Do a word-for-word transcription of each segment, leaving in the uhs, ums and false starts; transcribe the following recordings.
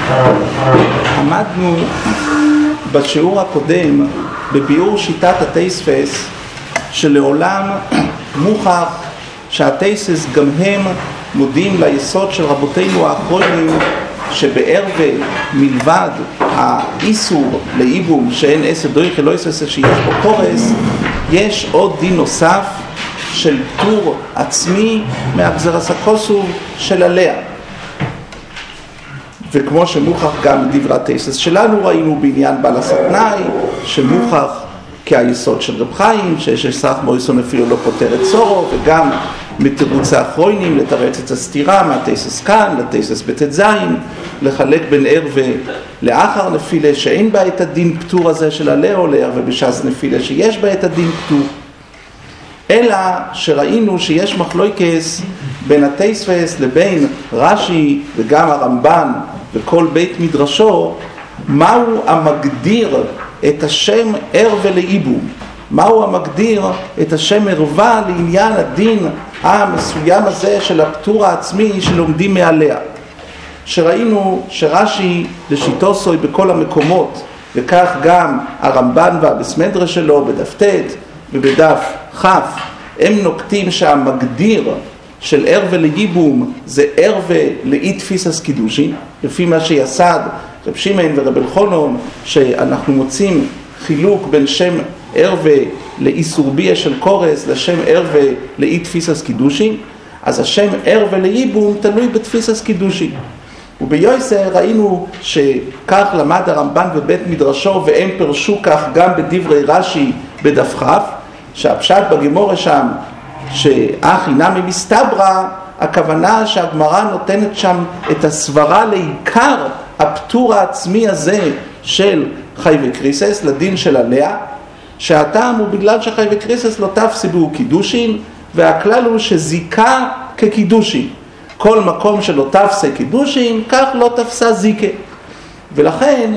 עמדנו בשיעור הקודם בביאור שיטת התייספס שלעולם מוכח שהתייספס גם הם מודים ליסוד של רבותינו האחרונים שבערבה מלבד האיסור לאיבום שאין עשר דויכל לא עשר שיש בו קורס, יש עוד דין נוסף של פטור עצמי מהגזרס הכוסוב של עליה, וכמו שמוכח גם בדברי התייספס שלנו ראינו בעניין בעל הסתנאי שמוכח כהיסוד של רב חיים שיש סך מויסון אפילו לא פותר את סורו, וגם מתירוץ האחרונים לתרץ את הסתירה מהתייספס כאן לתייספס בית זין, לחלק בין ערווה לאחר נפילה שאין בה את הדין פטור הזה של עליה או לערווה בש"ס נפילה שיש בה את הדין פטור, אלא שראינו שיש מחלוקס בין התייספס לבין רש"י וגם הרמב"ן וכל בית מדרשו מהו המגדיר את השם ערווה לאיבום, מהו המגדיר את השם ערווה לעניין הדין המסוים הזה של הפטור העצמי שלומדים מעליה. שראינו שרש"י לשיטו סוי בכל המקומות, וכך גם הרמב"ן והבסמדרא שלו בדף ט' ובדף כ', הם נוקטים שהמגדיר של ערווה לאיבום זה ערווה לאי תפיסס קידושין, לפי מה שיסד רב שמעון ורב אלחנון, שאנחנו מוצאים חילוק בין שם ערווה לאיסור ביה של קורס לשם ערווה לאי תפיסס קידושין, אז השם ערווה לאיבום תלוי בתפיסס קידושין. וביוסר ראינו שכך למד הרמב"ן בבית מדרשו, והם פרשו כך גם בדברי רש"י בדף כ', שהפשט בגמרא שם שאחי נמי מסתברא, הכוונה שהגמרא נותנת שם את הסברה לעיקר הפטור העצמי הזה של חי וקריסס לדין של עליה, שהטעם הוא בגלל שחי וקריסס לא תפסי בו קידושין, והכלל הוא שזיקה כקידושין, כל מקום שלא תפסה קידושין כך לא תפסה זיקה, ולכן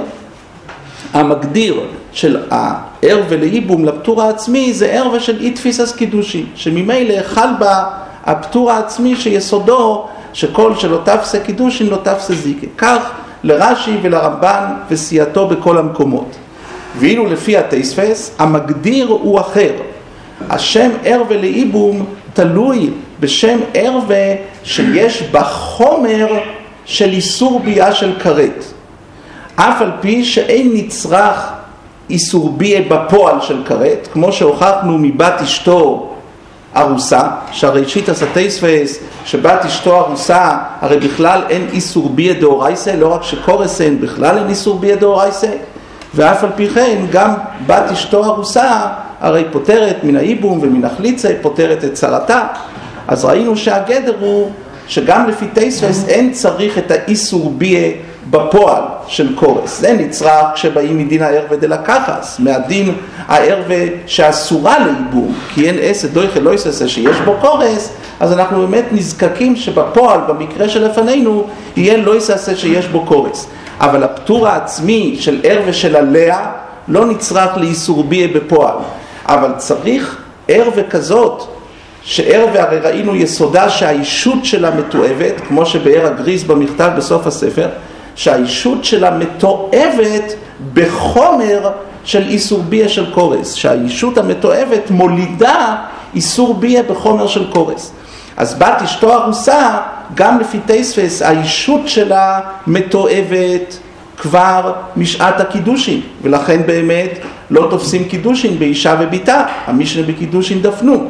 המגדיר של הערווה לאיבום לפטור העצמי זה ערווה של אי תפיסס קידושין, שממילא חל בה הפטור העצמי שיסודו שכל שלא תפסה קידושין לא תפסה זיקה, כך לרש"י ולרמב"ן וסייעתו בכל המקומות. ואילו לפי התייספס המגדיר הוא אחר, השם ערווה לאיבום תלוי בשם ערווה שיש בחומר של איסור ביה של כרת, אף על פי שאין נצרך איסור ביה בפועל של כרת, כמו שהוכחנו מבת אשתו ארוסה, שהרי שיטת התייספס שבת אשתו ארוסה הרי בכלל אין איסור ביה דאורייסה, לא רק שקורס אין, בכלל אין איסור ביה דאורייסה, ואף על פי כן גם בת אשתו ארוסה הרי פותרת מן האיבום ומן החליצה, פותרת את צרתה. אז ראינו שהגדר הוא שגם לפי תייספס אין צריך את האיסור ביה בפועל של קורס, זה נצרך כשבאים מדין הערווה דלקחס, מהדין הערווה שאסורה לאיבום, כי אין עשה דויכל לא עשה שיש בו קורס, אז אנחנו באמת נזקקים שבפועל במקרה שלפנינו יהיה לא עשה שיש בו קורס, אבל הפטור העצמי של ערווה של עליה לא נצרך לאיסור ביה בפועל, אבל צריך ערווה כזאת שערווה הרי ראינו יסודה שהאישות שלה מתואבת, כמו שבאר הגריס במכתב בסוף הספר, שהאישות שלה מתואבת בחומר של איסור ביה של קורס, שהאישות המתואבת מולידה איסור ביה בחומר של קורס. אז בת אשתו ארוסה גם לפי תייספס האישות שלה מתואבת כבר משעת הקידושין, ולכן באמת לא תופסים קידושין באישה וביתה, המשנה בקידושין דפנו.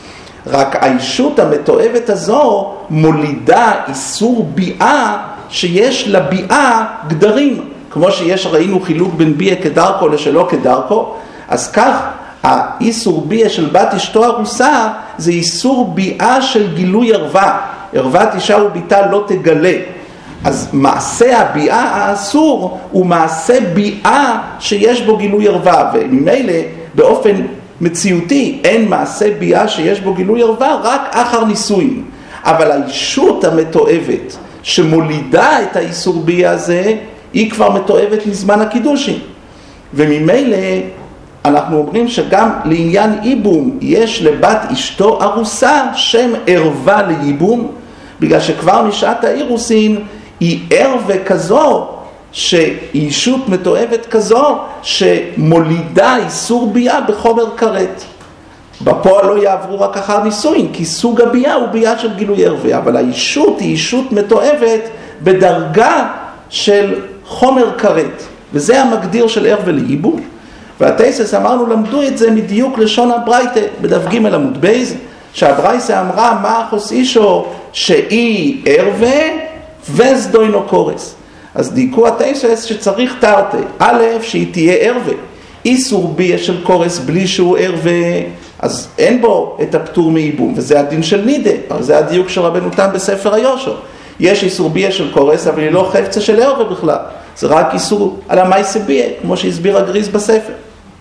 רק האישות המתואבת הזו מולידה איסור ביאה שיש לביאה גדרים, כמו שיש ראינו חילוק בין ביה כדרכו לשלא כדרכו, אז כך האיסור ביה של בת אשתו ארוסה זה איסור ביאה של גילוי ערווה, ערוות אישה וביתה לא תגלה, אז מעשה הביאה האסור הוא מעשה ביאה שיש בו גילוי ערווה, וממילא באופן מציאותי אין מעשה ביאה שיש בו גילוי ערווה רק אחר נישואין, אבל האישות המתואבת שמולידה את האיסור ביה הזה היא כבר מתואבת מזמן הקידושין, וממילא אנחנו אומרים שגם לעניין איבום יש לבת אשתו ארוסה שם ערווה לאיבום, בגלל שכבר משעת האירוסין היא ערווה כזו שהיא אישות מתועבת כזו שמולידה איסור ביאה בחומר כרת. בפועל לא יעברו רק אחר נישואין, כי סוג הביאה הוא ביאה של גילוי ערווה, אבל האישות היא אישות מתועבת בדרגה של חומר כרת, וזה המגדיר של ערווה לייבום. והתייסס אמרנו למדו את זה מדיוק לשון הברייתא בדף ג' עמוד בייז, שהברייתא אמרה מה אחוס אישו שהיא ערווה וזדוינו קורס. אז דייקו התייסס שצריך תרתי, א' שהיא תהיה ערווה, איסור ביה של קורס בלי שהוא ערווה, אז אין בו את הפטור מייבום, וזה הדין של נידה, זה הדיוק של רבנו תם בספר היושר. יש איסור ביה של קורס, אבל היא לא חפצה של ערווה בכלל, זה רק איסור על המייסה ביה, כמו שהסביר הגריס בספר.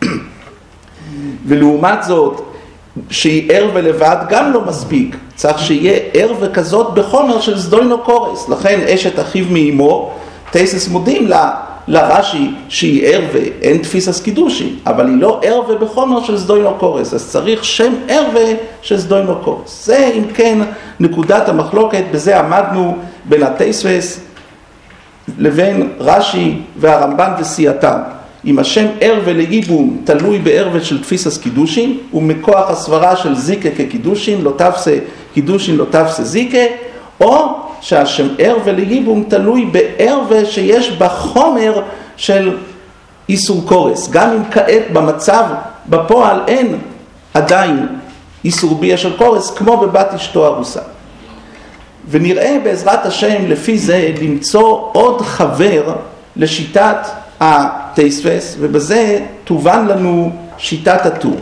ולעומת זאת, שהיא ערווה לבד גם לא מספיק, צריך שיהיה ערווה כזאת בחומר של זדוינו קורס, לכן אשת אחיו מאמו, תייסס מודים לה, לרש"י שהיא ערווה, אין תפיסס קידושין, אבל היא לא ערווה בחומר של זדוינו קורס, אז צריך שם ערווה של זדוינו קורס. זה אם כן נקודת המחלוקת, בזה עמדנו בין התייסס לבין רש"י והרמב"ן וסייעתם. אם השם ערווה לייבום תלוי בערווה של תפיסס קידושין, ומכוח הסברה של זיקה כקידושין, לא תפסה קידושין, לא תפסה זיקה, או שהשם ערווה לייבום תלוי בערווה שיש בחומר של איסור קורס. גם אם כעת במצב בפועל אין עדיין איסור ביה של קורס, כמו בבת אשתו ארוסה. ונראה בעזרת השם לפי זה למצוא עוד חבר לשיטת התייסס, ובזה תובן לנו שיטת הטור.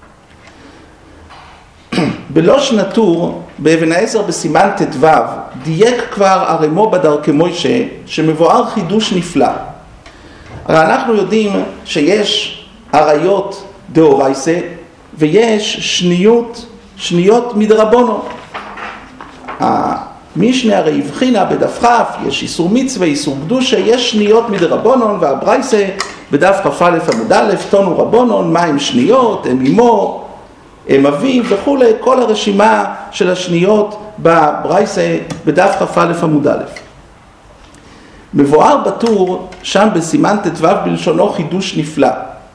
בלושן הטור, באבן העזר בסימן ט"ו, דייק כבר הרמו בדרכי מוישה, שמבואר חידוש נפלא. הרי אנחנו יודעים שיש עריות דאורייסה, ויש שניות, שניות מדרבנו. המשנה הרי הבחינה בדף כ', יש איסור מצווה, איסור קדושה, יש שניות מדרבנון, והברייסה בדף כ"א עמוד א', תונו רבנון, מה הם שניות, הם אמו, הם אביו וכו', כל הרשימה של השניות בברייסה בדף כ"א עמוד א'. מבואר בטור, שם בסימן ט"ו בלשונו חידוש נפלא,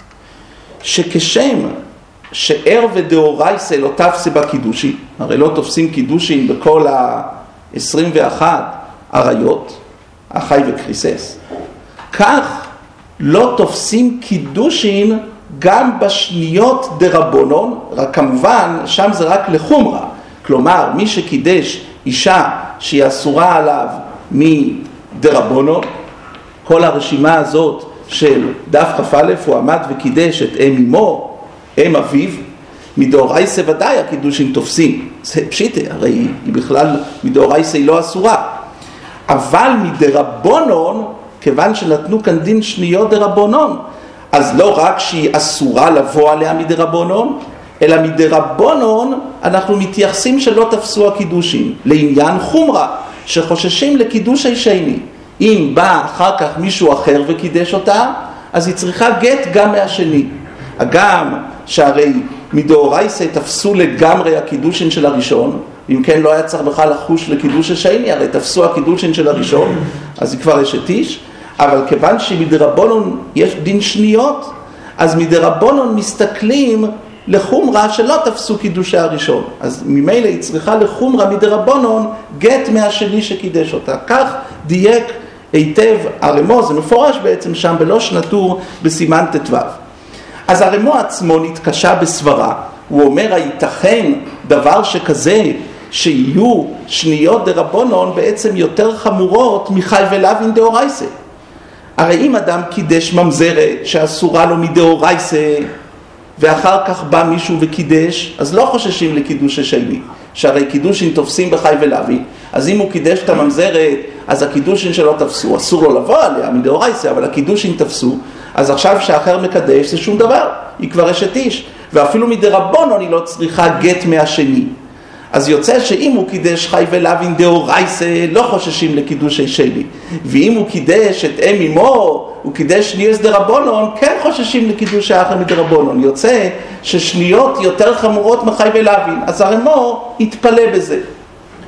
שכשם שערווה דאורייסה לא תפסה בקידושין, הרי לא תופסים קידושין בכל ה-עשרים ואחת עריות, החי וקריסס, כך לא תופסים קידושין גם בשניות דרבונון, רק כמובן שם זה רק לחומרה, כלומר מי שקידש אישה שהיא אסורה עליו מדרבונון, כל הרשימה הזאת של דף כ"א הוא עמד וקידש את אם אמו, אם אביו, מדאורייסה ודאי הקידושין תופסים, זה פשיטה, הרי היא בכלל מדאורייסה היא לא אסורה, אבל מדרבונון, כיוון שנתנו כאן דין שניות דרבונון, אז לא רק שהיא אסורה לבוא עליה מדרבונון, אלא מדרבונון אנחנו מתייחסים שלא תפסו הקידושין, לעניין חומרה, שחוששים לקידושי שני. אם בא אחר כך מישהו אחר וקידש אותה, אז היא צריכה גט גם מהשני. הגם שהרי מדאורייסה תפסו לגמרי הקידושין של הראשון, אם כן לא היה צריך בכלל לחוש לקידוש השני, הרי תפסו הקידושין של הראשון, אז היא כבר אשת איש, אבל כיוון שמדרבנון יש דין שניות, אז מדרבנון מסתכלים לחומרה שלא תפסו קידושי הראשון, אז ממילא היא צריכה לחומרה מדרבנון גט מהשני שקידש אותה. כך דייק היטב הרמו, זה מפורש בעצם שם בלושן הטור בסימן ט"ו. אז הרמו עצמו נתקשה בסברה, הוא אומר הייתכן דבר שכזה שיהיו שניות דרבנון בעצם יותר חמורות מחי ולוין דאורייסה. הרי אם אדם קידש ממזרת שאסורה לו מדאורייסה, ואחר כך בא מישהו וקידש, אז לא חוששים לקידוש השני, שהרי קידושין תופסים בחי ולוין, אז אם הוא קידש את הממזרת, אז הקידושין שלו תפסו, אסור לו לבוא עליה מדאורייסה, אבל הקידושין תפסו, אז עכשיו שאחר מקדש זה שום דבר, היא כבר אשת איש, ואפילו מדרבנון היא לא צריכה גט מהשני. אז יוצא שאם הוא קידש חי ולוין דאורייסה, לא חוששים לקידושי שני. ואם הוא קידש את אם אמו, הוא קידש שניוס דרבנון, כן חוששים לקידוש האחר מדרבנון. יוצא ששניות יותר חמורות מחי ולוין. אז הרמו יתפלא בזה.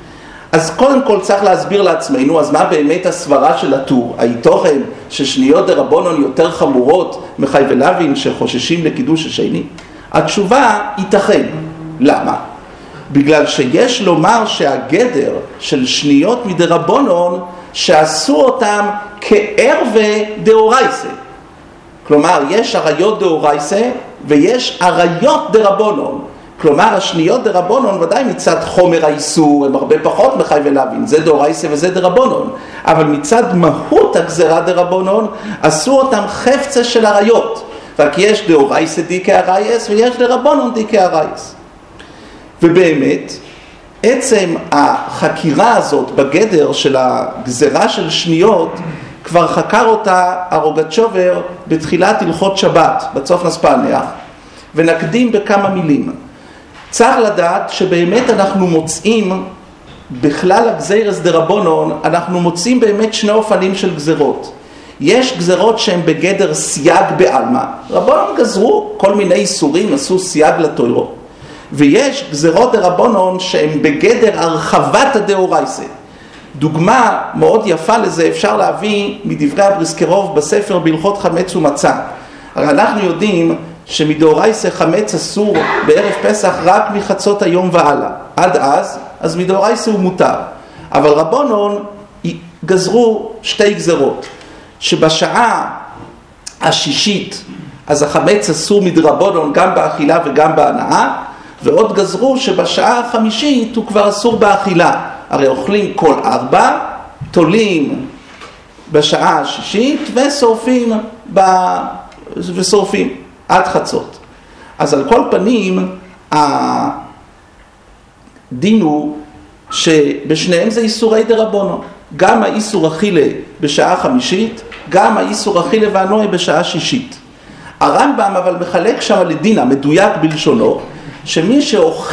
אז קודם כל צריך להסביר לעצמנו, אז מה באמת הסברה של הטור? ההיתוכן ששניות דרבנן יותר חמורות מחי ולוין שחוששים לקידוש השני? התשובה ייתכן. למה? בגלל שיש לומר שהגדר של שניות מדרבנן שעשו אותם כערווה דאורייסה. כלומר, יש עריות דאורייסה ויש עריות דרבנן. כלומר, השניות דרבנן ודאי מצד חומר האיסור, הם הרבה פחות מחי ולוין, זה דאורייסה וזה דרבנן. אבל מצד מהות הגזרה דרבנן, עשו אותם חפצה של עריות. רק יש דאורייסה דיקי הרייס ויש דרבנן דיקי הרייס. ובאמת, עצם החקירה הזאת בגדר של הגזרה של שניות, כבר חקר אותה הרוגצ'ובר בתחילת הלכות שבת, בצופנס פענח, ונקדים בכמה מילים. צריך לדעת שבאמת אנחנו מוצאים, בכלל הגזירס דרבנן, אנחנו מוצאים באמת שני אופנים של גזרות. יש גזרות שהן בגדר סייג בעלמא. רבנן גזרו כל מיני איסורים, עשו סייג לתורה. ויש גזרות דרבנן שהן בגדר הרחבת הדאורייסה. דוגמה מאוד יפה לזה אפשר להביא מדברי הבריסקרוב בספר בהלכות חמץ ומצה. הרי אנחנו יודעים שמדאורייסה חמץ אסור בערב פסח רק מחצות היום והלאה. עד אז, אז מדאורייסה הוא מותר. אבל רבנן גזרו שתי גזרות. שבשעה השישית, אז החמץ אסור מדרבנן גם באכילה וגם בהנאה, ועוד גזרו שבשעה החמישית הוא כבר אסור באכילה. הרי אוכלים כל ארבע, תולים בשעה השישית ושורפים, ב... ושורפים עד חצות. אז על כל פנים, הדין הוא שבשניהם זה איסורי דרבנן. גם האיסור אכילה בשעה חמישית, גם האיסור אכילה והנועה בשעה שישית. הרמב"ם אבל מחלק שם לדינה, מדויק בלשונו, שמי שאוכל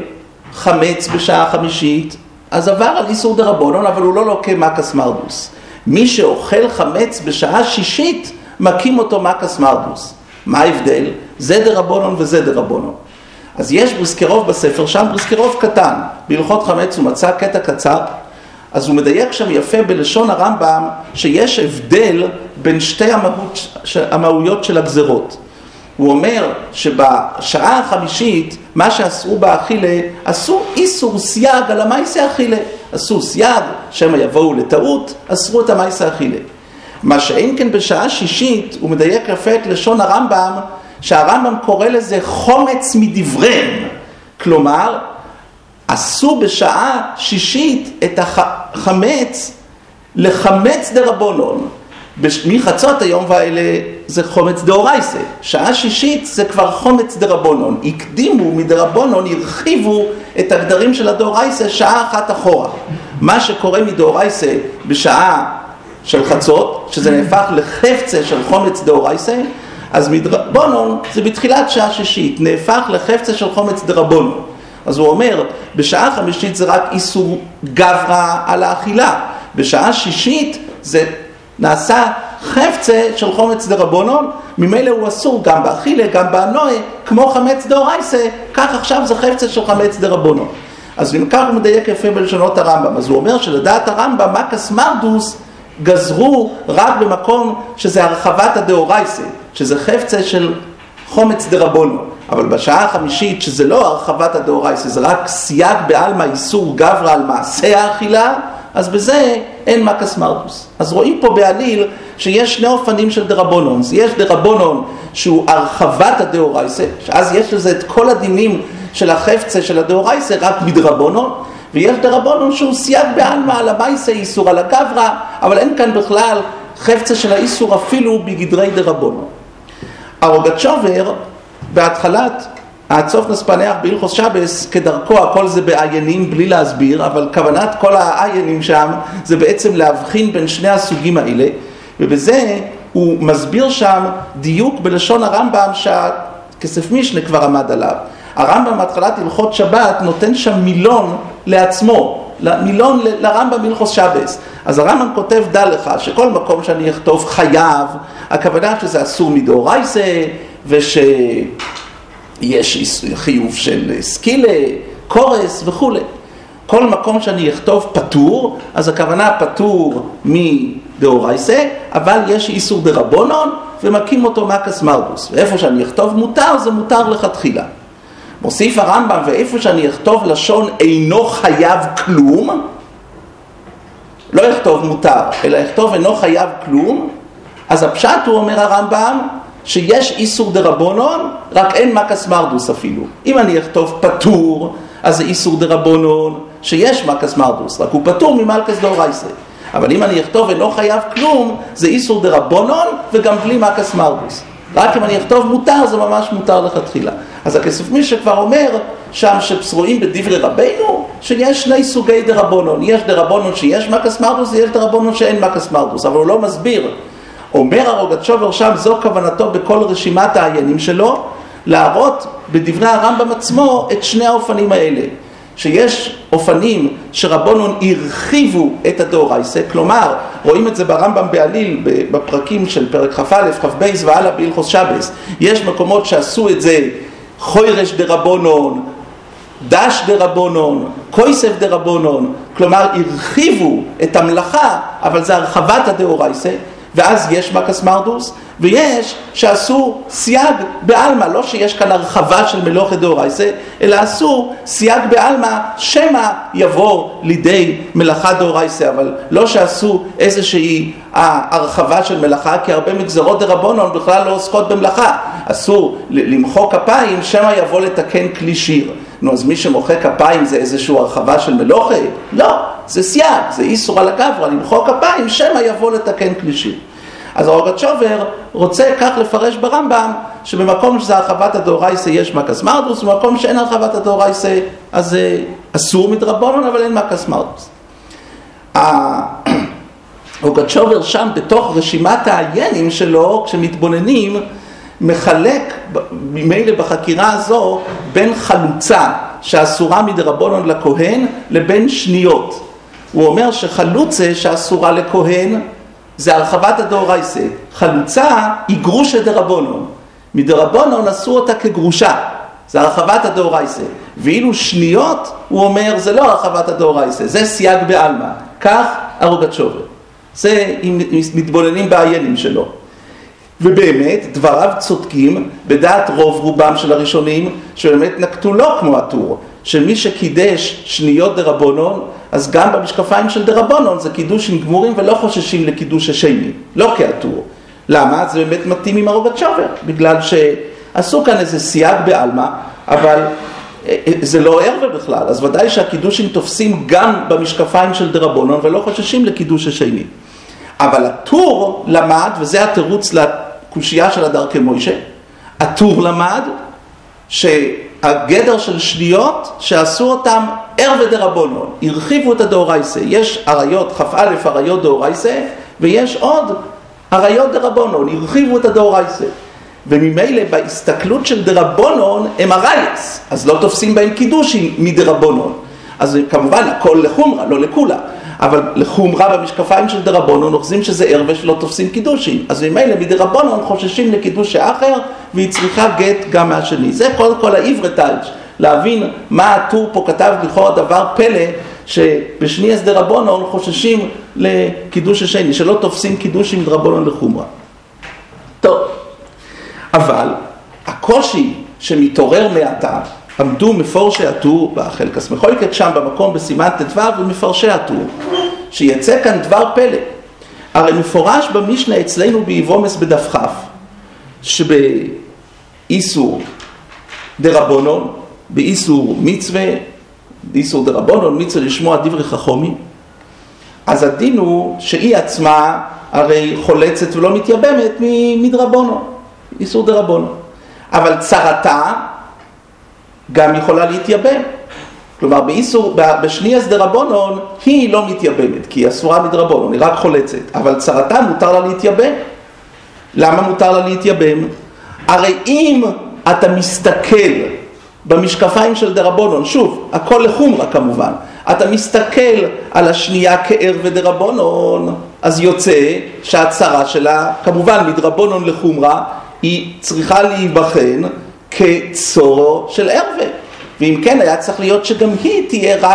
חמץ בשעה חמישית, אז עבר על איסור דרבנן, אבל הוא לא לוקה מקס מרדוס. מי שאוכל חמץ בשעה שישית, מקים אותו מקס מרדוס. מה ההבדל? זה דרבנן וזה דרבנן. אז יש בריסקרוב בספר, שם בריסקרוב קטן, בהלכות חמץ ומצה, קטע קצר, אז הוא מדייק שם יפה בלשון הרמב"ם, שיש הבדל בין שתי המהות, המהויות של הגזרות. הוא אומר שבשעה החמישית, מה שאסרו באכילה, עשו איסור סייג על המייסה אכילה. עשו סייג, שמה יבואו לטעות, אסרו את המייסה אכילה. מה שאין כן בשעה שישית, הוא מדייק יפה את לשון הרמב"ם, שהרמב"ם קורא לזה חומץ מדבריהם. כלומר, עשו בשעה שישית את החמץ לחמץ דרבנן. מחצות היום והאלה זה חומץ דאורייסה. שעה שישית זה כבר חומץ דרבנן. הקדימו מדרבנן, הרחיבו את הגדרים של הדאורייסה שעה אחת אחורה. מה שקורה מדאורייסה בשעה של חצות, שזה נהפך לחפצה של חומץ דאורייסה, אז מדרבנן זה בתחילת שעה שישית, נהפך לחפצה של חומץ דרבנן. אז הוא אומר, בשעה חמישית זה רק איסור גברא על האכילה. בשעה שישית זה נעשה חפצה של חומץ דרבנן, ממילא הוא אסור גם באכילה, גם בהנועה, כמו חמץ דאורייסה, כך עכשיו זה חפצה של חמץ דרבנן. אז אם כך הוא מדייק יפה בלשונות הרמב"ם. אז הוא אומר שלדעת הרמב"ם, מקס מרדוס גזרו רק במקום שזה הרחבת הדאורייסה, שזה חפצה של חומץ דרבנן. אבל בשעה החמישית, שזה לא הרחבת הדאורייסה, זה רק סייג בעלמא איסור גברא על מעשה האכילה, אז בזה אין מקס מרדוס. אז רואים פה בעליל שיש שני אופנים של דרבנן. יש דרבנן שהוא הרחבת הדאורייסה, אז יש לזה את כל הדינים של החפצה של הדאורייסה רק בדרבנן, ויש דרבנן שהוא סייג בעלמא על המייסה איסור על הגברא, אבל אין כאן בכלל חפצה של האיסור אפילו בגדרי דרבנן. הרוגצ'ובר בהתחלת הצופנס פענח בהלכות שבס, כדרכו הכל זה בעיינים בלי להסביר, אבל כוונת כל העיינים שם זה בעצם להבחין בין שני הסוגים האלה, ובזה הוא מסביר שם דיוק בלשון הרמב"ם שהכסף משנה כבר עמד עליו. הרמב"ם בהתחלת הלכות שבת נותן שם מילון לעצמו, מילון לרמב"ם בהלכות שבס. אז הרמב"ם כותב, דע לך שכל מקום שאני אכתוב חייב, הכוונה שזה אסור מדאורייסה, ושיש חיוב של סקילה, קורס וכו'. כל מקום שאני אכתוב פטור, אז הכוונה פטור מדאורייסה, אבל יש איסור דרבנן ומקים אותו מקס מרדוס. ואיפה שאני אכתוב מותר, זה מותר לכתחילה. מוסיף הרמב"ם, ואיפה שאני אכתוב לשון אינו חייב כלום, לא יכתוב מותר, אלא יכתוב אינו חייב כלום, אז הפשט הוא אומר הרמב"ם, שיש איסור דרבנן, רק אין מקס מרדוס אפילו. אם אני אכתוב פטור, אז זה איסור דרבנן, שיש מקס מרדוס, רק הוא פטור ממלכס דאורייסה. אבל אם אני אכתוב אינו חייב כלום, זה איסור דרבנן וגם בלי מקס מרדוס. רק אם אני אכתוב מותר, זה ממש מותר לכתחילה. אז הכסף מי שכבר אומר שם שרואים בדברי רבינו, שיש שני סוגי דרבנן. יש דרבנן שיש מקס מרדוס, ויש דרבנן שאין מקס מרדוס, אבל הוא לא מסביר. אומר הרוגצ'ובר שם, זו כוונתו בכל רשימת העיינים שלו, להראות בדברי הרמב"ם עצמו את שני האופנים האלה. שיש אופנים שרבנן הרחיבו את הדאורייסה, כלומר, רואים את זה ברמב"ם בעליל, בפרקים של פרק כ"א, כ"ב והלאה בהלכות שבס. יש מקומות שעשו את זה חוירש דרבנן, דש דרבנן, כויסף דרבנן, כלומר, הרחיבו את המלאכה, אבל זה הרחבת הדאורייסה, ואז יש מקס מרדוס, ויש שעשו סייג בעלמא, לא שיש כאן הרחבה של מלאכת דאורייסה, אלא עשו סייג בעלמא, שמא יבוא לידי מלאכה דאורייסה, אבל לא שעשו איזושהי הרחבה של מלאכה, כי הרבה מגזרות דרבנן בכלל לא עוסקות במלאכה. אסור למחוא כפיים, שמא יבוא לתקן כלי שיר. נו, אז מי שמוחא כפיים זה איזושהי הרחבה של מלאכה? לא, זה סייג, זה איסור על הגברא, למחוא כפיים, שמא יבוא לתקן כלי שיר. אז הרוגצ'ובר רוצה כך לפרש ברמב"ם, שבמקום שזה הרחבת הדאורייסה יש מקס מרדוס, ובמקום שאין הרחבת הדאורייסה אז זה אסור מדרבנן, אבל אין מקס מרדוס. הרוגצ'ובר שם בתוך רשימת העיינים שלו, כשמתבוננים, מחלק ממילא בחקירה הזו בין חלוצה שאסורה מדרבנן לכהן לבין שניות. הוא אומר שחלוצה שאסורה לכהן זה הרחבת הדאורייסה. חלוצה היא גרושה דרבנן. מדרבנן עשו אותה כגרושה. זה הרחבת הדאורייסה. ואילו שניות, הוא אומר, זה לא הרחבת הדאורייסה, זה סייג בעלמא. כך הרוגצ'ובר. זה אם מתבוננים בעיינים שלו. ובאמת, דבריו צודקים בדעת רוב רובם של הראשונים, שבאמת נקטו לא כמו הטור, שמי שקידש שניות דרבנן, אז גם במשקפיים של דרבנן זה קידושים גמורים ולא חוששים לקידוש השני, לא כהטור. למה? זה באמת מתאים עם הרוגצ'ובר, בגלל שעשו כאן איזה סייג בעלמא, אבל זה לא ערווה בכלל, אז ודאי שהקידושים תופסים גם במשקפיים של דרבנן ולא חוששים לקידוש השני. אבל הטור למד, וזה התירוץ לקושייה של הדרכי מוישה, הטור למד שהגדר של שניות שעשו אותם ערווה דרבנן, הרחיבו את הדאורייסה. יש עריות, כ"א עריות דאורייסה, ויש עוד עריות דרבנן, הרחיבו את הדאורייסה. וממילא בהסתכלות של דרבנן הם הרייס, אז לא תופסים בהם קידושים מדרבנן. אז כמובן הכל לחומרה, לא לכולה. אבל לחומרה במשקפיים של דרבנן אוחזים שזה ערווה שלא תופסים קידושים. אז ממילא מדרבנן חוששים לקידוש האחר, והיא צריכה גט גם מהשני. זה קודם כל העברתייץ', להבין מה הטור פה כתב לכאורה דבר פלא, שבשני הסדר דרבנן חוששים לקידוש השני, שלא תופסים קידושים דרבנן לחומרה. טוב, אבל הקושי שמתעורר מעתה, עמדו מפורשי הטור בחלקס מחולקת שם במקום בסימן ט"ו ומפרשי הטור, שיצא כאן דבר פלא. הרי מפורש במשנה אצלנו ביבומס בדף כ' שבאיסור דרבנן, באיסור מצווה, באיסור דרבנן, מצווה לשמוע דברי חכמים, אז הדין הוא שהיא עצמה הרי חולצת ולא מתייבמת מדרבנן, איסור דרבנן. אבל צרתה גם יכולה להתייבם. כלומר, באיסור, בשני הסדר דרבנן היא לא מתייבמת, כי היא אסורה מדרבנן, היא רק חולצת. אבל צרתה מותר לה להתייבם. למה מותר לה להתייבם? הרי אם אתה מסתכל במשקפיים של דרבנן, שוב, הכל לחומרה כמובן, אתה מסתכל על השנייה כערווה דרבנן, אז יוצא שהצרה שלה, כמובן מדרבנן לחומרה, היא צריכה להיבחן כצורו של ערווה. ואם כן, היה צריך להיות שגם היא תהיה רק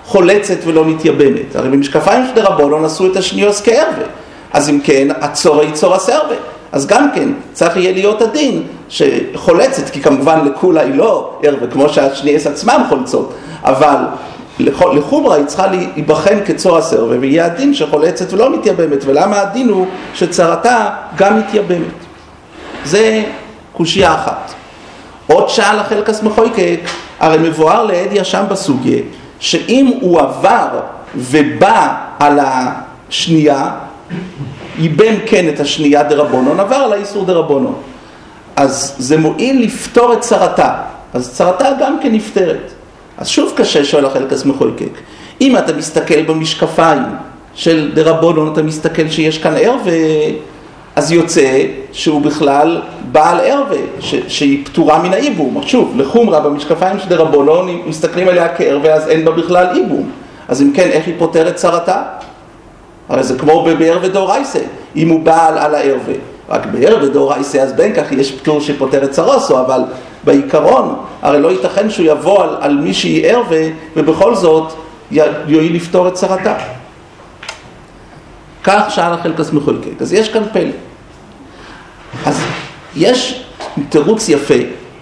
חולצת ולא מתייבמת? הרי במשקפיים של דרבנן עשו את השניוס כערווה. אז אם כן, הצורה היא צורה סרווה. אז גם כן, צריך יהיה להיות הדין שחולצת, כי כמובן לכולה היא לא ערווה, כמו שהשניוס עצמם חולצות, אבל לחומרה היא צריכה להיבחן כצורה סרווה, ויהיה הדין שחולצת ולא מתייבמת. ולמה הדין הוא שצרתה גם מתייבמת? זה קושיה אחת. עוד שאל החלקס מחויקק, הרי מבואר לעדיה שם בסוגיה, שאם הוא עבר ובא על השנייה, ייבם כן את השנייה דרבנן, עבר על האיסור דרבנן. אז זה מועיל לפתור את צרתה. אז צרתה גם כן נפתרת. אז שוב קשה שואל החלקס מחויקק. אם אתה מסתכל במשקפיים של דרבנן, אתה מסתכל שיש כאן ערווה, אז יוצא שהוא בכלל בעל ערווה, ש- שהיא פטורה מן האיבום. שוב, לחומרה במשקפיים של דרבנן, אם מסתכלים עליה כערווה, אז אין בה בכלל איבום. אז אם כן, איך היא פותרת צרתה? הרי זה כמו בערווה דאורייסה, אם הוא בעל על הערווה. רק בערווה דאורייסה, אז בין כך יש פטור שפותרת צרוסו, אבל בעיקרון, הרי לא ייתכן שהוא יבוא על, על מי שהיא ערווה, ובכל זאת יועיל לפתור את צרתה. כך שאל החלקס מחויקק. אז יש כאן פלא. אז יש תירוץ יפה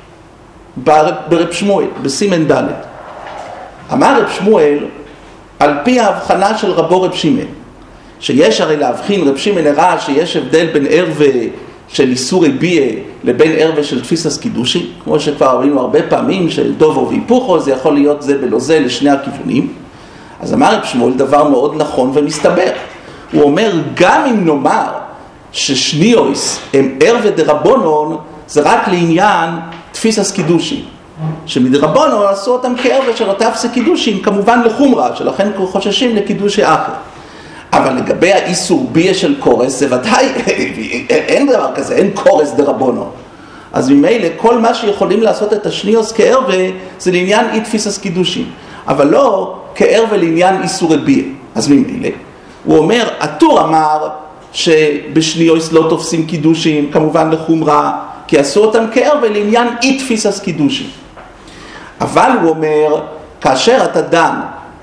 ברב שמואל, בסימן ד'. אמר רב שמואל, על פי ההבחנה של רבו רב שמעון, שיש הרי להבחין, רב שמעון הראה שיש הבדל בין ערווה של איסורי ביה לבין ערווה של תפיסס קידושין, כמו שכבר ראינו הרבה פעמים של דובו והיפוכו, זה יכול להיות זה בלא זה לשני הכיוונים. אז אמר רב שמואל דבר מאוד נכון ומסתבר. הוא אומר, גם אם נאמר ששניוס הם ערווה דרבנן, זה רק לעניין תפיסס קידושין. שמדרבנן עשו אותם כערווה של אותה תפיסס קידושין, כמובן לחומרה, שלכן חוששים לקידושי אחר. אבל לגבי האיסור ביה של קורס, זה ודאי, אין דבר כזה, אין קורס דרבנן. אז ממילא כל מה שיכולים לעשות את השניוס כערווה, זה לעניין אי תפיסס קידושין. אבל לא כערווה לעניין איסורי ביה. אז ממילא. הוא אומר, הטור אמר שבשניוס לא תופסים קידושים, כמובן לחומרה, כי עשו אותם כערווה לעניין אי תפיסס קידושים. אבל הוא אומר, כאשר אתה דן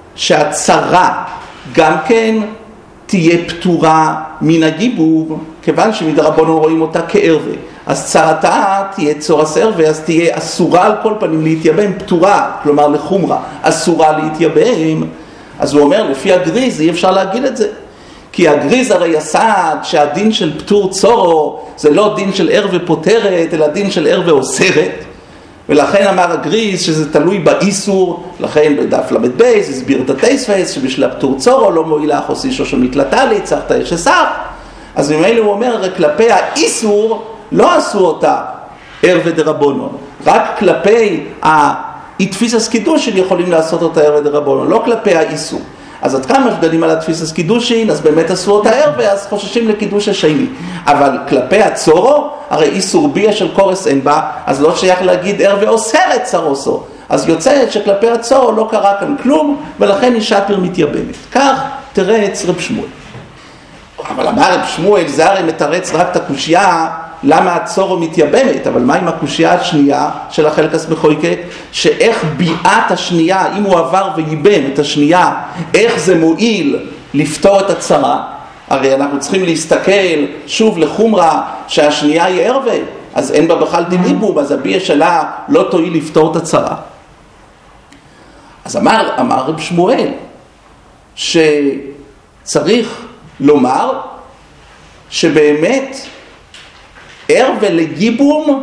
שהצרה גם כן תהיה פטורה מן הגיבור, כיוון שמדרבנן רואים אותה כערווה, אז צרתה תהיה צורס ערווה, אז תהיה אסורה על כל פנים להתייבם, פטורה, כלומר לחומרה, אסורה להתייבם. אז הוא אומר, לפי הגריז אי אפשר להגיד את זה. כי הגריז הרי יסד שהדין של פטור צורו זה לא דין של ערווה פותרת, אלא דין של ערווה אוסרת. ולכן אמר הגריז שזה תלוי באיסור, לכן בדף למד בייס, הסביר את התייספייס, שבשביל הפטור צורו לא מועילה חוסי שושו מתלתלי, צריך תאש אסף. אז ממילא הוא אומר, כלפי האיסור לא עשו אותה ערווה דרבנן, רק כלפי אי תפיסס קידושין יכולים לעשות אותה ערווה דרבנן, לא כלפי האיסור. אז עד כמה שדנים על התפיסס קידושין, אז באמת עשו אותה ערווה, אז חוששים לקידוש השני. אבל כלפי הצורו, הרי איסור ביה של קורס אין בה, אז לא שייך להגיד ערווה אוסרת צרוסו. אז יוצא שכלפי הצורו לא קרה כאן כלום, ולכן היא שפיר מתייבמת. כך תרץ רב שמואל. אבל אמר רב שמואל, זה הרי מתרץ רק את הקושייה, למה הצורו מתייבמת, אבל מה עם הקושייה השנייה של החלקס מחויקק, שאיך ביעת השנייה, אם הוא עבר וייבם את השנייה, איך זה מועיל לפתור את הצרה? הרי אנחנו צריכים להסתכל שוב לחומרה שהשנייה היא ערווה, אז אין בה בכלל דין איבום, אז הביה שלה לא תועיל לפתור את הצרה. אז אמר, אמר רב שמואל, שצריך לומר שבאמת ערווה לגיבום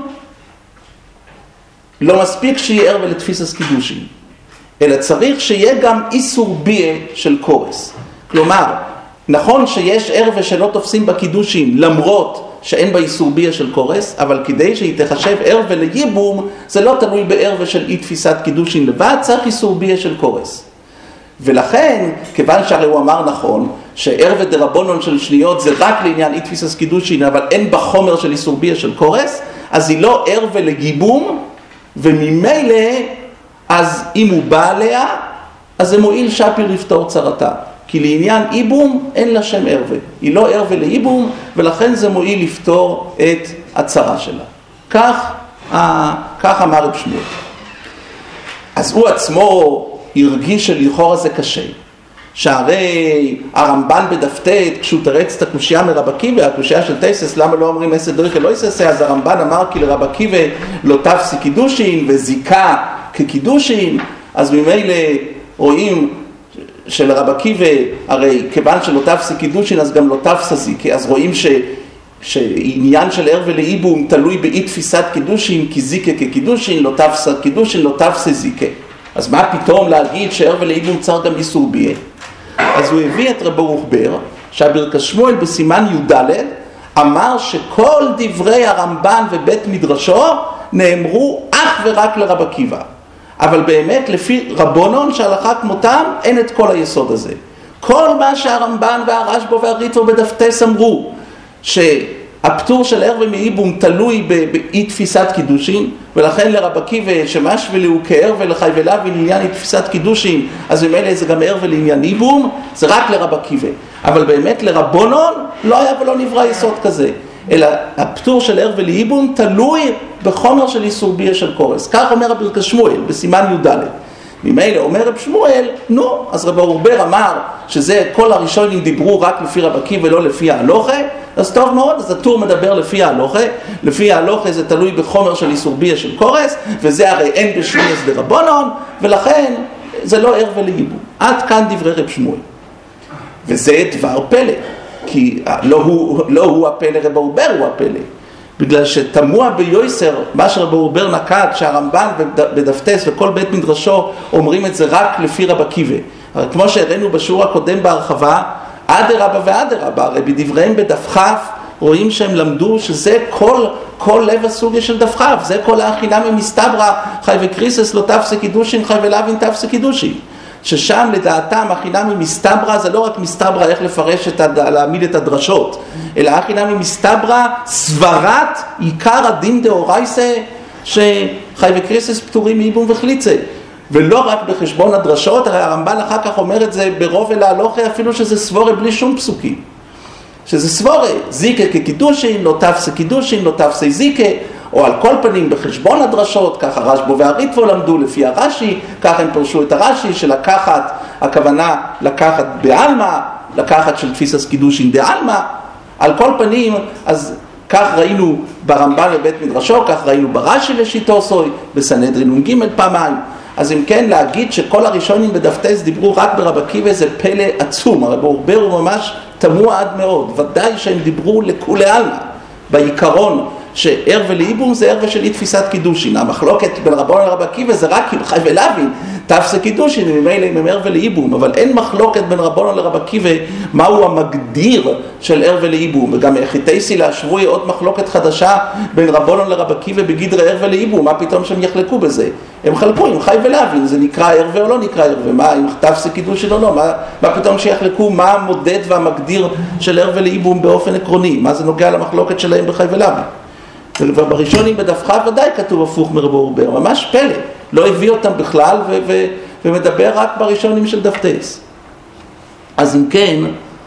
לא מספיק שיהיה ערווה לתפיסס קידושין, אלא צריך שיהיה גם איסור ביה של קורס. כלומר, נכון שיש ערווה שלא תופסים בקידושין למרות שאין בה איסור ביה של קורס, אבל כדי שהיא תחשב ערווה לגיבום, זה לא תלוי בערווה של אי תפיסת קידושין לבד, צריך איסור ביה של קורס. ולכן, כיוון שהרי הוא אמר נכון, שערווה דרבנן של שניות זה רק לעניין אי תפיסס קידושין, אבל אין בחומר של איסור ביה של קורס, אז היא לא ערווה לגיבום, וממילא, אז אם הוא בא עליה, אז זה מועיל שפיר לפתור צרתה. כי לעניין איבום אין לה שם ערווה. היא לא ערווה לאיבום, ולכן זה מועיל לפתור את הצרה שלה. כך, כך אמר רב שמואל. אז הוא עצמו הרגיש שלכאורה זה קשה. שהרי הרמב"ן בדף ט' כשהוא תרץ את הקושייה מרב עקיבא, הקושייה של טייסס, למה לא אומרים אסא דרכי לא יססה, אז הרמב"ן אמר כי לרב עקיבא לא תפסי קידושין וזיקה כקידושין, אז ממילא רואים שלרב עקיבא, הרי כיוון שלא תפסי קידושין אז גם לא תפסה זיקה, אז רואים ש... שעניין של ער ולאיבום תלוי באי תפיסת קידושין, כי זיקה כקידושין, לא תפסה קידושין, לא תפסה זיקה. אז מה פתאום להגיד שער ולאיבום צריך גם איסור ביה? אז הוא הביא את רב ברוך בר, שהברכת שמואל בסימן י"ד אמר שכל דברי הרמב"ן ובית מדרשו נאמרו אך ורק לרב עקיבא. אבל באמת לפי רבונון שהלכה כמותם אין את כל היסוד הזה. כל מה שהרמב"ן והרשב"א והריטב"א בדף ט' אמרו, שהפטור של ער ומאיבום תלוי באי תפיסת קידושין, ולכן לרב עקיבא שמשווה הוא כער ולחי ולהבין עניין אי תפיסת קידושין, אז ממילא זה גם ער ולעניין איבום, זה רק לרב עקיבא. אבל באמת לרבונון לא היה ולא נברא יסוד כזה, אלא הפטור של ער ולאיבום תלוי בחומר של איסור ביה של קורס. כך אומר הברכת שמואל בסימן י"ד. ממילא אומר רב שמואל, נו, אז רב ברוך בר אמר שזה כל הראשונים דיברו רק לפי רב עקיבא ולא לפי ההלוכה, אז טוב מאוד, אז הטור מדבר לפי ההלוכה, לפי ההלוכה זה תלוי בחומר של איסור ביה של קורס, וזה הרי אין בשמיעס דרבנן, ולכן זה לא ער ולאיבום. עד כאן דברי רב שמואל. וזה דבר פלא, כי לא הוא, לא הוא הפלא, רב ברוך בר הוא הפלא. בגלל שתמוע ביוסר, מה שרב ברוך בר נקט, שהרמב"ן בדף ט' וכל בית מדרשו אומרים את זה רק לפי רב עקיבא. אבל כמו שהראינו בשיעור הקודם בהרחבה, אדרבה ואדרבה, הרי בדבריהם בדף כ' רואים שהם למדו שזה כל, כל לב הסוגיה של דף כ', זה כל האכילה ממסתברא, חי וקריסס לא תפסה קידושין, חי ולהבין תפסה קידושין. ששם לדעתם הכינה ממסתברא זה לא רק מסתברא איך לפרש את הד... להעמיד את הדרשות, אלא הכינה ממסתברא סברת עיקר הדין דאורייסה שחי וקריסס פטורים מאיבום וחליצה, ולא רק בחשבון הדרשות. הרי הרמב"ן אחר כך אומר את זה ברוב ולהלוכה אפילו שזה סבורה בלי שום פסוקים, שזה סבורה זיקה כקידושין, לא תפסה קידושין, לא תפסה זיקה, או על כל פנים בחשבון הדרשות, ככה רשב"א והריטב"א למדו לפי הרש"י, ככה הם פרשו את הרש"י שלקחת, הכוונה לקחת בעלמא, לקחת של תפיסת קידושין דעלמא, על כל פנים, אז כך ראינו ברמב"ן בבית מדרשו, כך ראינו ברש"י לשיטו סוי, בסנהדרין נ"ג פעמיים. אז אם כן להגיד שכל הראשונים בדף ט' דיברו רק ברב עקיבא זה פלא עצום, הרב ברוך בר הוא ממש תמוה עד מאוד, ודאי שהם דיברו לכולי עלמא, בעיקרון שער ולאיבום זה ער ושל אי תפיסת קידושין. המחלוקת בין רבון לרב עקיבא זה רק חי ולהבין תפסה קידושין, ממילא עם ער ולאיבום, אבל אין מחלוקת בין רבון לרב עקיבא מהו המגדיר של ער ולאיבום. וגם חיטייסי להשבוי עוד מחלוקת חדשה בין רבון לרב עקיבא בגדרי ער ולאיבום, מה פתאום שהם יחלקו בזה? הם חלקו עם חי ולהבין, זה נקרא ער או לא נקרא ער, ומה אם תפסה קידושין או לא, מה, מה פתאום שיחלקו מה המודד והמגדיר של ער ולאיבום באופן עקרוני, מה זה נוגע למחלוקת שלהם בחי ולהבין? ובראשונים בדף כ' ודאי כתוב הפוך מרב ברוך בר, ממש פלא, לא הביא אותם בכלל ו- ו- ומדבר רק בראשונים של דף ט'. אז אם כן,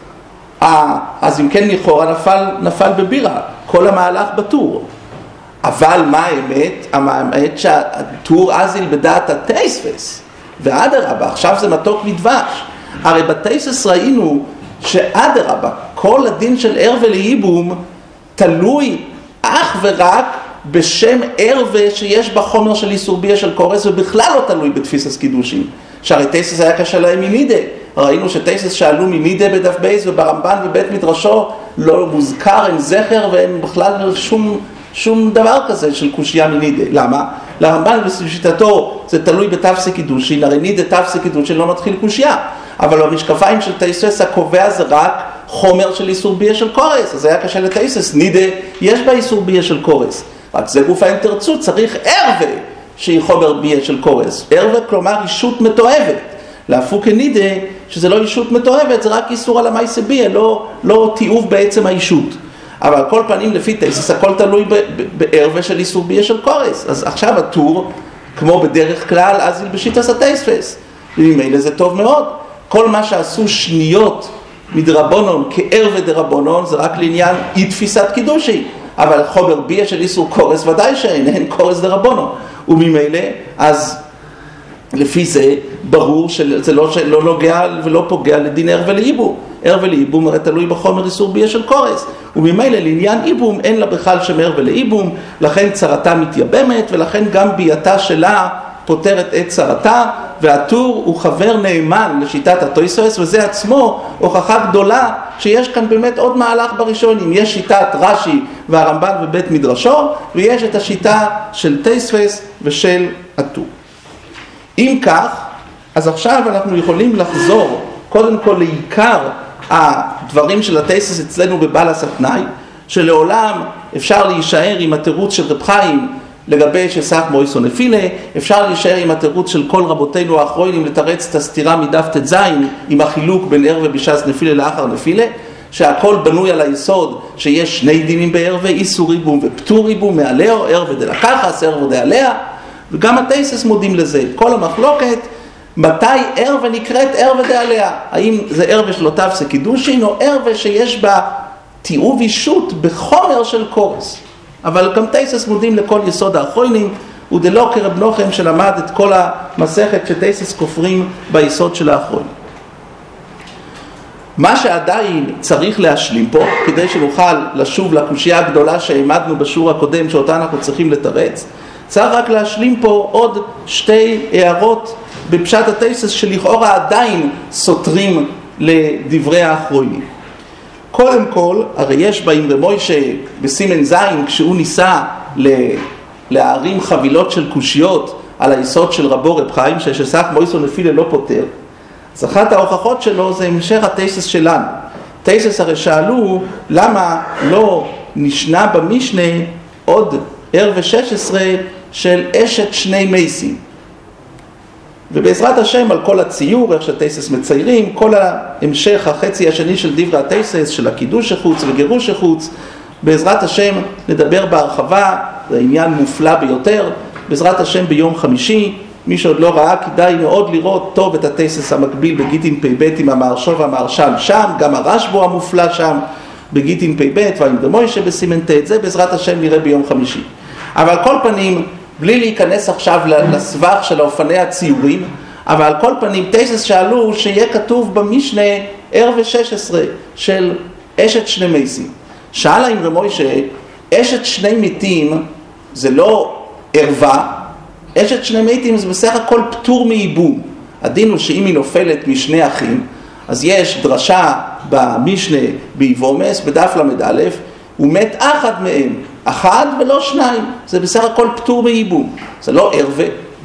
אז אם כן לכאורה נפל, נפל בבירה, כל המהלך בטור. אבל מה האמת? האמת שהטור אזיל בדעת הטייספס, ואדרבה, עכשיו זה מתוק מדבש. הרי בטייספס ראינו שאדרבה, כל הדין של ער ולאיבום תלוי אך ורק בשם ערווה שיש בחומר של איסור ביה של קורס, ובכלל לא תלוי בתפיסת קידושין. שהרי טייסס היה קשה להם ממידה. ראינו שטייסס שאלו ממידה בדף בייס, וברמב"ן ובית מדרשו לא מוזכר עם זכר, ואין בכלל שום, שום דבר כזה של קושיה ממידה. למה? לרמב"ן בשיטתו זה תלוי בתפסי קידושין, הרי נידה תפסי קידושין לא מתחיל קושיה. אבל במשקפיים של טייסס הקובע זה רק חומר של איסור ביה של קורס, אז היה קשה לטייסס, נידה יש בה איסור ביה של קורס, רק זה גוף האינטרצות, צריך ערווה שהיא חומר ביה של קורס. ערווה כלומר אישות מתואבת, להפוך כנידה שזה לא אישות מתואבת, זה רק איסור על המייסה ביה, לא, לא תיעוב בעצם האישות. אבל כל פנים לפי טייסס הכל תלוי בערווה של איסור ביה של קורס. אז עכשיו הטור, כמו בדרך כלל, אז בשיטת הטייספס, וממילא זה טוב מאוד. כל מה שעשו שניות מדרבנון כער ודרבנון זה רק לעניין אי תפיסת קידושי, אבל חומר ביה של איסור קורס ודאי שאין, אין קורס דרבנון, וממילא אז לפי זה ברור שזה לא, לא נוגע ולא פוגע לדין ער ולאיבום. ער ולאיבום הרי תלוי בחומר איסור ביה של קורס, וממילא לעניין איבום אין לה בכלל שם ער ולאיבום, לכן צרתה מתייבמת, ולכן גם בייתה שלה פותרת את צרתה, והטור הוא חבר נאמן לשיטת התויסוס, וזה עצמו הוכחה גדולה שיש כאן באמת עוד מהלך בראשונים. יש שיטת רש"י והרמב"ן ובית מדרשו, ויש את השיטה של תויסוס ושל הטור. אם כך, אז עכשיו אנחנו יכולים לחזור קודם כל לעיקר הדברים של התויסוס אצלנו בבעלת התנאי, שלעולם אפשר להישאר עם התירוץ של רב חיים לגבי שסך מויסו נפילה, אפשר להישאר עם התירוץ של כל רבותינו האחרונים לתרץ את הסתירה מדף תז עם החילוק בין ער ובש"ס נפילה לאחר נפילה, שהכל בנוי על היסוד שיש שני דינים בערווה, איסור איבום ופטור איבום מעליה, ערווה דלקחס, ערווה דעליה, וגם התויסוס מודים לזה. כל המחלוקת מתי ערווה נקראת ערווה דעליה, האם זה ערווה של אותיו סקידושין או ערווה שיש בה תיעוב אישות בחומר של קורס. אבל גם תויסוס מודים לכל יסוד האחרונים, ודלא כרב נוחם שלמד את כל המסכת שתויסוס כופרים ביסוד של האחרונים. מה שעדיין צריך להשלים פה, כדי שנוכל לשוב לקושיה הגדולה שהעמדנו בשיעור הקודם שאותה אנחנו צריכים לתרץ, צריך רק להשלים פה עוד שתי הערות בפשט התויסוס שלכאורה עדיין סותרים לדברי האחרונים. קודם כל, הרי יש באמרי מוישה בסימן זין, כשהוא ניסה להרים חבילות של קושיות על היסוד של רבו רב חיים, ששסך מויסו נפילה לא פותר, אז אחת ההוכחות שלו זה המשך התויסוס שלנו. תויסוס הרי שאלו למה לא נשנה במשנה עוד ערווה שש עשרה של אשת שני מייסים. ובעזרת השם על כל הציור, איך שהתויסוס מציירים, כל ההמשך החצי השני של דברי התויסוס, של הקידוש החוץ וגירוש החוץ, בעזרת השם נדבר בהרחבה, זה עניין מופלא ביותר, בעזרת השם ביום חמישי, מי שעוד לא ראה כדאי מאוד לראות טוב את התויסוס המקביל בגיטין פי בית עם המהרש"א והמהרש"ל שם, גם הרשב"א המופלא שם בגיטין פי בית והאמרי מוישה בסימן ט', זה בעזרת השם נראה ביום חמישי. אבל על כל פנים, בלי להיכנס עכשיו לסבך של האופני הציורים, אבל על כל פנים תויסוס שאלו שיהיה כתוב במשנה ערווה שש עשרה של אשת שני מייסים. שאל האמרי מוישה, אשת שני מתים זה לא ערווה, אשת שני מתים זה בסך הכל פטור מייבום. הדין הוא שאם היא נופלת משני אחים, אז יש דרשה במשנה ביבומס בדף למד א', הוא מת אחד מהם, אחד ולא שניים, זה בסך הכל פטור מייבום, זה לא ערווה.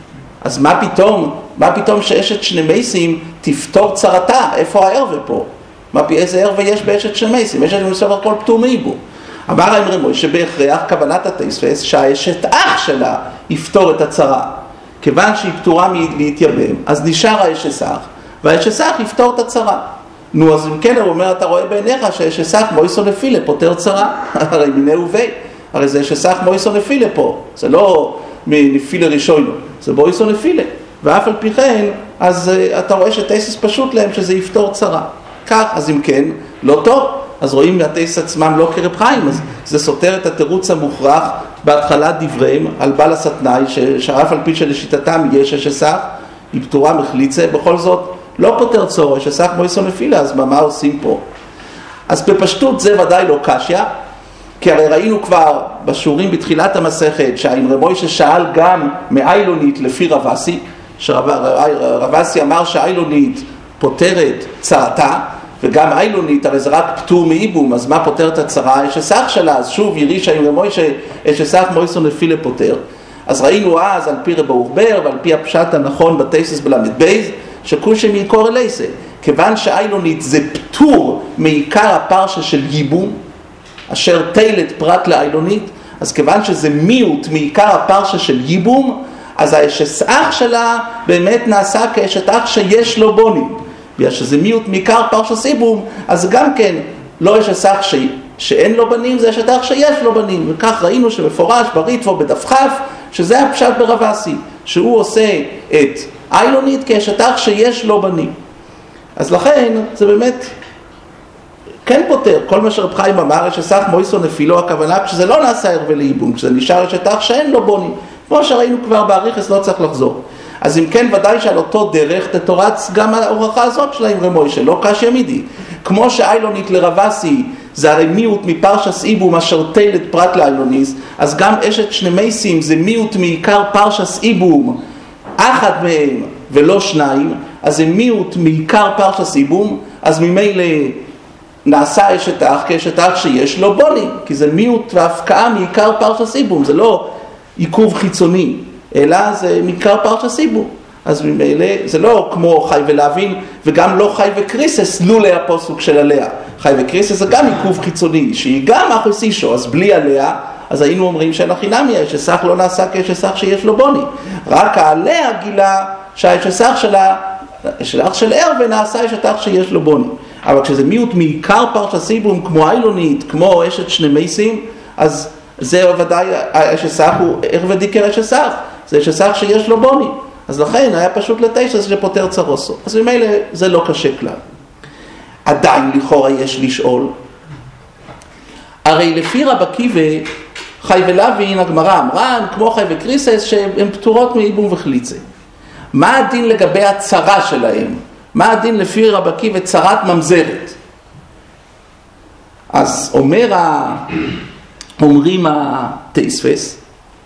אז מה פתאום, מה פתאום שאשת שני מייסים תפתור צרתה? איפה הערווה פה? מה, איזה ערווה יש באשת שני מייסים? אשת בסך הכל פטור מייבום. אמר האמרי מוישה בהכרח כוונת התויסוס שהאשת אח שלה יפתור את הצרה. כיוון שהיא פטורה מלהתייבם, אז נשאר האשת אח, והאשת אח יפתור את הצרה. נו, אז אם כן, הוא אומר, אתה רואה בעיניך שהאשת אח מויסו נפילה פותר צרה. הרי מיני ובי, הרי זה האשת אח מויסו נפילה פה, זה לא מנפילה ראשון, זה מויסו נפילה. ואף על פי כן, אז אתה רואה שתויסוס פשוט להם שזה יפתור צרה. כך, אז אם כן, לא טוב. אז רואים מהתויסוס עצמם לא כרב חיים, אז זה סותר את התירוץ המוכרח בהתחלת דבריהם על בעלת התנאי, שאף על פי שלשיטתם יש אשת אח, היא פטורה מחליצה, בכל זאת לא פותר צורו, אשת אח מויסו נפילה, אז מה עושים פה? אז בפשטות זה ודאי לא קשיא, כי הרי ראינו כבר בשיעורים בתחילת המסכת, שהאמרי מוישה שאל גם מאיילונית לפי רב אסי, שרב אסי אמר שהאיילונית פותרת צרתה, וגם איילונית, הרי זה רק פטור מייבום, אז מה פותר את הצרה? אשת אח שלה, אז שוב יריש האמרי מוישה, אשת אח מויסו נפילה פותר. אז ראינו אז על פי רב ברוך בר ועל פי הפשט הנכון בתויסוס בלמד בייז, שכושי מעיקור אלייסה, כיוון שאיילונית זה פטור מעיקר הפרשה של ייבום, אשר תלת פרט לאיילונית, אז כיוון שזה מיעוט מעיקר הפרשה של ייבום, אז האשת אח שלה באמת נעשה כאשת אח שיש לו בונים. בגלל שזה מיעוט מעיקר פרשת ייבום, אז גם כן לא אשת אח ש... שאין לו בנים, זה אשת אח שיש לו בנים. וכך ראינו שמפורש בריטב"א בדף כ' שזה הפשט ברב אסי, שהוא עושה את איילונית כאשת אח שיש לו בנים. אז לכן זה באמת כן פותר, כל מה שרב חיים אמר, אשת אח מויסו נפילו, הכוונה כשזה לא נעשה ערווה לייבום, כשזה נשאר אשת אח שאין לו בונים. כמו שראינו כבר באריכוס, לא צריך לחזור. אז אם כן ודאי שעל אותו דרך תתורץ גם ההוכחה הזאת של האמרי מוישה, לא קשיא מידי. כמו שאיילונית לרבסי זה הרי מיעוט מפרשס איבום אשר תלת פרט לאיילוניס, אז גם אשת שני מייסים זה מיעוט מעיקר פרשס איבום, אחד מהם ולא שניים, אז זה מיעוט מעיקר פרשס איבום, אז ממילא נעשה אשת אח כאשת אח שיש לו בוני, כי זה מיעוט והפקעה מעיקר פרשס איבום, זה לא עיכוב חיצוני, אלא זה מעיקר פרשס איבום. אז ממילא זה לא כמו חי ולהבין, וגם לא חי וקריסס לולי הפוסוק של עליה. חי וקריסס זה גם עיכוב חיצוני, שהיא גם אחוס אישו, אז בלי עליה, אז היינו אומרים שאין הכי נמי, שסך לא נעשה כשסך שיש לו בוני. רק העליה גילה שהשסך שלה, של אח של ער ונעשה שטח שיש לו בוני. אבל כשזה מיעוט מעיקר פרשס איבום, כמו איילונית, כמו אשת שני מייסים, אז זה ודאי, השסך הוא ער ודיקר השסך, זה שסך שיש לו בוני. אז לכן היה פשוט לתשע שפותר צרוסו. אז ממילא זה לא קשה כלל. עדיין לכאורה יש לשאול, הרי לפי רב עקיבא, חי ולהבין, הגמרא אמרה, כמו חי וקריסס, שהן פטורות מאיבום וחליצה. מה הדין לגבי הצרה שלהם? מה הדין לפי רב עקיבא צרת ממזרת? אז אומר ה... אומרים התייספס,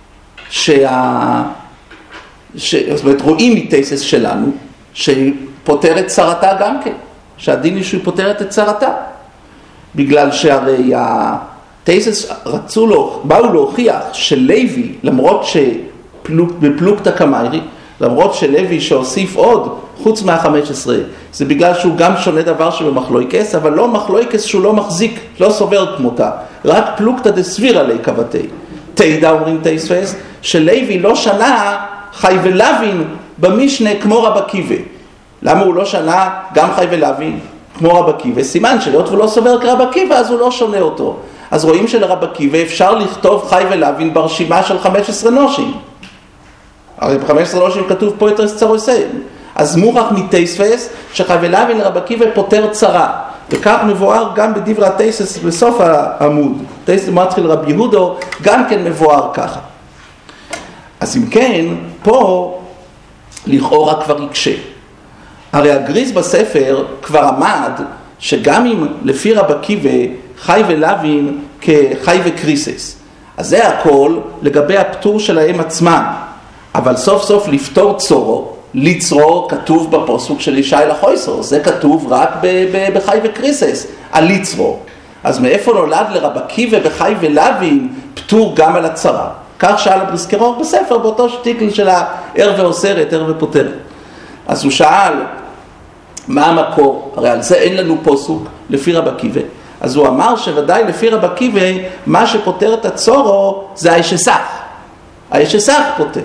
שה... ש... זאת אומרת, רואים מתייסס שלנו, שהיא פותרת צרתה גם כן, שהדין היא שהיא פותרת את צרתה. בגלל שהרי התייסס רצו לו, באו להוכיח שלוי, למרות שבפלוגתא קמיירי, למרות שלוי שהוסיף עוד, חוץ מה-חמש עשרה, זה בגלל שהוא גם שונה דבר שבמחלויקס, אבל לא מחלויקס שהוא לא מחזיק, לא סובר כמותה, רק פלוגתא דסבירא ליה כבתי. תדע אומרים תייספס, שלוי לא שנה חי ולהבין במשנה כמו רב עקיבא. למה הוא לא שנה גם חי ולהבין כמו רב עקיבא? סימן שלהיות הוא לא סובר כרב עקיבא, אז הוא לא שונה אותו. אז רואים שלרב עקיבא אפשר לכתוב חי ולהבין ברשימה של חמש עשרה נושים. הרי ב-חמש עשרה נושים כתוב פה את צרוסי. אז מוכח מתייספס שחי ולהבין לרב עקיבא פותר צרה. וכך מבואר גם בדברי התייסס בסוף העמוד. תייסס מתחיל רב יהודו גם כן מבואר ככה. אז אם כן, פה לכאורה כבר יקשה. הרי הגריס בספר כבר עמד שגם אם לפי רב עקיבא חי ולהבין כחי וקריסס, אז זה הכל לגבי הפטור שלהם עצמם. אבל סוף סוף לפתור צורו, ליצרו כתוב בפוסוק של ישי לחויסו, זה כתוב רק בחי וקריסס, על ליצרו. אז מאיפה נולד לרב עקיבא בחי ולהבין פטור גם על הצרה? כך שאל הבריסקרור בספר, באותו שטיקל של הער ואוסרת, ער ופותרת. אז הוא שאל, מה המקור? הרי על זה אין לנו פוסוק לפי רב עקיבא. אז הוא אמר שוודאי לפי רב עקיבא, מה שפותר את הצורו זה הישסך. הישסך פותר.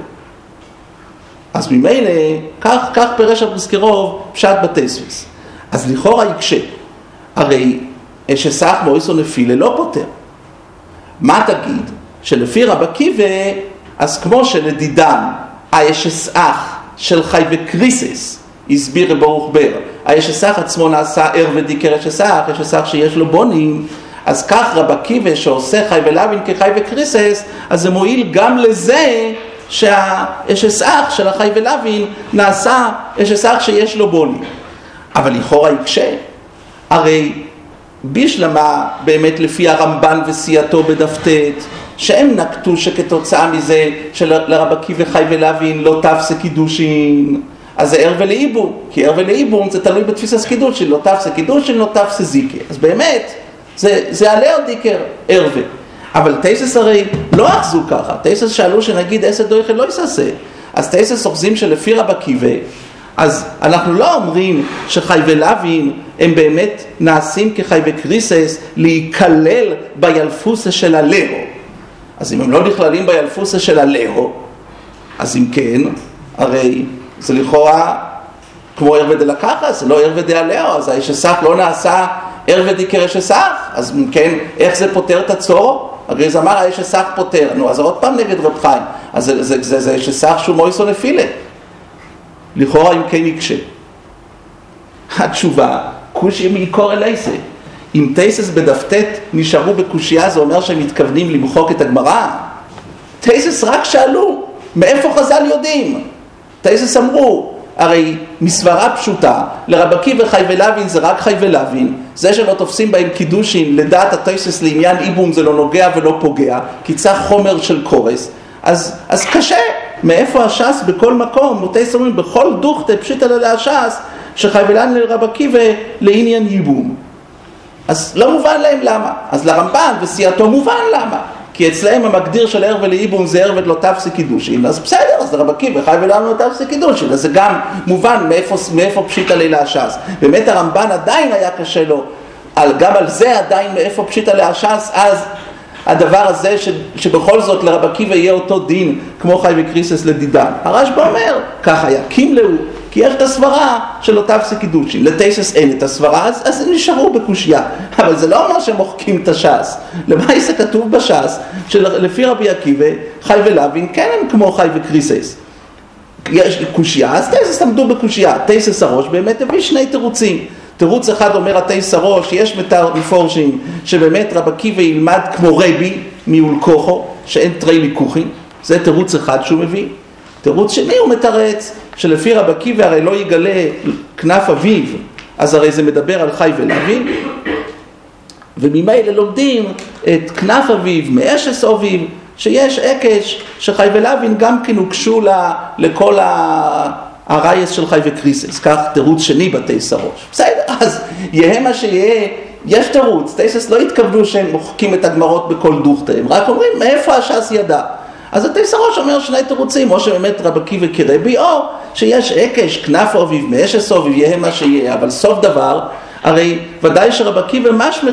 אז ממילא, כך, כך פירש הבריסקרור פשט בתייספס. אז לכאורה יקשה. הרי הישסך מויסו נפילה לא פותר. מה תגיד? שלפי רב עקיבא, אז כמו שלדידם, הישסך של חי וקריסס, הסביר ברוך בר, הישסך עצמו נעשה ער ודיקר הישסך, הישסך שיש לו בונים, אז כך רב עקיבא שעושה חי ולהבין כחי וקריסס, אז זה מועיל גם לזה שהישסך של החי ולהבין נעשה הישסך שיש לו בונים. אבל לכאורה יקשה, הרי בשלמה באמת לפי הרמב"ן וסייעתו בדף ט' שהם נקטו שכתוצאה מזה שלרב עקיבא חי ולהבין לא תפסה קידושין, אז זה ער ולאיבום, כי ער ולאיבום זה תלוי בתפיסת קידושין, לא תפסה קידושין, לא תפסה זיקה. אז באמת זה, זה עליה דיקר ער ו... אבל תייסס הרי לא אחזו ככה, תייסס שאלו שנגיד עשת דויכל לא יסעשה, אז תייסס אוחזים שלפי רב עקיבא, אז אנחנו לא אומרים שחי ולהבין הם באמת נעשים כחי וקריסס להיכלל בילפוסה של הלאו. אז אם הם לא נכללים בילפוסה של הלאו, אז אם כן, הרי זה לכאורה כמו ער ודלקחה, זה לא ער ודלאו, אז הישסך לא נעשה ער ודיקר הישסך, אז אם כן, איך זה פותר את הצורו? הרי זה אמר הישסך פותר, נו, אז עוד פעם נגד רב חיים, אז זה, זה, זה, זה הישסך שהוא מויסו נפילה. לכאורה אם כן יקשה. התשובה, קושי מעיקור אלייסה. אם תייסס בדף ט' נשארו בקושייה, זה אומר שהם מתכוונים למחוק את הגמרא. תייסס רק שאלו, מאיפה חז"ל יודעים? תייסס אמרו, הרי מסברה פשוטה, לרב עקיבא חי ולוין זה רק חי ולוין, זה שלא תופסים בהם קידושין, לדעת התייסס לעניין איבום זה לא נוגע ולא פוגע, כי צריך חומר של קורס, אז, אז קשה, מאיפה הש"ס בכל מקום, תייסס אומרים, בכל דוכתא פשיטא לה הש"ס, שחי ולוין לרב עקיבא לעניין איבום. אז לא מובן להם למה, אז לרמב"ן וסייעתו מובן למה, כי אצלהם המגדיר של ערב ולאיבום זה ערב לא תפסי קידושין, אז בסדר, אז לרב עקיבא חי ולוין לא תפסי קידושין, אז זה גם מובן מאיפה, מאיפה פשיטא לילה הש"ס. באמת הרמב"ן עדיין היה קשה לו, על, גם על זה עדיין מאיפה פשיטא להש"ס, אז הדבר הזה ש, שבכל זאת לרב עקיבא יהיה אותו דין כמו חי וקריסס לדידן. הרשב"א אומר, ככה היה, קימלאו, כי יש את הסברה של לא תפסי קידושין, לתייסס אין את הסברה, אז, אז הם נשארו בקושיה, אבל זה לא אומר שהם מוחקים את הש"ס, למעשה זה כתוב בש"ס, שלפי רבי עקיבא, חי ולוין כן הם כמו חי וקריסס, יש קושיה, אז תייסס עמדו בקושיה, תייסס הראש באמת הביא שני תירוצים, תירוץ אחד אומר התייס הראש, יש מתאר מפורשים, שבאמת רב עקיבא ילמד כמו רבי מאולקוחו, שאין תרי ליכוחין, זה תירוץ אחד שהוא מביא, תירוץ שני הוא מתרץ, שלפי רב עקיבא הרי לא יגלה כנף אביו, אז הרי זה מדבר על חי ולוין, וממילא לומדים את כנף אביו מאשס אביו, שיש עקש שחי ולוין גם כן הוקשו לה, לכל הרייס של חי וקריסס, כך תירוץ שני בתייס הראש. בסדר, אז יהיה מה שיהיה, יש תירוץ, תייסס לא התכוונו שהם מוחקים את הגמרות בכל דוכתא, הם רק אומרים מאיפה הש"ס ידע. אז התייס הראש אומר שני תירוצים, או שבאמת רב עקיבא כרבי, או שיש עקש, כנף אביו, מאשס אביו, יהיה מה שיהיה, אבל סוף דבר, הרי ודאי שרב עקיבא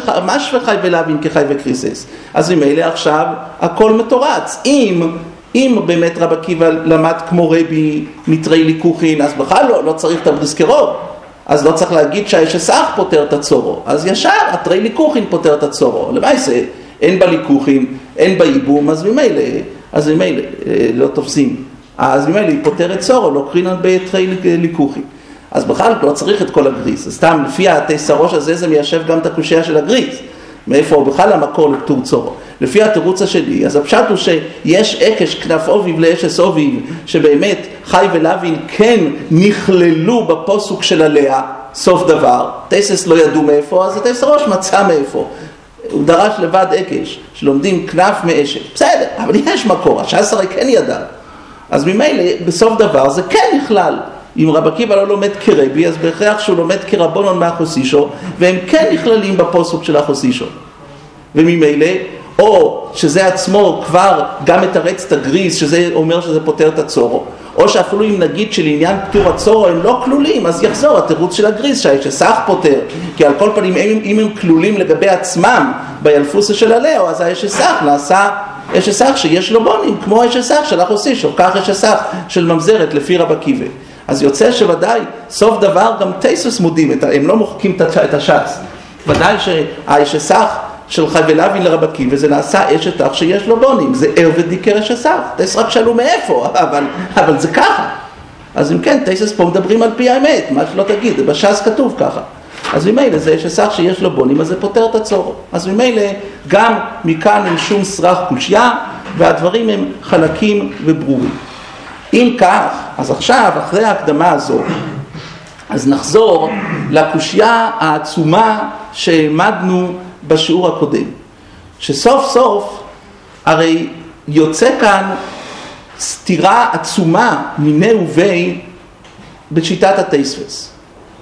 מש וחי ולוין כחי וקריסס, אז ממילא עכשיו הכל מתורץ. אם, אם באמת רב עקיבא למד כמו רבי מתרי ליכוחין, אז בכלל לא, לא צריך את הבריסקרוב, אז לא צריך להגיד שהאשסח פותר את הצורו, אז ישר התרי ליכוחין פותר את הצורו, למעשה אין בליכוחין, אין באיבום, אז ממילא, אז ממילא לא תופסים, אז ממילא היא פותרת צורו, לא קרינן בתרי ליכוחין. אז בכלל לא צריך את כל הגריס, אז סתם לפי התייס הראש הזה זה מיישב גם את הקושיה של הגריס, מאיפה הוא בכלל המקור לפתור צורו. לפי התירוץ השני, אז הפשט הוא שיש עקש כנף אביב לאשס אביב, שבאמת חי ולוין כן נכללו בפוסוק של עליה, סוף דבר, תייסס לא ידעו מאיפה, אז התייס הראש מצא מאיפה. הוא דרש לבד עקש, שלומדים כנף מאשת, בסדר, אבל יש מקור, הש"ס הרי כן ידע. אז ממילא בסוף דבר זה כן נכלל. אם רב עקיבא לא לומד כרבי, אז בהכרח שהוא לומד כרבונון מהחוסישו, והם כן נכללים בפוסוק של החוסישו. וממילא, או שזה עצמו כבר גם מתרץ את הגריס, שזה אומר שזה פותר את הצורו, או שאפילו אם נגיד שלעניין פתור הצורו הם לא כלולים, אז יחזור התירוץ של הגריס, שהאשסח פותר, כי על כל פנים אם, אם הם כלולים לגבי עצמם בילפוסה של הלאו, אז האשסח נעשה אשסח שיש לו בונים, כמו האשסח של החוסישו, כך אשסח של ממזרת לפי רב עקיבא. אז יוצא שוודאי, סוף דבר גם תייסס מודים, הם לא מוחקים את הש"ס. ודאי שהאשסח של חי ולוין לרב עקיבא, וזה נעשה אשתך שיש לו בונים, זה ערב דיקר אשסח. תייסס רק שאלו מאיפה, אבל, אבל זה ככה. אז אם כן, תייסס פה מדברים על פי האמת, מה שלא תגיד, בש"ס כתוב ככה. אז ממילא זה אשסח שיש לו בונים, אז זה פותר את הצורו. אז ממילא גם מכאן אין שום סרח קושיה, והדברים הם חלקים וברורים. אם כך, אז עכשיו, אחרי ההקדמה הזו, אז נחזור לקושיה העצומה שהעמדנו בשיעור הקודם. שסוף סוף, הרי יוצא כאן סתירה עצומה מיני ובי בשיטת התייספס.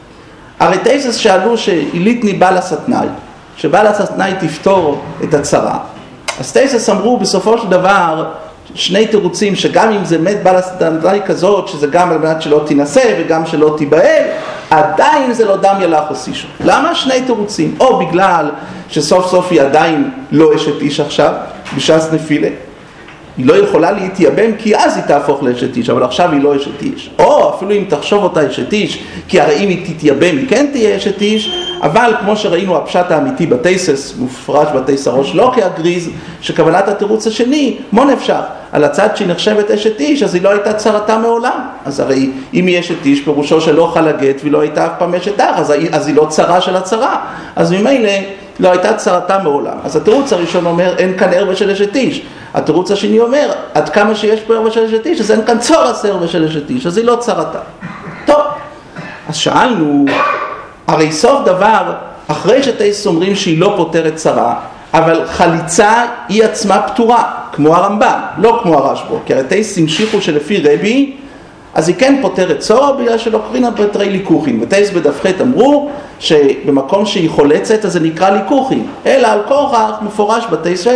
הרי תייספס שאלו שאיליתני בעל הסתנאי, שבעל הסתנאי תפתור את הצרה. אז תייספס אמרו בסופו של דבר, שני תירוצים שגם אם זה מת בעל הסתנאי כזאת, שזה גם על מנת שלא תנסה וגם שלא תיבהל, עדיין זה לא דם ילך עושישו. למה שני תירוצים? או בגלל שסוף סוף היא עדיין לא אשת איש עכשיו, בש"ס נפילה. היא לא יכולה להתייבם כי אז היא תהפוך לאשת איש, אבל עכשיו היא לא אשת איש. או אפילו אם תחשוב אותה אשת איש, כי הרי אם היא תתייבם היא כן תהיה אשת איש, אבל כמו שראינו הפשט האמיתי בתייסס, מופרש בתייס הראש לא כהגריז, שכוונת התירוץ השני, מו נפשך, על הצד שהיא נחשבת אשת איש, אז היא לא הייתה צרתה מעולם. אז הרי אם היא אשת איש, פירושו שלא חל הגט והיא לא הייתה אף פעם אשת אח, אז, אז היא לא צרה של הצרה. אז ממילא לא הייתה צרתה מעולם. אז התירוץ הראשון אומר, אין כאן ערווה של אשת איש. התירוץ השני אומר, עד כמה שיש פה ערווה של אשת איש, אז אין כאן צורס ערווה של אשת איש, אז היא לא צרתה. טוב, אז שאלנו, הרי סוף דבר, אחרי שטייס אומרים שהיא לא פותרת צרה, אבל חליצה היא עצמה פתורה, כמו הרמב"ם, לא כמו הרשב"א, כי הרי טייס המשיכו שלפי רבי, אז היא כן פותרת צורה בגלל שלא קרינה בתרי ליקוחים. וטייס בדף ח' אמרו שבמקום שהיא חולצת אז זה נקרא ליקוחים, אלא על כורח מפורש בטייס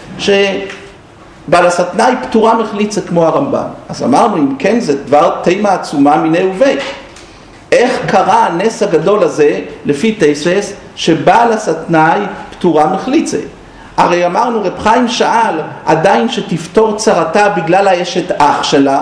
שבעל הסתנאי פתורה מחליצה כמו הרמב"ם. אז אמרנו אם כן זה דבר תימה עצומה מיני ובי. איך קרה הנס הגדול הזה לפי טייס שבעל הסתנאי פתורה מחליצה? הרי אמרנו רב חיים שאל עדיין שתפתור צרתה בגלל האשת אח שלה,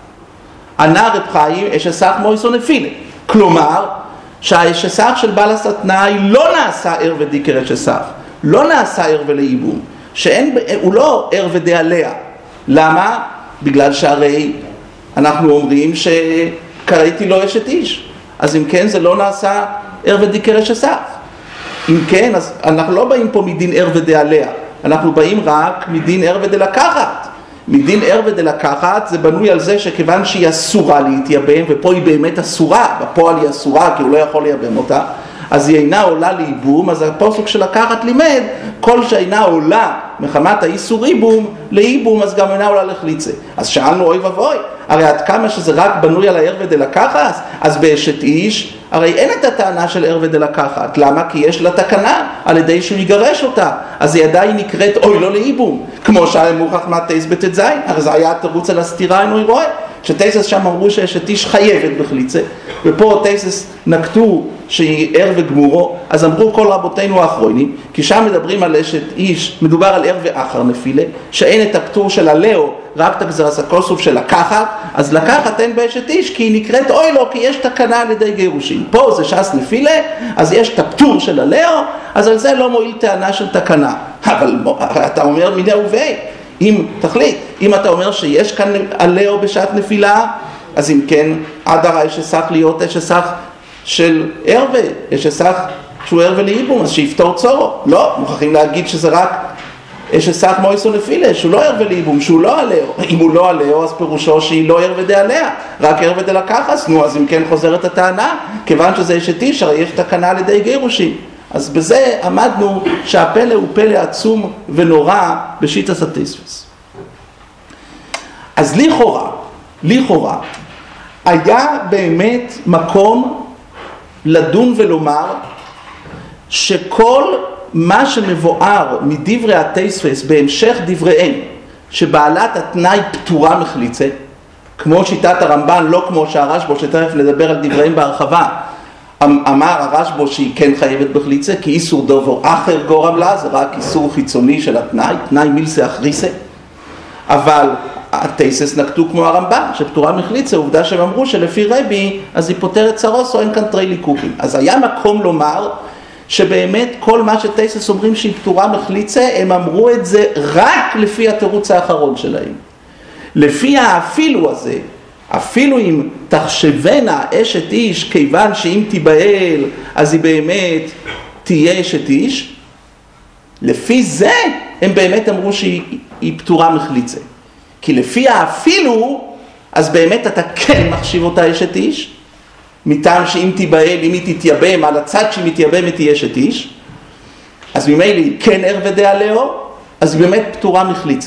ענה רב חיים אשסך מויסו נפילה, כלומר שהאשסך של בעל הסתנאי לא נעשה ער ודיקר אשסך, לא נעשה ער ולאיבום, שאין, הוא לא ער ודעליה. למה? בגלל שהרי אנחנו אומרים שקראתי לו אשת איש, אז אם כן זה לא נעשה ער ודיקר אשסך. אם כן אז אנחנו לא באים פה מדין ער ודעליה, אנחנו באים רק מדין ער ודלקחת. מדין ער ודלקחת זה בנוי על זה שכיוון שהיא אסורה להתייבם, ופה היא באמת אסורה, בפועל היא אסורה כי הוא לא יכול לייבם אותה, אז היא אינה עולה לאיבום. אז הפסוק של לקחת לימד כל שאינה עולה מחמת האיסור איבום לאיבום אז גם אינה עולה לחליצה. אז שאלנו אוי ובוי, הרי עד כמה שזה רק בנוי על הער ודלקחת, אז באשת איש הרי אין את הטענה של ער ודלקחת. למה? כי יש לה תקנה על ידי שהוא יגרש אותה, אז היא עדיין נקראת אוי לא לאיבום, כמו שהמוכח מהטייס בט"ז. הרי זה היה התירוץ על הסתירה אינו רואה, שטייסס שם אמרו שאשת איש חייבת בחליצה, ופה טייסס נקטו שהיא ער וגמורו, אז אמרו כל רבותינו האחרונים, כי שם מדברים על אשת איש, מדובר על ער ואחר נפילה, שאין את הפטור של הלאו, רק את הגזרס הכוסוף של לקחת, אז לקחת אין באשת איש, כי היא נקראת אוי לו, כי יש תקנה על ידי גירושים. פה זה שס נפילה, אז יש את הפטור של הלאו, אז על זה לא מועיל טענה של תקנה. אבל אתה אומר מיני ובי, אם תחליט, אם אתה אומר שיש כאן הלאו בשעת נפילה, אז אם כן, עד הרי שסך להיות שסך של ערווה, יש שסך שהוא ערווה לאיבום, אז שיפתור צורו. לא, מוכרחים להגיד שזה רק יש שסך מויסו נפילה, שהוא לא ערווה לאיבום, שהוא לא עלהו. אם הוא לא עלהו, אז פירושו שהיא לא ערווה דה עליה, רק ערווה דה לקחס. נו, אז אם כן חוזרת הטענה, כיוון שזה אשת איש, הרי יש תקנה על ידי גירושים. אז בזה עמדנו שהפלא הוא פלא עצום ונורא בשיטת הטייספס. אז לכאורה, לכאורה, היה באמת מקום לדון ולומר שכל מה שמבואר מדברי הטייספס בהמשך דבריהם, שבעלת התנאי פטורה מחליצה, כמו שיטת הרמב"ן, לא כמו שהרשב"א, שתכף לדבר על דבריהם בהרחבה, אמר הרשב"א שהיא כן חייבת בחליצה, כי איסור דובו אחר גורם לה, זה רק איסור חיצוני של התנאי, תנאי מילסה אחריסה, אבל הטייסס נקטו כמו הרמב"ם, שפטורה מחליצה, עובדה שהם אמרו שלפי רבי, אז היא פותרת צרוס או אין כאן תרי ליקוחים. אז היה מקום לומר שבאמת כל מה שטייסס אומרים שהיא פטורה מחליצה, הם אמרו את זה רק לפי התירוץ האחרון שלהם. לפי האפילו הזה, אפילו אם תחשבנה אשת איש, כיוון שאם תיבהל, אז היא באמת תהיה אשת איש, לפי זה הם באמת אמרו שהיא פטורה מחליצה. כי לפי האפילו, אז באמת אתה כן מחשיב אותה אשת איש, מטעם שאם תיבהל, אם היא תתייבם, על הצד שהיא מתייבמת היא אשת איש, אז ממילא כן ער ודעה לאו, אז היא באמת פטורה מחליצה.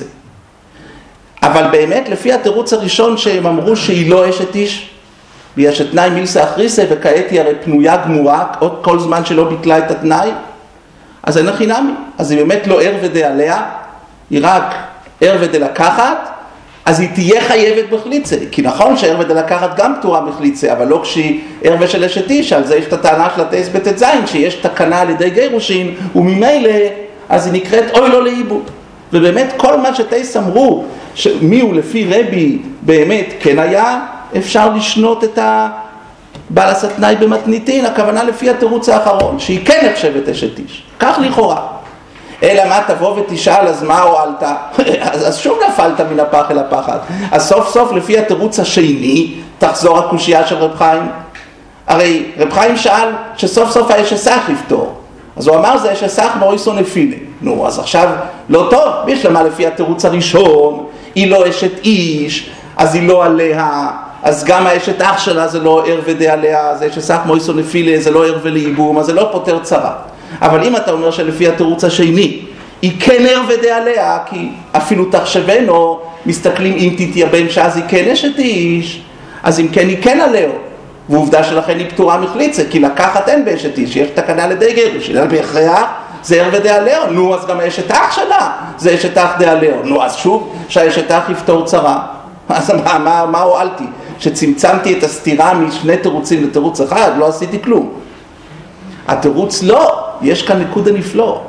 אבל באמת לפי התירוץ הראשון שהם אמרו שהיא לא אשת איש, והיא אשת תנאי מילסה אחריסה, וכעת היא הרי פנויה גמורה, עוד כל זמן שלא ביטלה את התנאי, אז אין הכי נמי, אז היא באמת לא ער ודעה עליה, היא רק ער ודעה לקחת, אז היא תהיה חייבת בחליצה, כי נכון שער ודעה לקחת גם פטורה מחליצה, אבל לא כשהיא ער ושל אשת איש, על זה יש את הטענה של הטייס בט"ז, שיש תקנה על ידי גירושין, וממילא אז היא נקראת אוי לא לאיבוד. ובאמת כל מה שטייס אמרו, מי הוא לפי רבי באמת כן היה, אפשר לשנות את הבעל הסתנאי במתניתין, הכוונה לפי התירוץ האחרון, שהיא כן נחשבת אשת איש, כך לכאורה. אלא מה תבוא ותשאל, אז מה הועלת? אז, אז שוב נפלת מן הפח אל הפחד. אז סוף סוף לפי התירוץ השני, תחזור הקושייה של רב חיים. הרי רב חיים שאל שסוף סוף האש הסך לפתור. אז הוא אמר זה שסך מויסו נפילה. נו, אז עכשיו לא טוב, יש למה לפי התירוץ הראשון, היא לא אשת איש, אז היא לא עליה, אז גם האשת אח שלה זה לא ער ודה עליה, זה שסך מויסו נפילה, זה לא ער ולייבום, אז זה לא פותר צרה. אבל אם אתה אומר שלפי התירוץ השני, היא כן ער ודה עליה, כי אפילו תחשבנו, מסתכלים אם תתייבם שאז היא כן אשת איש, אז אם כן היא כן עליה. ועובדה שלכן היא פטורה מחליצה, כי לקחת אין באשת איש, יש תקנה לידי גירוש, אלא בהכרח זה ער ודה עליה, נו אז גם האשת אח שלה, זה אשת אח דה עליה, נו אז שוב שהאשת אח יפתור צרה. אז מה, מה, מה הועלתי? שצמצמתי את הסתירה משני תירוצים לתירוץ אחד, לא עשיתי כלום. התירוץ לא, יש כאן נקודה נפלא.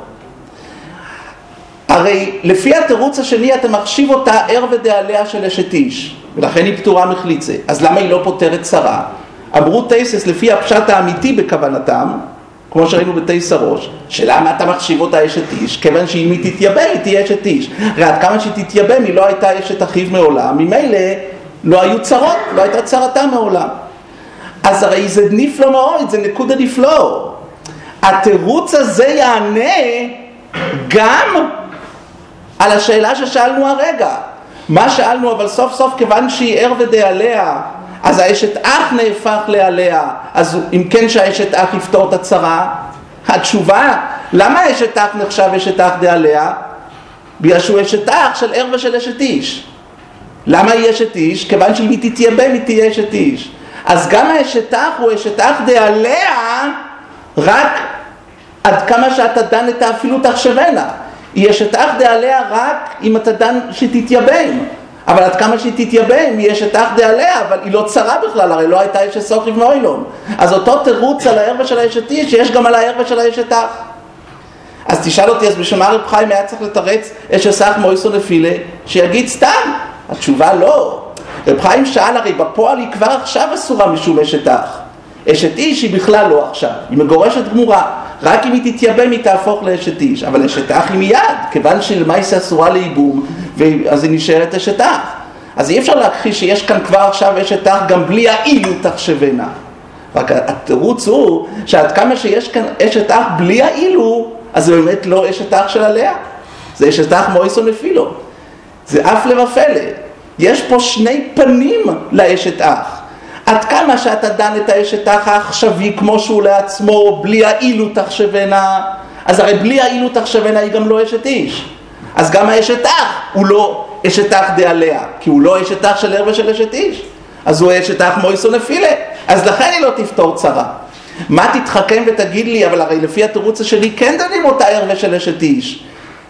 הרי לפי התירוץ השני אתה מחשיב אותה ער ודה עליה של אשת איש, ולכן היא פטורה מחליצה. אז למה היא לא פותרת צרה? אמרו תייסס לפי הפשט האמיתי בכוונתם, כמו שראינו בתייס הראש, שלמה אתה מחשיב אותה אשת איש? כיוון שאם היא תתייבם היא תהיה אשת איש. הרי עד כמה שהיא תתייבם היא לא הייתה אשת אחיו מעולם, ממילא לא היו צרות, לא הייתה צרתה מעולם. אז הרי זה נפלא מאוד, זה נקודה נפלא. התירוץ הזה יענה גם על השאלה ששאלנו הרגע. מה שאלנו? אבל סוף סוף כיוון שהיא ער ודה עליה, אז האשת אח נהפך לעליה, אז אם כן שהאשת אח יפתור את הצרה, התשובה, למה האשת אח נחשב אשת אח דה עליה? בגלל שהוא אשת אח של ער ושל אשת איש. למה היא אשת איש? כיוון שאם היא תתייבם היא תהיה אשת איש. אז גם האשת אח הוא אשת אח דה עליה, רק עד כמה שאתה דן את אפילו תחשבנה. היא אשת אח דה עליה רק אם אתה דן שתתייבם. אבל עד כמה שהיא תתייבם, היא אשת אח דה עליה, אבל היא לא צרה בכלל, הרי לא הייתה אשת סוכריב מאוילון. אז אותו תירוץ על הערווה של האשת איש, שיש גם על הערווה של האשת אח. אז תשאל אותי, אז בשביל מה רב חיים היה צריך לתרץ אשת סך מויסו נפילה, שיגיד סתם? התשובה לא. רב חיים שאל, הרי בפועל היא כבר עכשיו אסורה משום אשת אח. אשת איש היא בכלל לא עכשיו, היא מגורשת גמורה. רק אם היא תתייבם היא תהפוך לאשת איש, אבל אשת אח היא מיד, כיוון שלמעשה אסורה לייבום, אז היא נשארת אשת אח. אז אי אפשר להכחיש שיש כאן כבר עכשיו אשת אח גם בלי האילו תחשבנה. רק התירוץ הוא שעד כמה שיש כאן אשת אח בלי האילו, אז זה באמת לא אשת אח של עליה, זה אשת אח מויסו נפילו. זה אף לבפלא. יש פה שני פנים לאשת אח. עד כמה שאתה דן את האשת אח העכשווי כמו שהוא לעצמו, בלי האילו תחשבנה, אז הרי בלי האילו תחשבנה היא גם לא אשת איש. אז גם האשת אח הוא לא אשת אח דה עליה, כי הוא לא אשת אח של ערווה של אשת איש. אז הוא אשת אח מויסו נפילה, אז לכן היא לא תפתור צרה. מה תתחכם ותגיד לי, אבל הרי לפי התירוץ שלי כן דנים אותה ערווה של אשת איש.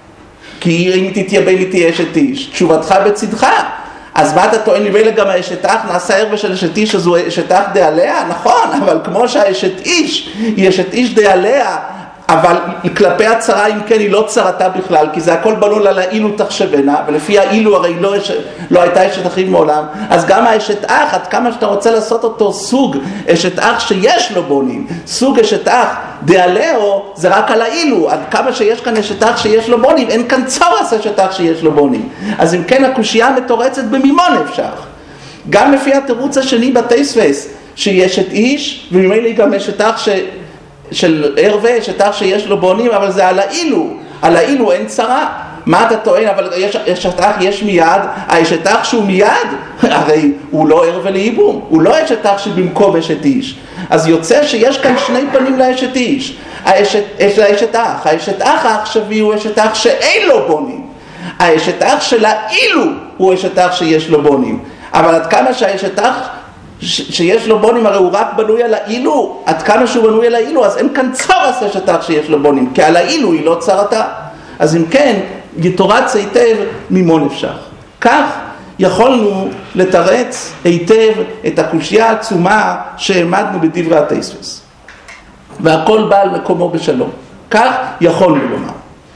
כי אם תתייבם היא תהיה אשת איש. תשובתך בצדך. אז מה אתה טוען לי, ואלה גם האשת אח נעשה ערווה של אשת איש, אז הוא אשת אח דה עליה? נכון, אבל כמו שהאשת איש היא אשת איש דה עליה, אבל כלפי הצרה אם כן היא לא צרתה בכלל, כי זה הכל בנוי על האילו תחשבנה, ולפי האילו הרי לא, יש, לא הייתה אשת אחיו מעולם, אז גם האשת אח, עד כמה שאתה רוצה לעשות אותו סוג אשת אח שיש לו בונים, סוג אשת אח דה עליה זה רק על האילו, עד כמה שיש כאן אשת אח שיש לו בונים, אין כאן צורס אשת אח שיש לו בונים. אז אם כן הקושייה המתורצת במימון אפשר. גם לפי התירוץ השני בתייספס, שהיא אשת איש, וממילא גם אשת אח ש... של ערווה, אשת אח שיש לו בונים, אבל זה על האילו, על האילו אין צרה. מה אתה טוען? אבל יש, אשת אח יש מיד, האשת אח שהוא מיד, הרי הוא לא ערווה לייבום, הוא לא אשת אח שבמקום אשת איש. אז יוצא שיש כאן שני פנים לאשת איש, האשת, האשת אח, האשת אח העכשווי הוא אשת אח שאין לו בונים, האשת אח של האילו הוא אשת אח שיש לו בונים, אבל עד כמה שהאשת אח שיש לו בונים, הרי הוא רק בנוי על האילו, עד כמה שהוא בנוי על האילו, אז אין כאן צרס אשת אח שיש לו בונים, כי על האילו היא לא צרתה. אז אם כן, יתורץ היטב ממון אפשר. כך יכולנו לתרץ היטב את הקושייה העצומה שהעמדנו בדברי התייספס. והכל בא על מקומו בשלום. כך יכולנו לומר.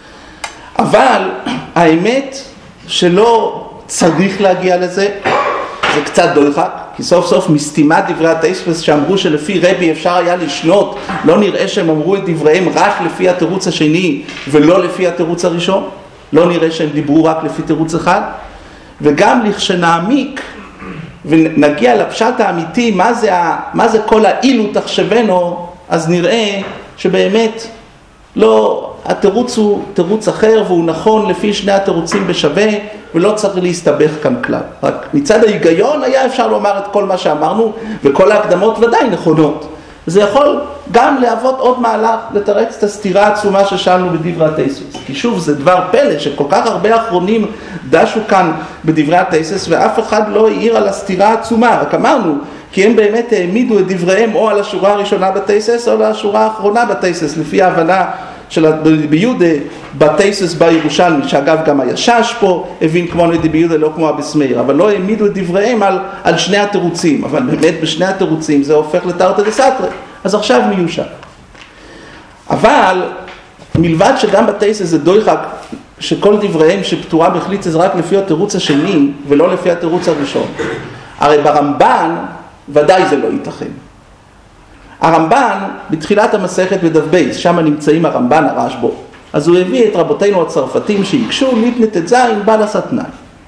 אבל האמת שלא צריך להגיע לזה, זה קצת דויחק, כי סוף סוף מסתימת דברי התייספס שאמרו שלפי רבי אפשר היה לשנות, לא נראה שהם אמרו את דבריהם רק לפי התירוץ השני ולא לפי התירוץ הראשון, לא נראה שהם דיברו רק לפי תירוץ אחד, וגם לכשנעמיק ונגיע לפשט האמיתי, מה זה, מה זה כל האילו תחשבנו, אז נראה שבאמת לא, התירוץ הוא תירוץ אחר והוא נכון לפי שני התירוצים בשווה ולא צריך להסתבך כאן כלל. רק מצד ההיגיון היה אפשר לומר את כל מה שאמרנו וכל ההקדמות ודאי נכונות. זה יכול גם להוות עוד מהלך לתרץ את הסתירה העצומה ששאלנו בדברי התייסס. כי שוב זה דבר פלא שכל כך הרבה אחרונים דשו כאן בדברי התייסס ואף אחד לא העיר על הסתירה העצומה. רק אמרנו כי הם באמת העמידו את דבריהם או על השורה הראשונה בתייסס או על השורה האחרונה בתייסס לפי ההבנה של ביודה בתייסס בירושלמי, שאגב גם הישש פה הבין כמו נדי ביודה לא כמו אבס מאיר, אבל לא העמידו את דבריהם על, על שני התירוצים, אבל באמת בשני התירוצים זה הופך לתרתא דסתרי, אז עכשיו מיושן. אבל מלבד שגם בתייסס זה דויחק שכל דבריהם שפתורה בחליץ זה רק לפי התירוץ השני ולא לפי התירוץ הראשון, הרי ברמב"ן ודאי זה לא ייתכן. הרמב"ן בתחילת המסכת בדף בייס, שם נמצאים הרמב"ן הרשב"א, אז הוא הביא את רבותינו הצרפתים שיקשו ליטנט את זין בעל הסתנאי.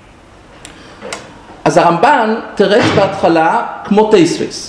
אז הרמב"ן תרץ בהתחלה כמו תייספס.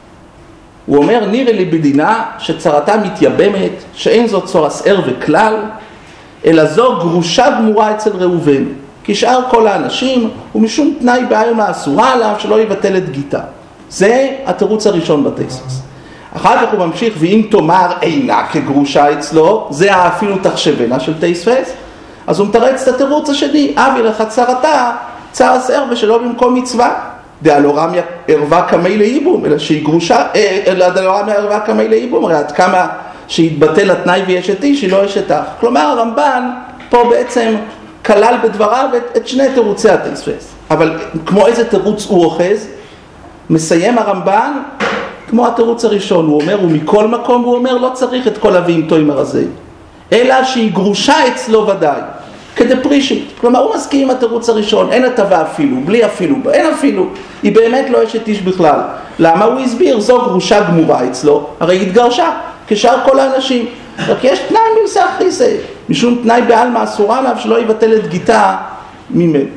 הוא אומר נראה לי בדינה שצרתה מתייבמת, שאין זאת צורס ער וכלל, אלא זו גרושה גמורה אצל ראובן, כשאר כל האנשים ומשום תנאי בעלמא אסורה עליו שלא יבטל את גיטה. זה התירוץ הראשון בתייספס. אחר כך הוא ממשיך, ואם תאמר אינה כגרושה אצלו, זה אפילו תחשבנה של תייספס, אז הוא מתרץ את התירוץ השני, אבי לך צרתה, צרס ער ושלא במקום מצווה, דאלורמיה ערבה כמי לאיבום, אלא שהיא גרושה, אלא דאלורמיה ערבה כמי לאיבום, הרי עד כמה שהתבטל התנאי ויש את איש, היא לא יש את אח. כלומר הרמב"ן פה בעצם כלל בדבריו את, את שני תירוצי התייספס, אבל כמו איזה תירוץ הוא אוחז, מסיים הרמב"ן כמו התירוץ הראשון, הוא אומר, ומכל מקום הוא אומר, לא צריך את כל אבים תוימר הזה, אלא שהיא גרושה אצלו ודאי, כדפרישית. כלומר, הוא מסכים עם התירוץ הראשון, אין הטבה אפילו, בלי אפילו, אין אפילו, היא באמת לא אשת איש בכלל. למה? הוא הסביר, זו גרושה גמורה אצלו, הרי היא התגרשה, כשאר כל האנשים. רק יש תנאי מלסה אחריסה, משום תנאי בעלמא אסורה עליו שלא יבטל את גיטה ממנו.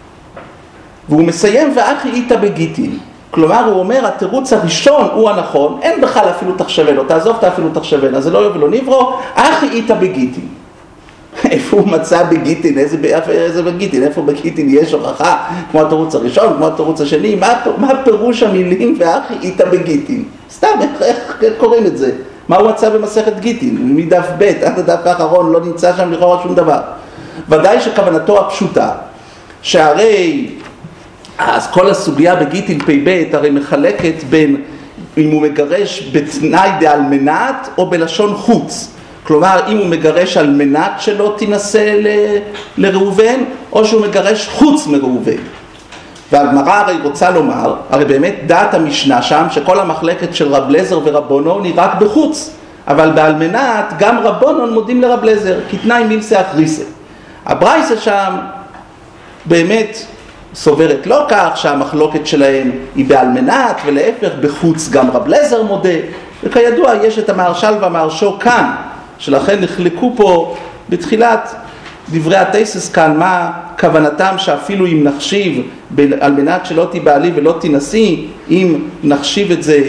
והוא מסיים, ואחי איתה בגיטין. כלומר, הוא אומר, התירוץ הראשון הוא הנכון, אין בכלל אפילו תחשבנו, תעזוב את אפילו תחשבנו, זה לא יובל לא נברו, אחי איתה בגיטין. איפה הוא מצא בגיטין, איזה, איזה בגיטין, איפה בגיטין יש הוכחה, כמו התירוץ הראשון, כמו התירוץ השני, מה, מה פירוש המילים ואחי איתה בגיטין? סתם, איך, איך קוראים את זה? מה הוא מצא במסכת גיטין? מדף ב' עד הדף האחרון לא נמצא שם לכאורה שום דבר. ודאי שכוונתו הפשוטה, שהרי אז כל הסוגיה בגיטין פי ב' הרי מחלקת בין אם הוא מגרש בתנאי דעל מנת או בלשון חוץ. כלומר, אם הוא מגרש על מנת שלא תנסה ל- לראובן, או שהוא מגרש חוץ מראובן. והגמרא הרי רוצה לומר, הרי באמת דעת המשנה שם, שכל המחלקת של רב לזר ורבונון היא רק בחוץ. אבל בעל מנת גם רבונון מודים לרב לזר, כתנאי מילסה אחריסה. הברייסה שם באמת סוברת לא כך שהמחלוקת שלהם היא בעל מנת, ולהפך בחוץ גם רב לזר מודה. וכידוע יש את המהרש"ל והמהרש"א כאן, שלכן נחלקו פה בתחילת דברי התייסס כאן מה כוונתם שאפילו אם נחשיב על מנת שלא תיבעלי ולא תנסי, אם נחשיב את זה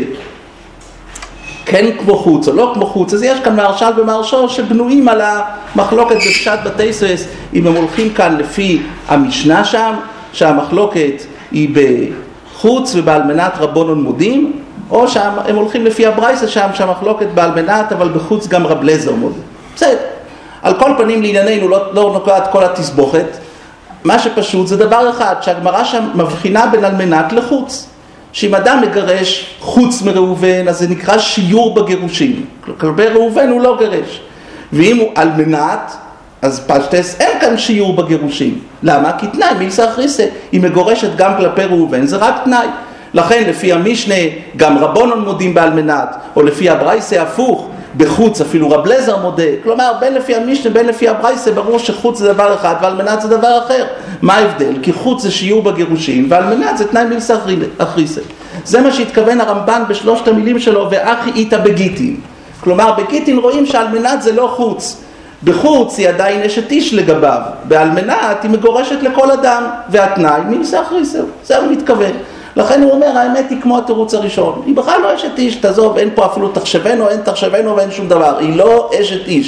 כן כמו חוץ או לא כמו חוץ, אז יש כאן מהרש"ל ומהרש"א שבנויים על המחלוקת בפשט בתייסס, אם הם הולכים כאן לפי המשנה שם, שהמחלוקת היא בחוץ ובעל מנת רבונון מודים, או שהם הולכים לפי הברייסה שם, שהמחלוקת בעל מנת, אבל בחוץ גם רב לזר מודה. בסדר. על כל פנים לענייננו לא, לא נוקעת כל התסבוכת. מה שפשוט זה דבר אחד, שהגמרא שם מבחינה בין על מנת לחוץ. שאם אדם מגרש חוץ מראובן, אז זה נקרא שיעור בגירושים. כלפי ראובן הוא לא גרש. ואם הוא על מנת, אז פשטס אין כאן שיעור בגירושים. למה? כי תנאי מילסה אחריסה. היא מגורשת גם כלפי ראובן, זה רק תנאי. לכן לפי המשנה גם רבונון מודים בעל מנת, או לפי הברייסה הפוך, בחוץ אפילו רב לזר מודה. כלומר בין לפי המשנה בין לפי הברייסה ברור שחוץ זה דבר אחד ועל מנת זה דבר אחר. מה ההבדל? כי חוץ זה שיעור בגירושים ועל מנת זה תנאי מילסה אחריסה. זה מה שהתכוון הרמב"ן בשלושת המילים שלו, ואחי איתה בגיטין. כלומר בגיטין רואים שעל מנת זה לא חוץ. בחוץ היא עדיין אשת איש לגביו, ועל מנת היא מגורשת לכל אדם, והתנאי מילסה אחריסה. זה הוא מתכוון. לכן הוא אומר, האמת היא כמו התירוץ הראשון. היא בכלל לא אשת איש, תעזוב, אין פה אפילו תחשבנו, אין תחשבנו ואין שום דבר. היא לא אשת איש.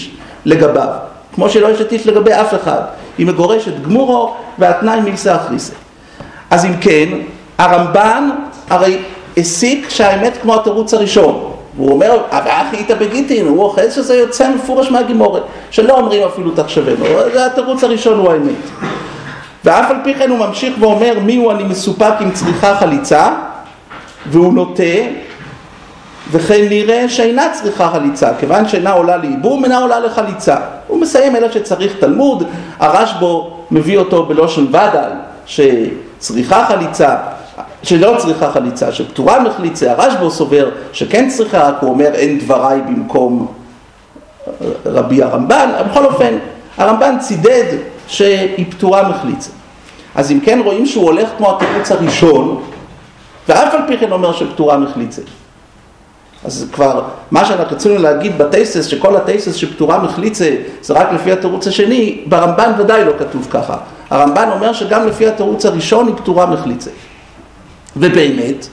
לגביו, כמו שלא אשת איש לגבי אף אחד. היא מגורשת גמורו והתנאי מילסה אחריסה. אז אם כן, הרמב"ן הרי הסיק שהאמת כמו התירוץ הראשון. הוא אומר, ואחי איתה בגיטין, הוא אוחז שזה יוצא מפורש מהגימורת, שלא אומרים אפילו תחשבנו, זה התירוץ הראשון הוא האמת. ואף על פי כן הוא ממשיך ואומר, מי הוא אני מסופק עם צריכה חליצה, והוא נוטה, וכן נראה שאינה צריכה חליצה, כיוון שאינה עולה לאיבום, אינה עולה לחליצה. הוא מסיים אלא שצריך תלמוד, הרשב"א מביא אותו בלושן ודל, שצריכה חליצה, שלא צריכה חליצה, שפטורה מחליצה. הרשב"א סובר שכן צריכה, רק הוא אומר אין דבריי במקום רבי הרמב"ן. בכל אופן, הרמב"ן צידד שהיא פטורה מחליצה. אז אם כן רואים שהוא הולך כמו התירוץ הראשון, ואף על פי כן אומר שפטורה מחליצה. אז כבר מה שאנחנו רצינו להגיד בתייסס, שכל התייסס שפטורה מחליצה זה רק לפי התירוץ השני, ברמב"ן ודאי לא כתוב ככה. הרמב"ן אומר שגם לפי התירוץ הראשון היא פטורה מחליצה. ובאמת,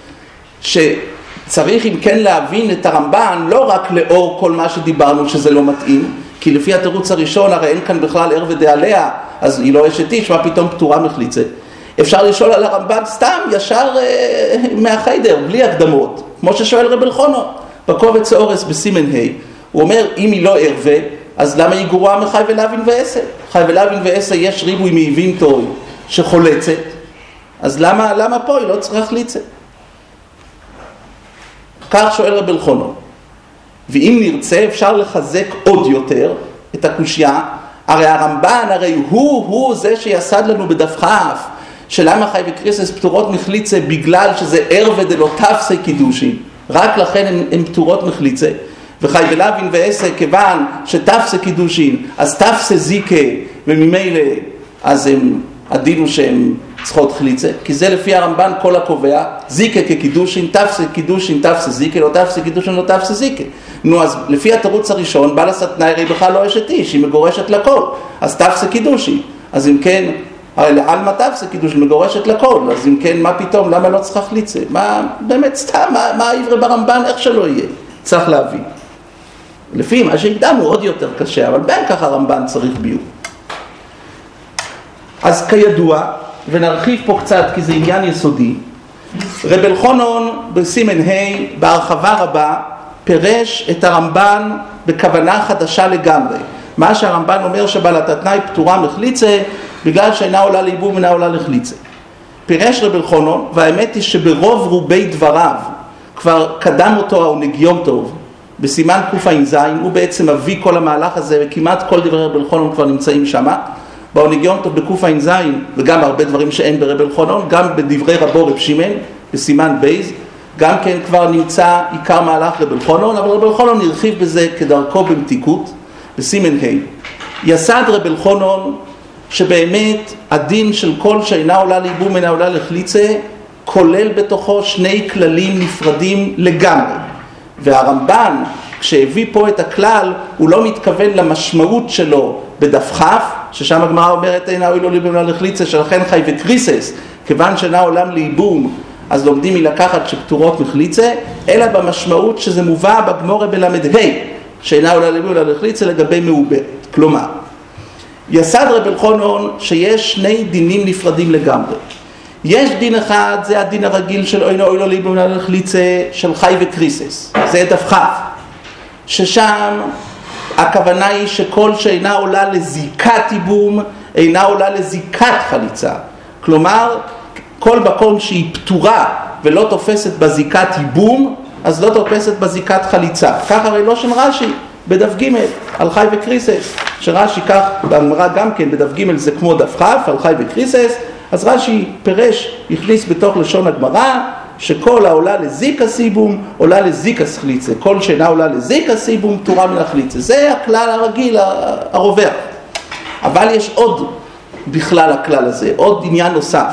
שצריך אם כן להבין את הרמב"ן לא רק לאור כל מה שדיברנו שזה לא מתאים, כי לפי התירוץ הראשון הרי אין כאן בכלל ער ודעליה, אז היא לא אשת איש, מה פתאום פטורה מחליצה. אפשר לשאול על הרמב"ן סתם, ישר אה, מהחיידר, בלי הקדמות, כמו ששואל רב אלחונו, בקובץ אורס בסימן ה'. הוא אומר, אם היא לא ערווה, אז למה היא גרועה מחי ולאווין ועשה? חי ולאווין ועשה יש ריבוי מאיבין טוי שחולצת, אז למה, למה פה היא לא צריכה חליצה? כך שואל רב אלחונו. ואם נרצה אפשר לחזק עוד יותר את הקושיה, הרי הרמב"ן, הרי הוא, הוא זה שיסד לנו בדף כ' שלמה חי וקריסס פטורות מחליצה בגלל שזה ערווה דלא תפסי קידושין, רק לכן הן, הן פטורות מחליצה. וחי ולאווין ועשה כיוון שתפסי קידושין, אז תפסי זיקה, וממילא אז הם עדינו שהם צריכות חליצה, כי זה לפי הרמב"ן כל הקובע, זיקה כקידושין, תפסי קידושין, תפסי זיקה, לא תפסי קידושין, לא תפסי זיקה. נו, אז לפי התירוץ הראשון, בעל הסתנאי הרי בכלל לא אשת איש, היא מגורשת לכל, אז תפסי קידושין. אז אם כן, הרי לעלמא תפסי קידושין, מגורשת לכל, אז אם כן, מה פתאום, למה לא צריכה חליצה? מה, באמת סתם, מה, מה העברי ברמב"ן, איך שלא יהיה? צריך להבין. לפי מה שהקדמנו עוד יותר קשה, אבל בין כך הרמב"ן צריך ביור. אז כידוע, ונרחיב פה קצת כי זה עניין יסודי, רב אלחונון בסימן ה' בהרחבה רבה פירש את הרמב"ן בכוונה חדשה לגמרי. מה שהרמב"ן אומר שבעלת התנאי פטורה מחליצה בגלל שאינה עולה לאיבום אינה עולה לחליצה. פירש רב אלחונון, והאמת היא שברוב רובי דבריו כבר קדם אותו העונג יום טוב בסימן קע"ז, הוא בעצם מביא כל המהלך הזה וכמעט כל דברי רב אלחונון כבר נמצאים שמה. בעונג יום טוב בקע"ז וגם הרבה דברים שאין ברב אלחונון, גם בדברי רבו רב שמעון בסימן בייז, גם כן כבר נמצא עיקר מהלך רב אלחונון, אבל רב אלחונון הרחיב בזה כדרכו במתיקות בסימן ה'. יסד רב אלחונון שבאמת הדין של כל שאינה עולה לאיבום אינה עולה לחליצה כולל בתוכו שני כללים נפרדים לגמרי. והרמב"ן כשהביא פה את הכלל הוא לא מתכוון למשמעות שלו בדף כ', ששם הגמרא אומרת אינה עולה לאיבום אינה לחליצה, שלכן חי וקריסס כיוון שאינה עולם לאיבום אז לומדים מלקחת שפטורות מחליצה, אלא במשמעות שזה מובא בגמרא בלמד ה' שאינה עולה לאיבום אינה לחליצה לגבי מעוברת. כלומר, יסד רב אלחונון שיש שני דינים נפרדים לגמרי. יש דין אחד, זה הדין הרגיל של אינה עולה לאיבום אינה לחליצה של חי וקריסס, זה דף כ', ששם הכוונה היא שכל שאינה עולה לזיקת איבום אינה עולה לזיקת חליצה. כלומר, כל מקום שהיא פטורה ולא תופסת בזיקת איבום, אז לא תופסת בזיקת חליצה. כך הרי לא שם רש"י בדף ג' על חי וקריסס, שרש"י כך בגמרא גם כן בדף ג' זה כמו דף כ' על חי וקריסס, אז רש"י פירש, הכניס בתוך לשון הגמרא, שכל העולה לזיקה סיבום עולה לזיקה חליצה, כל שאינה עולה לזיקה סיבום פטורה מן החליצה. זה הכלל הרגיל הרווח. אבל יש עוד בכלל הכלל הזה, עוד עניין נוסף.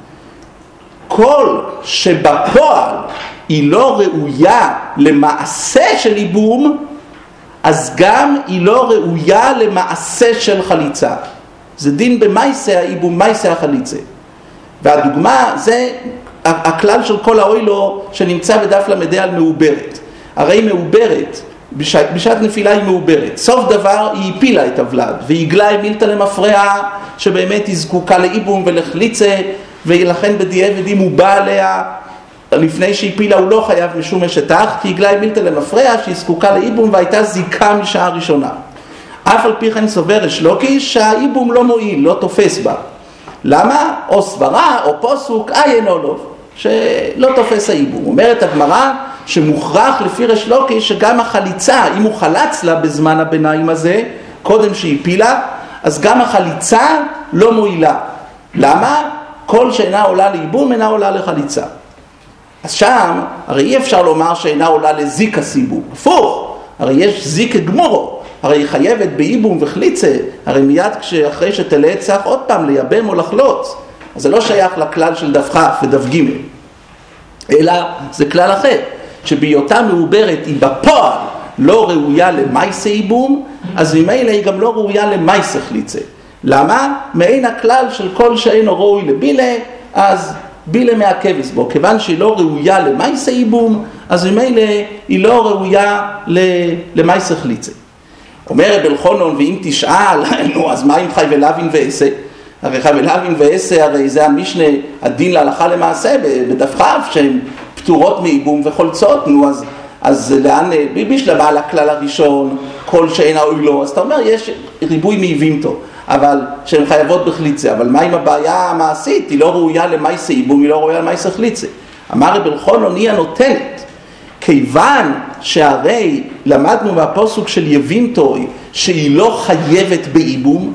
כל שבפועל היא לא ראויה למעשה של איבום, אז גם היא לא ראויה למעשה של חליצה. זה דין במייסה האיבום, מייסה החליצה. והדוגמה זה הכלל של כל האוילו שנמצא בדף למדי על מעוברת. הרי מעוברת בשעת, בשעת נפילה היא מעוברת. סוף דבר היא הפילה את הוולד, והגלה המילתא למפרעה שבאמת היא זקוקה לאיבום ולחליצה, ולכן בדיעבד אם הוא בא עליה, לפני שהפילה הוא לא חייב משום אשתך, כי הגלה המילתא למפרעה שהיא זקוקה לאיבום והייתה זיקה משעה ראשונה. אף על פי כן סובר ריש לוקיש שהאיבום לא מועיל, לא תופס בה. למה? או סברה או פוסוק עין אולוב, שלא תופס האיבום. אומרת הגמרא שמוכרח לפי ריש לוקיש שגם החליצה, אם הוא חלץ לה בזמן הביניים הזה, קודם שהפילה, אז גם החליצה לא מועילה. למה? כל שאינה עולה לאיבום אינה עולה לחליצה. אז שם, הרי אי אפשר לומר שאינה עולה לזיק הסיבום. הפוך, הרי יש זיק גמורו. הרי היא חייבת באיבום וחליצה, הרי מיד כשאחרי שתלה צח עוד פעם לייבם או לחלוץ. אז זה לא שייך לכלל של דף ח' ודף ג', אלא זה כלל אחר, שבהיותה מעוברת היא בפועל לא ראויה למייסה איבום, אז ממילא היא גם לא ראויה למייסה חליצה. למה? מעין הכלל של כל שאינו ראוי לבילה, אז בילה מעכבס בו. כיוון שהיא לא ראויה למייסה איבום, אז ממילא היא לא ראויה למייסה חליצה. אומר רב אלחנון, ואם תשאל, נו, אז מה עם חי ולוין ועשה? הרי חי ולוין ועשה, הרי זה המשנה, הדין להלכה למעשה, בדף ח' שהן פטורות מאיבום וחולצות, נו, אז, אז לאן, בשלמה על הכלל הראשון, כל שאין ראוי לו, אז אתה אומר, יש ריבוי מאיבימתו, אבל שהן חייבות בחליצה, אבל מה עם הבעיה המעשית? היא לא ראויה למייסה איבום, היא לא ראויה למייסה חליצה. אמר רב אלחנון, היא הנותנת. כיוון שהרי למדנו מהפסוק של יבימתוי שהיא לא חייבת באיבום,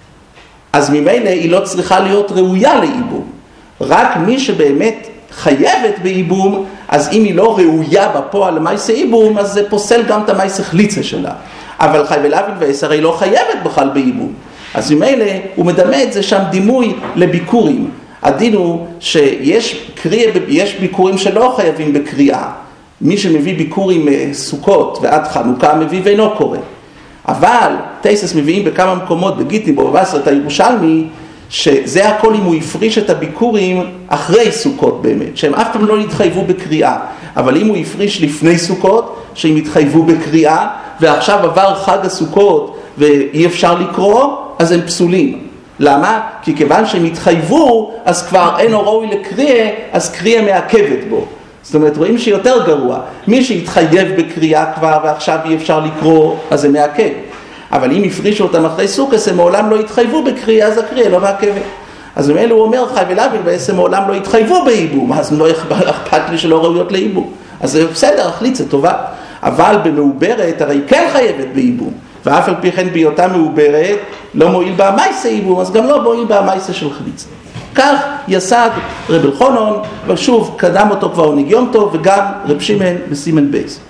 אז ממילא היא לא צריכה להיות ראויה לאיבום. רק מי שבאמת חייבת באיבום, אז אם היא לא ראויה בפועל למייסה איבום, אז זה פוסל גם את המייסה חליצה שלה. אבל חי ולוין ועשה הרי לא חייבת בכלל באיבום. אז ממילא הוא מדמה את זה שם דימוי לביקורים. הדין הוא שיש קריאה, יש ביקורים שלא חייבים בקריאה. מי שמביא ביקורים סוכות ועד חנוכה מביא ואינו קורא. אבל תייסס מביאים בכמה מקומות, בגיטין, בבבא בתרא, את הירושלמי, שזה הכל אם הוא יפריש את הביקורים אחרי סוכות באמת, שהם אף פעם לא יתחייבו בקריאה. אבל אם הוא יפריש לפני סוכות, שהם יתחייבו בקריאה, ועכשיו עבר חג הסוכות ואי אפשר לקרוא, אז הם פסולים. למה? כי כיוון שהם יתחייבו, אז כבר אינו ראוי לקריאה, אז קריאה מעכבת בו. זאת אומרת, רואים שיותר גרוע. מי שהתחייב בקריאה כבר ועכשיו אי אפשר לקרוא, אז זה מעכב. אבל אם יפרישו אותם אחרי סוכות, הם מעולם לא יתחייבו בקריאה, אז הקריאה לא מעכבת. אז ממילא הוא אומר, חי ולוין ועשה מעולם לא יתחייבו באיבום, אז לא אכפת לי שלא ראויות לאיבום. אז זה בסדר, החליצה טובה. אבל במעוברת, הרי כן חייבת באיבום. ואף על פי כן בהיותה מעוברת, לא מועיל בה מייסה איבום, אז גם לא מועיל בה מייסה של חליצה. כך יסד רב אלחנון, ושוב קדם אותו כבר עונג יום טוב, וגם רב שמעון בסימן בייס.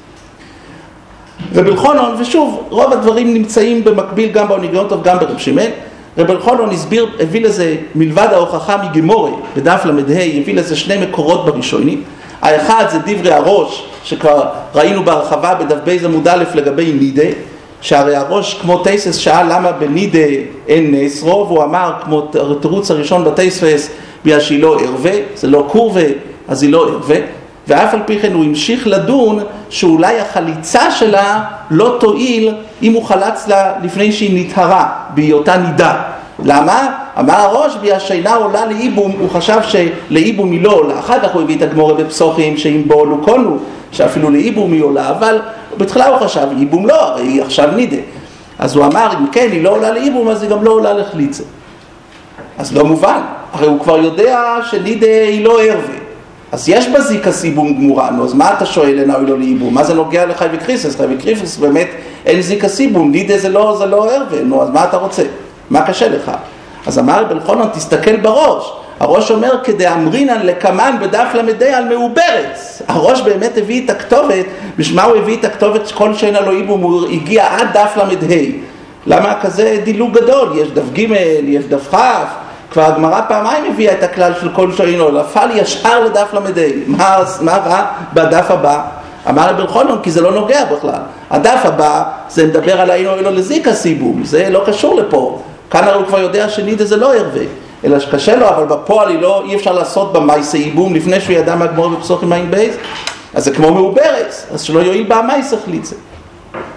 רב אלחנון, ושוב רוב הדברים נמצאים במקביל גם בעונג יום טוב, גם ברב שמעון. רב אלחנון הסביר, הביא לזה מלבד ההוכחה מגמורה, בדף למדה, הביא לזה שני מקורות בראשונים. האחד זה דברי הראש, שכבר ראינו בהרחבה בדף בייס עמוד א' לגבי נידה, שהרי הראש כמו תייסס שאל למה בנידה אין נאסרו, והוא אמר כמו תירוץ הראשון בתייסס בגלל שהיא לא ערווה, זה לא קורווה, אז היא לא ערווה, ואף על פי כן הוא המשיך לדון שאולי החליצה שלה לא תועיל אם הוא חלץ לה לפני שהיא נטהרה, בהיותה נידה. למה? אמר הראש בגלל שאינה עולה לאיבום, הוא חשב שלאיבום היא לא עולה, אחר כך הוא הביא את הגמורה בפסוחים שאם בו עולו קונו, שאפילו לאיבום היא עולה, אבל בתחילה הוא חשב, איבום לא, הרי היא עכשיו נידה. אז הוא אמר, אם כן, היא לא עולה לאיבום, אז היא גם לא עולה לחליצה. אז לא מובן, הרי הוא כבר יודע שנידה היא לא ערווה. אז יש בזיקה סיבום גמורה, נו, אז מה אתה שואל אינה היא לא לאיבום? מה זה נוגע לחי וקריסס? חי וקריסס באמת אין זיקה סיבום, נידה זה לא, זה לא ערווה, נו, אז מה אתה רוצה? מה קשה לך? אז אמר רב אלחנון, תסתכל בראש. הראש אומר כדאמרינן לקמן בדף למדי על מעוברת. הראש באמת הביא את הכתובת, בשמה הוא הביא את הכתובת כל שאינה לו איבום, הוא הגיע עד דף למדי. למה כזה דילוג גדול? יש דף ג', יש דף כ', כבר הגמרא פעמיים הביאה את הכלל של כל שאינו, נפל ישר לדף למדי. מה, מה רע בדף הבא? אמר רב אלחנון, כי זה לא נוגע בכלל. הדף הבא זה מדבר על האינו אלו לזיקה סיבום, זה לא קשור לפה. כאן הוא כבר יודע שנידה זה לא ערווה. אלא שקשה לו, אבל בפועל היא לא, אי אפשר לעשות במייסה איבום לפני שהוא ידע מהגמורה בפסוחים עין בייס, אז זה כמו מעוברת, אז שלא יועיל בה מייסה חליצה.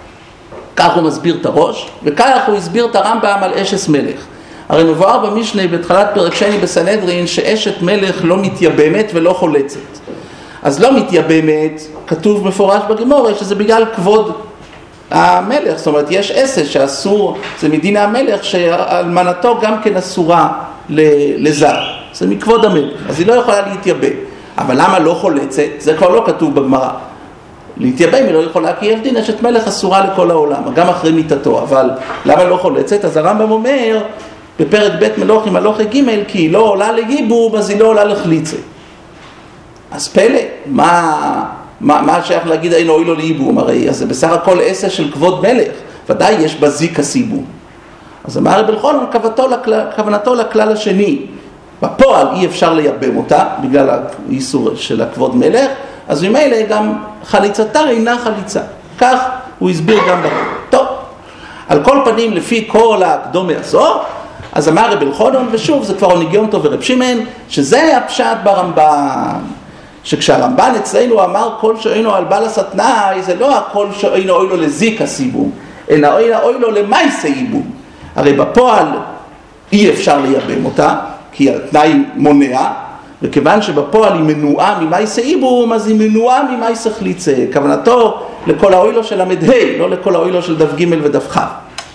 כך הוא מסביר את הראש, וכך הוא הסביר את הרמב"ם על אשת מלך. הרי מבואר במשנה בתחילת פרק שני בסנהדרין שאשת מלך לא מתייבמת ולא חולצת. אז לא מתייבמת, כתוב מפורש בגמרא שזה בגלל כבוד המלך, זאת אומרת יש אסת שאסור, זה מדין המלך שאלמנתו גם כן אסורה לזר, זה מכבוד המלך, אז היא לא יכולה להתייבם. אבל למה לא חולצת? זה כבר לא כתוב בגמרא. להתייבם היא לא יכולה, כי יש דין אשת מלך אסורה לכל העולם, גם אחרי מיתתו, אבל למה לא חולצת? אז הרמב"ם אומר בפרק ב' מלוכים הלוכה ג' כי היא לא עולה לייבום, אז היא לא עולה לחליצה. אז פלא, מה, מה, מה שייך להגיד אין אוי לו לייבום? הרי אז זה בסך הכל עשה של כבוד מלך, ודאי יש בזיק הסיבום. אז אמר רבי אלחנן כוונתו לכלל השני, בפועל אי אפשר לייבם אותה בגלל האיסור של הכבוד מלך, אז ממילא גם חליצתה אינה חליצה. כך הוא הסביר גם ברמב"ם. טוב, על כל פנים לפי כל הקדומה הזו, אז אמר רבי אלחנן, ושוב זה כבר אוניגיונטו ורב שמעון, שזה הפשט ברמב"ם, שכשהרמב"ן אצלנו אמר כל שאינו על בעל הסתנאי, זה לא הכל שאינו אוי לו לזיק הסיבום, אלא אוי לו למעשה ייבום. הרי בפועל אי אפשר לייבם אותה, כי התנאי מונע, וכיוון שבפועל היא מנועה ממעשה ייבום, אז היא מנועה ממעשה חליצה. כוונתו לכל האוילו של המדהי, לא לכל האוילו של דף ג' ודף ח'.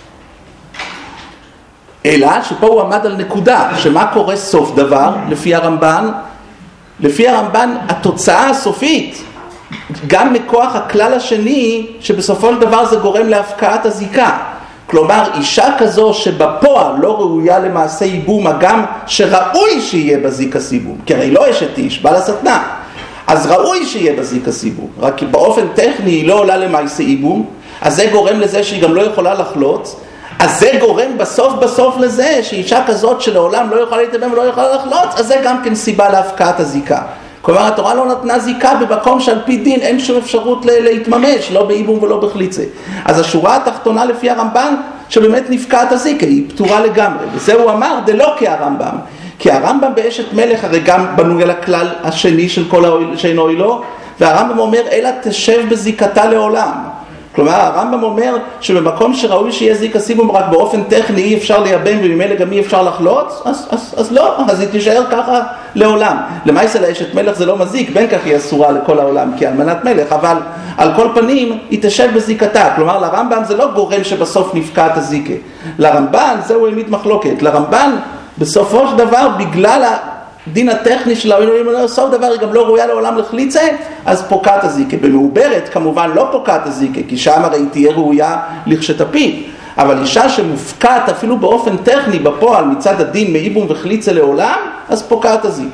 אלא שפה הוא עמד על נקודה, שמה קורה סוף דבר לפי הרמב"ן? לפי הרמב"ן התוצאה הסופית, גם מכוח הכלל השני, שבסופו של דבר זה גורם להפקעת הזיקה. כלומר, אישה כזו שבפועל לא ראויה למעשה ייבום, גם שראוי שיהיה בזיק הסיבום, כי הרי לא אשת איש, בעל הסתנה, אז ראוי שיהיה בזיק הסיבום, רק באופן טכני היא לא עולה למעשה ייבום, אז זה גורם לזה שהיא גם לא יכולה לחלוץ, אז זה גורם בסוף בסוף לזה שאישה כזאת שלעולם לא יכולה להתאבם ולא יכולה לחלוץ, אז זה גם כן סיבה להפקעת הזיקה. כלומר, התורה לא נתנה זיקה במקום שעל פי דין אין שום אפשרות להתממש, לא באיבום ולא בחליצה. אז השורה התחתונה לפי הרמב"ם, שבאמת נפקעת הזיקה, היא פתורה לגמרי. וזה הוא אמר, זה לא כהרמב"ם. כי הרמב"ם באשת מלך הרי גם בנוי על הכלל השני של כל האויל, שאין אוילו, והרמב"ם אומר, אלא תשב בזיקתה לעולם. כלומר, הרמב"ם אומר שבמקום שראוי שיהיה זיק הסיבום רק באופן טכני אי אפשר לייבם וממילא גם אי אפשר לחלוץ, אז, אז, אז לא, אז היא תישאר ככה לעולם. למעשה לאשת מלך זה לא מזיק, בין כך היא אסורה לכל העולם כי אלמנת מלך, אבל על כל פנים היא תשב בזיקתה. כלומר, לרמב"ם זה לא גורם שבסוף נפקעת הזיקה. לרמב"ן זהו העמיד מחלוקת. לרמב"ן בסופו של דבר בגלל הדין הטכני של האוילויים, בסוף דבר היא גם לא ראויה לעולם לחליצה, אז פוקעת הזיקה. במעוברת כמובן לא פוקעת הזיקה, כי שם הרי תהיה ראויה לכשתפיל. אבל אישה שמופקעת אפילו באופן טכני בפועל מצד הדין מאיבום וחליצה לעולם, אז פוקעת הזיקה.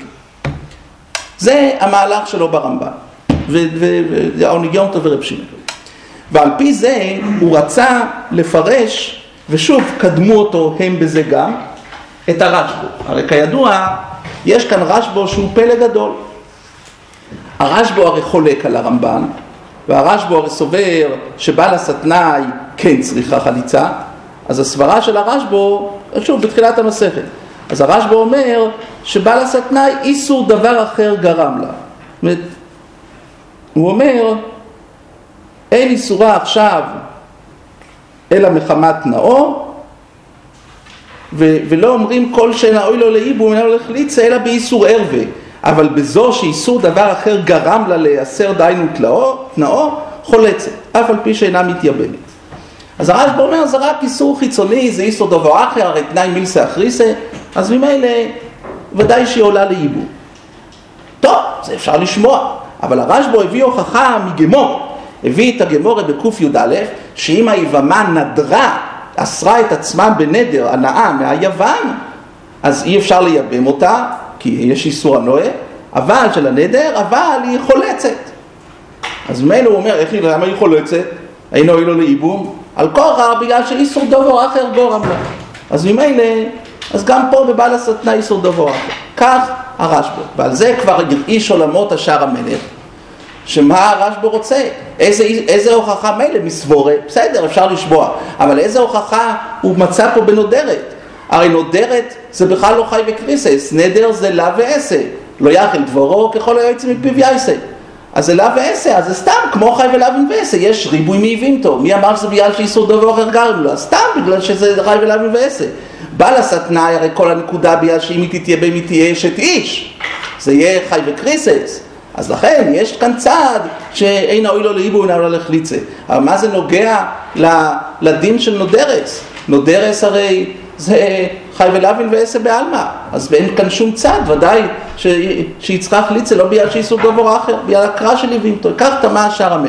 זה המהלך שלו ברמב"ם. והאוניגיונטו ורב שמעון. ועל פי זה הוא רצה לפרש, ושוב קדמו אותו הם בזה גם, את הרשב"ו. הרי כידוע, יש כאן רשב"ו שהוא פלא גדול. הרשב"ו הרי חולק על הרמב"ן, והרשב"ו הרי סובר שבעל הסתנאי כן צריכה חליצה, אז הסברה של הרשב"ו, שוב בתחילת המסכת, אז הרשב"ו אומר שבעל הסתנאי איסור דבר אחר גרם לה. זאת אומרת, הוא אומר, אין איסורה עכשיו אלא מחמת נאו, ו- ולא אומרים כל שאינה אוי לו לאיבום, אינה לו לחליצה, אלא באיסור ערווה. אבל בזו שאיסור דבר אחר גרם לה לאסר דיינו תנאו, חולצת, אף על פי שאינה מתייבמת. אז הרשב"ו אומר, זה רק איסור חיצוני, זה איסור דבר אחר, הרי תנאי מילסה אחריסה, אז ממילא ודאי שהיא עולה לאיבום. טוב, זה אפשר לשמוע, אבל הרשב"ו הביא הוכחה מגמור, הביא את הגמורה בקוף י"א, שאם היבמה נדרה, אסרה את עצמה בנדר, הנאה מהיוון, אז אי אפשר לייבם אותה, כי יש איסור הנועה, אבל של הנדר, אבל היא חולצת. אז ממילא הוא אומר, איך היא, למה היא חולצת? אין אוי לו לאיבום? על כורחה, בגלל שאיסור דבר אחר גורם לה. אז ממילא, אז גם פה בבעל הסתנא איסור דבר אחר. כך הרשב"ו. ועל זה כבר הרעיש עולמות השער המלך, שמה הרשב"ו רוצה? איזה, איזה הוכחה מילא מסבורה? בסדר, אפשר לשמוע. אבל איזה הוכחה הוא מצא פה בנודרת? הרי נודרת זה בכלל לא חי וקריסס, נדר זה לה ועשה, לא יאכל דברו ככל היועצים מפיו יעשה. אז זה לה ועשה, אז זה סתם כמו חי ולהבין ועשה, יש ריבוי מאיבינתו. מי אמר שזה בגלל שאיסור דובר אחר גרם לו? אז סתם בגלל שזה חי ולהבין ועשה. בעל הסתנאי, הרי כל הנקודה בגלל שאם היא תתהיה בין היא תהיה אשת איש, זה יהיה חי וקריסס. אז לכן יש כאן צעד שאין אוי לו לאיבו ואין לו לחליצה. אבל מה זה נוגע לדין של נודרס? נודרס הרי זה חי ולהבין ועשה בעלמא, אז אין כאן שום צעד, ודאי ש... שהיא צריכה חליצה, לא בגלל שאיסור דובר אחר, בגלל הקרא של איבינתו. כך תמה שער המלך.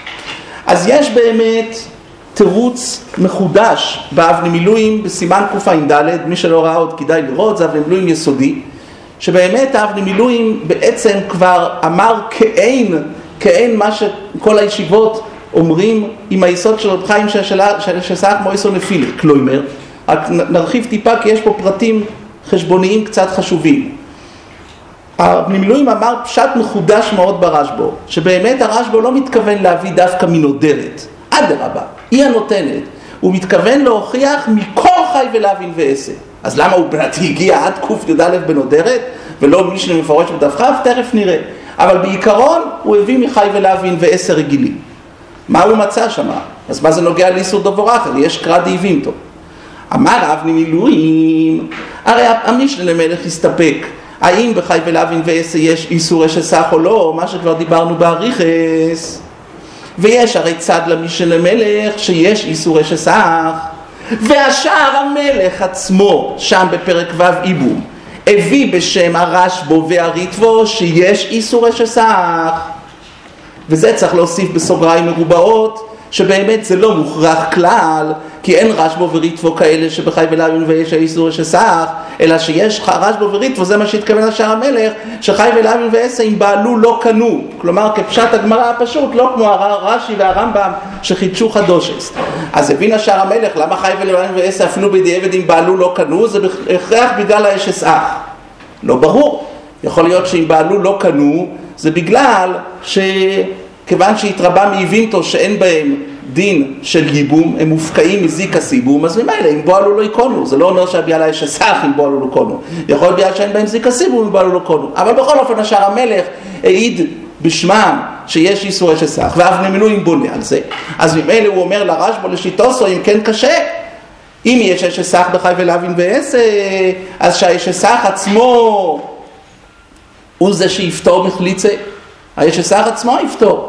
אז יש באמת תירוץ מחודש באבני מילואים בסימן קע"ד, מי שלא ראה עוד כדאי לראות, זה אבני מילואים יסודי, שבאמת האבני מילואים בעצם כבר אמר כאין, כאין מה שכל הישיבות אומרים עם היסוד של רב חיים שסך מויסו נפילה. כלומר, רק נרחיב טיפה כי יש פה פרטים חשבוניים קצת חשובים. האבני מילואים אמר פשט מחודש מאוד ברשב"א, שבאמת הרשב"א לא מתכוון להביא דווקא מנודרת, אדרבה, היא הנותנת. הוא מתכוון להוכיח מכל חי ולהבין ועשה. אז למה הוא בנתי הגיע עד ק"יא בנודרת, ולא מי שמפורש בדף כ'? תכף נראה. אבל בעיקרון הוא הביא מחי ולהבין ועשה רגילים. מה הוא מצא שם? אז מה זה נוגע לאיסור דובר אחר? יש קרא דאיבינתו. אמר אבני מילואים, הרי המשנה למלך הסתפק, האם בחי ולהבין ועשה יש איסור אשסך או לא, מה שכבר דיברנו באריכס. ויש הרי צד למשנה למלך שיש איסור אשסך, והשאר המלך עצמו, שם בפרק ו' איבום, הביא בשם הרשב"א והריטב"א שיש איסור אשסך. וזה צריך להוסיף בסוגריים מרובעות, שבאמת זה לא מוכרח כלל, כי אין רשב"א וריטב"א כאלה שבחי ולהבין ויש איסור אשסך, אלא שיש רשב"א וריטב"א, זה מה שהתכוון לשאר המלך, שחי ולהבין ועשה אם בעלו לא קנו. כלומר, כפשט הגמרא הפשוט, לא כמו הרש"י והרמב"ם שחידשו חדושת. אז הבין השאר המלך, למה חי ולהבין ועשה אפילו בדיעבד אם בעלו לא קנו? זה הכרח בגלל האשסך. לא ברור. יכול להיות שאם בעלו לא קנו, זה בגלל שכיוון שהתרבה מאיבינתו שאין בהם דין של ייבום, הם מופקעים מזיק הסיבום, אז ממילא אם בועלו לא יקונו, זה לא אומר שהביאל האשסך אם בועלו לא קונו, יכול להיות ביאל שאין בהם זיק הסיבום אם בועלו לא קונו, אבל בכל אופן השאר המלך העיד בשמם שיש איסור אשסך, ואבני מילואים בונה על זה. אז ממילא הוא אומר לרשב"א לשיטוסו, אם כן קשה, אם יש אשסך בחי ולהבין ועשה, אז שהאשסך עצמו הוא זה שיפתור מחליצה, האשסך עצמו יפתור.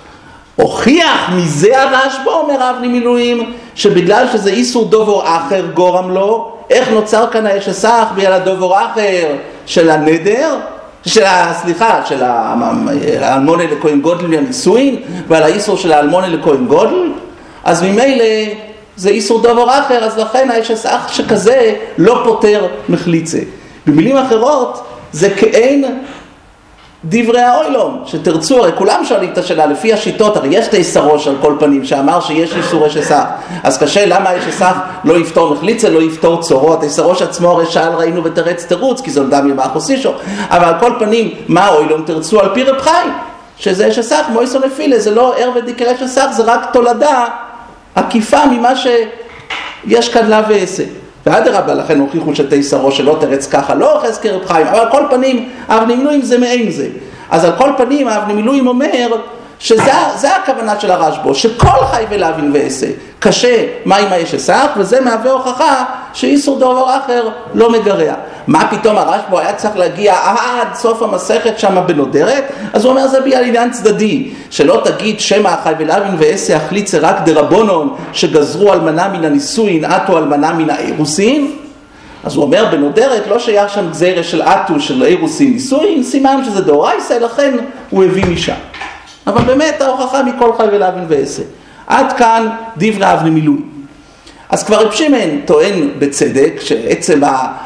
הוכיח מזה הרשב"א, אומר אבני מילואים, שבגלל שזה איסור דובר אחר גורם לו, איך נוצר כאן האשסך בגלל הדובר אחר של הנדר, של, סליחה, של האלמונה לכהן גודל והנישואין, ועל האיסור של האלמונה לכהן גודל, אז ממילא זה איסור דובר אחר, אז לכן האשסך שכזה לא פותר מחליצה. במילים אחרות, זה כאין דברי האוילום, שתרצו, הרי כולם שואלים את השאלה, לפי השיטות, הרי יש תיסרוש על כל פנים, שאמר שיש איסור אשסך, אז קשה, למה האשסך לא יפתור מחליצה, לא יפתור צורו, התיסרוש עצמו הרי שאל ראינו ותרץ תירוץ, כי זה נדם ימח עושישו, אבל על כל פנים, מה האוילום תרצו על פי רב חיים, שזה אשסך, מויסו נפילה, זה לא ער ודיקר אשסך, זה רק תולדה עקיפה ממה שיש כאן לה ועשה. ואדרבה, לכן הוכיחו שתיסרו שלא תרץ ככה, לא חזקי רב חיים, אבל על כל פנים, אבני מילואים זה מעין זה. אז על כל פנים, אבני מילואים אומר, שזה הכוונה של הרשב"א, שכל חי ולהבין ועשה, קשה מה עם האשסך, וזה מהווה הוכחה שאיסור דבר אחר לא מגרע. מה פתאום הרשב"א היה צריך להגיע עד סוף המסכת שם בנודרת? אז הוא אומר, זה בגלל עניין צדדי, שלא תגיד שמא החי ולהבין ועשה החליצה רק דרבונון, שגזרו אלמנה מן הנישואין, עטו אלמנה מן האירוסין. אז הוא אומר, בנודרת לא שהיה שם גזירה של עטו של אירוסין נישואין, סימן שזה דאורייתא, לכן הוא הביא משם. אבל באמת ההוכחה מכל חי ולהבין ועשה. עד כאן דברי אבני מילואים. אז כבר רב שמעון טוען בצדק שעצם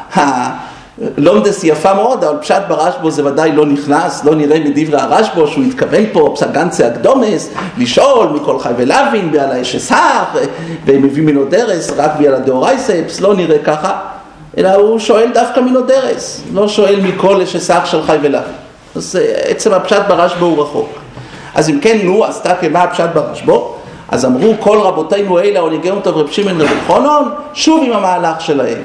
הלומדס יפה מאוד, אבל פשט ברשב"א זה ודאי לא נכנס, לא נראה מדברי הרשב"א שהוא התכוון פה פסגנציה הקדומס, לשאול מכל חי ולהבין בעל האשסך, ומביא מנודרס רק בעל הדאורייספס, לא נראה ככה, אלא הוא שואל דווקא מנודרס, לא שואל מכל אשסך של חי ולהבין. אז עצם הפשט ברשב"א הוא רחוק. אז אם כן, נו, עשתה כמה הפשט ברשב"א, אז אמרו כל רבותינו אלה, הוליגאום טוב רב שמעון רב חנון, שוב עם המהלך שלהם.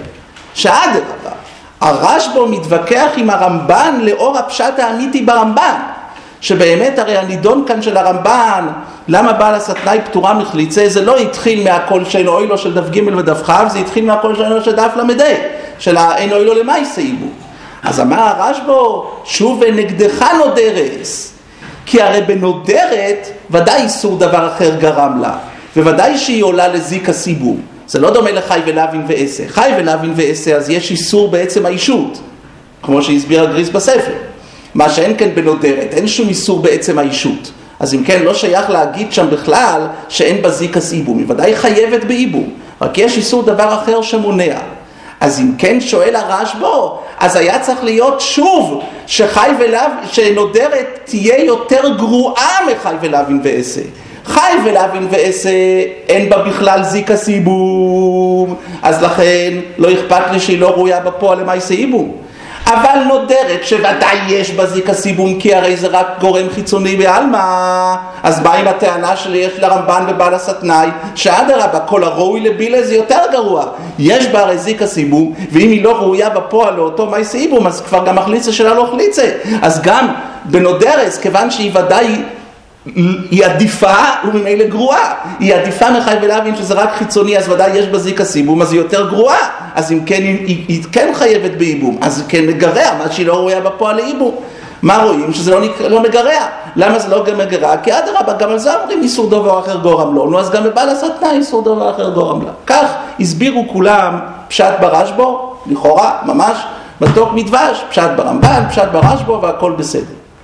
שאדרבה, הרשב"א מתווכח עם הרמב"ן לאור הפשט האמיתי ברמב"ן, שבאמת הרי הנידון כאן של הרמב"ן, למה בעל הסתנאי פטורה מחליצה, זה לא התחיל מהכל שאין אוי לו של דף ג' ודף ח', זה התחיל מהכל שאין אוי לו של דף למדי, של אין אוי לו למעשה איבו. אז אמר הרשב"א, שוב ונגדך נודרס, כי הרי בנודרת ודאי איסור דבר אחר גרם לה, וודאי שהיא עולה לזיק הסיבום. זה לא דומה לחי ולהבין ועשה. חי ולהבין ועשה, אז יש איסור בעצם האישות, כמו שהסביר הגריס בספר. מה שאין כן בנודרת, אין שום איסור בעצם האישות. אז אם כן, לא שייך להגיד שם בכלל שאין בזיק הסיבום, היא ודאי חייבת באיבום, רק יש איסור דבר אחר שמונע. אז אם כן שואל הרשב"א, אז היה צריך להיות שוב שחי ולהבין, שנודרת תהיה יותר גרועה מחי ולהבין ועשה. חי ולהבין ועשה אין בה בכלל זיק הסיבום, אז לכן לא אכפת לי שהיא לא ראויה בפועל למעשה איבום. אבל נודרת שוודאי יש בה זיק הסיבום, כי הרי זה רק גורם חיצוני בעלמא. אז מה עם הטענה שלי יש לרמב"ן ובעל הסתנאי, שאדרבה כל הראוי לבילה זה יותר גרוע, יש בה הרי זיק הסיבום, ואם היא לא ראויה בפועל לאותו מעשה איבום, אז כבר גם החליצה שלה לא החליצה. אז גם בנודרס, כיוון שהיא ודאי היא עדיפה וממילא גרועה, היא עדיפה מחי ולהבין שזה רק חיצוני, אז ודאי יש בזיק הסיבום, אז היא יותר גרועה, אז אם כן היא, היא, היא כן חייבת באיבום, אז כן מגרע, מה שהיא לא רואה בפועל לאיבום. מה רואים? שזה לא, לא מגרע. למה זה לא גם מגרע? כי אדרבה, גם על זה אומרים איסור דבר אחר גורם לו, נו אז גם בבעל הסתנאי איסור דבר אחר גורם לה. כך הסבירו כולם פשט ברשב"א, לכאורה, ממש, מתוק מדבש, פשט ברמב"ן, פשט ברשב"א והכל בסדר.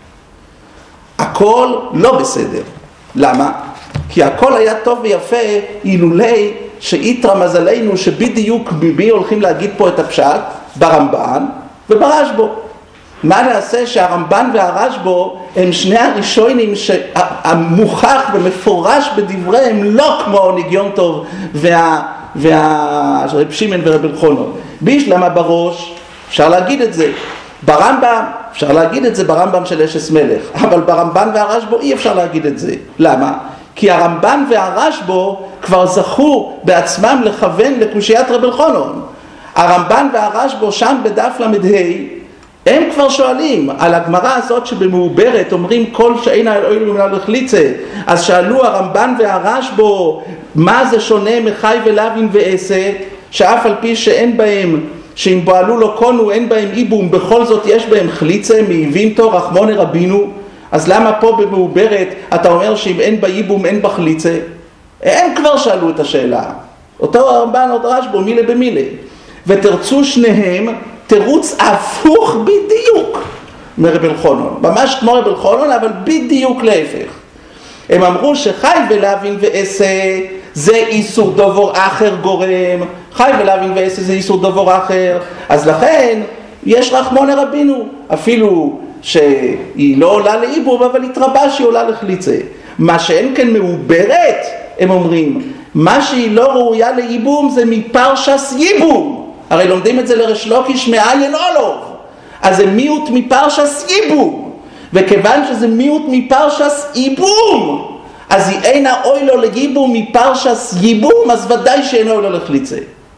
הכל לא בסדר. למה? כי הכל היה טוב ויפה אילולי שאיתרא מזלנו שבדיוק בי הולכים להגיד פה את הפשט ברמב"ן וברשב"א. מה נעשה שהרמב"ן והרשב"א הם שני הראשונים שהמוכח ומפורש בדבריהם לא כמו ניגיון טוב וה, וה, רב שמעון ורב אלחונן. בישלמה בראש אפשר להגיד את זה. ברמב"ם אפשר להגיד את זה ברמב"ם של אשס מלך, אבל ברמב"ן והרשב"א אי אפשר להגיד את זה. למה? כי הרמב"ן והרשב"א כבר זכו בעצמם לכוון לקושיית רב אלחונן. הרמב"ן והרשב"א שם בדף למדה, הם כבר שואלים על הגמרא הזאת שבמעוברת אומרים כל שאין האלוהים מן החליצה, אז שאלו הרמב"ן והרשב"א מה זה שונה מחי ולהבין ועשה, שאף על פי שאין בהם, שאם פעלו לא קונו אין בהם איבום, בכל זאת יש בהם חליצה מאיבים תור רחמוני רבינו. אז למה פה במעוברת אתה אומר שאם אין בה איבום אין בה חליצה? הם כבר שאלו את השאלה, אותו הרמב"ן עוד רשב"א מילה במילה, ותרצו שניהם תירוץ הפוך בדיוק מרב אלחונן, ממש כמו רב אלחונן אבל בדיוק להפך. הם אמרו שחי ולהבין ועשה זה איסור דבור אחר גורם, חי ולהבין ועשה זה איסור דבור אחר, אז לכן יש רחמוני רבינו, אפילו שהיא לא עולה לאיבום אבל התרבה שהיא עולה לחליצה. מה שאין כן מעוברת, הם אומרים, מה שהיא לא ראויה לאיבום זה מפרשס ייבום. הרי לומדים את זה לריש לוקיש מעיין אולוב, אז זה מיעוט מפרשס ייבום, וכיוון שזה מיעוט מפרשס ייבום, אז היא אינה אוי לו לייבום מפרשס ייבום, אז ודאי שאין אוי לו לחליצה.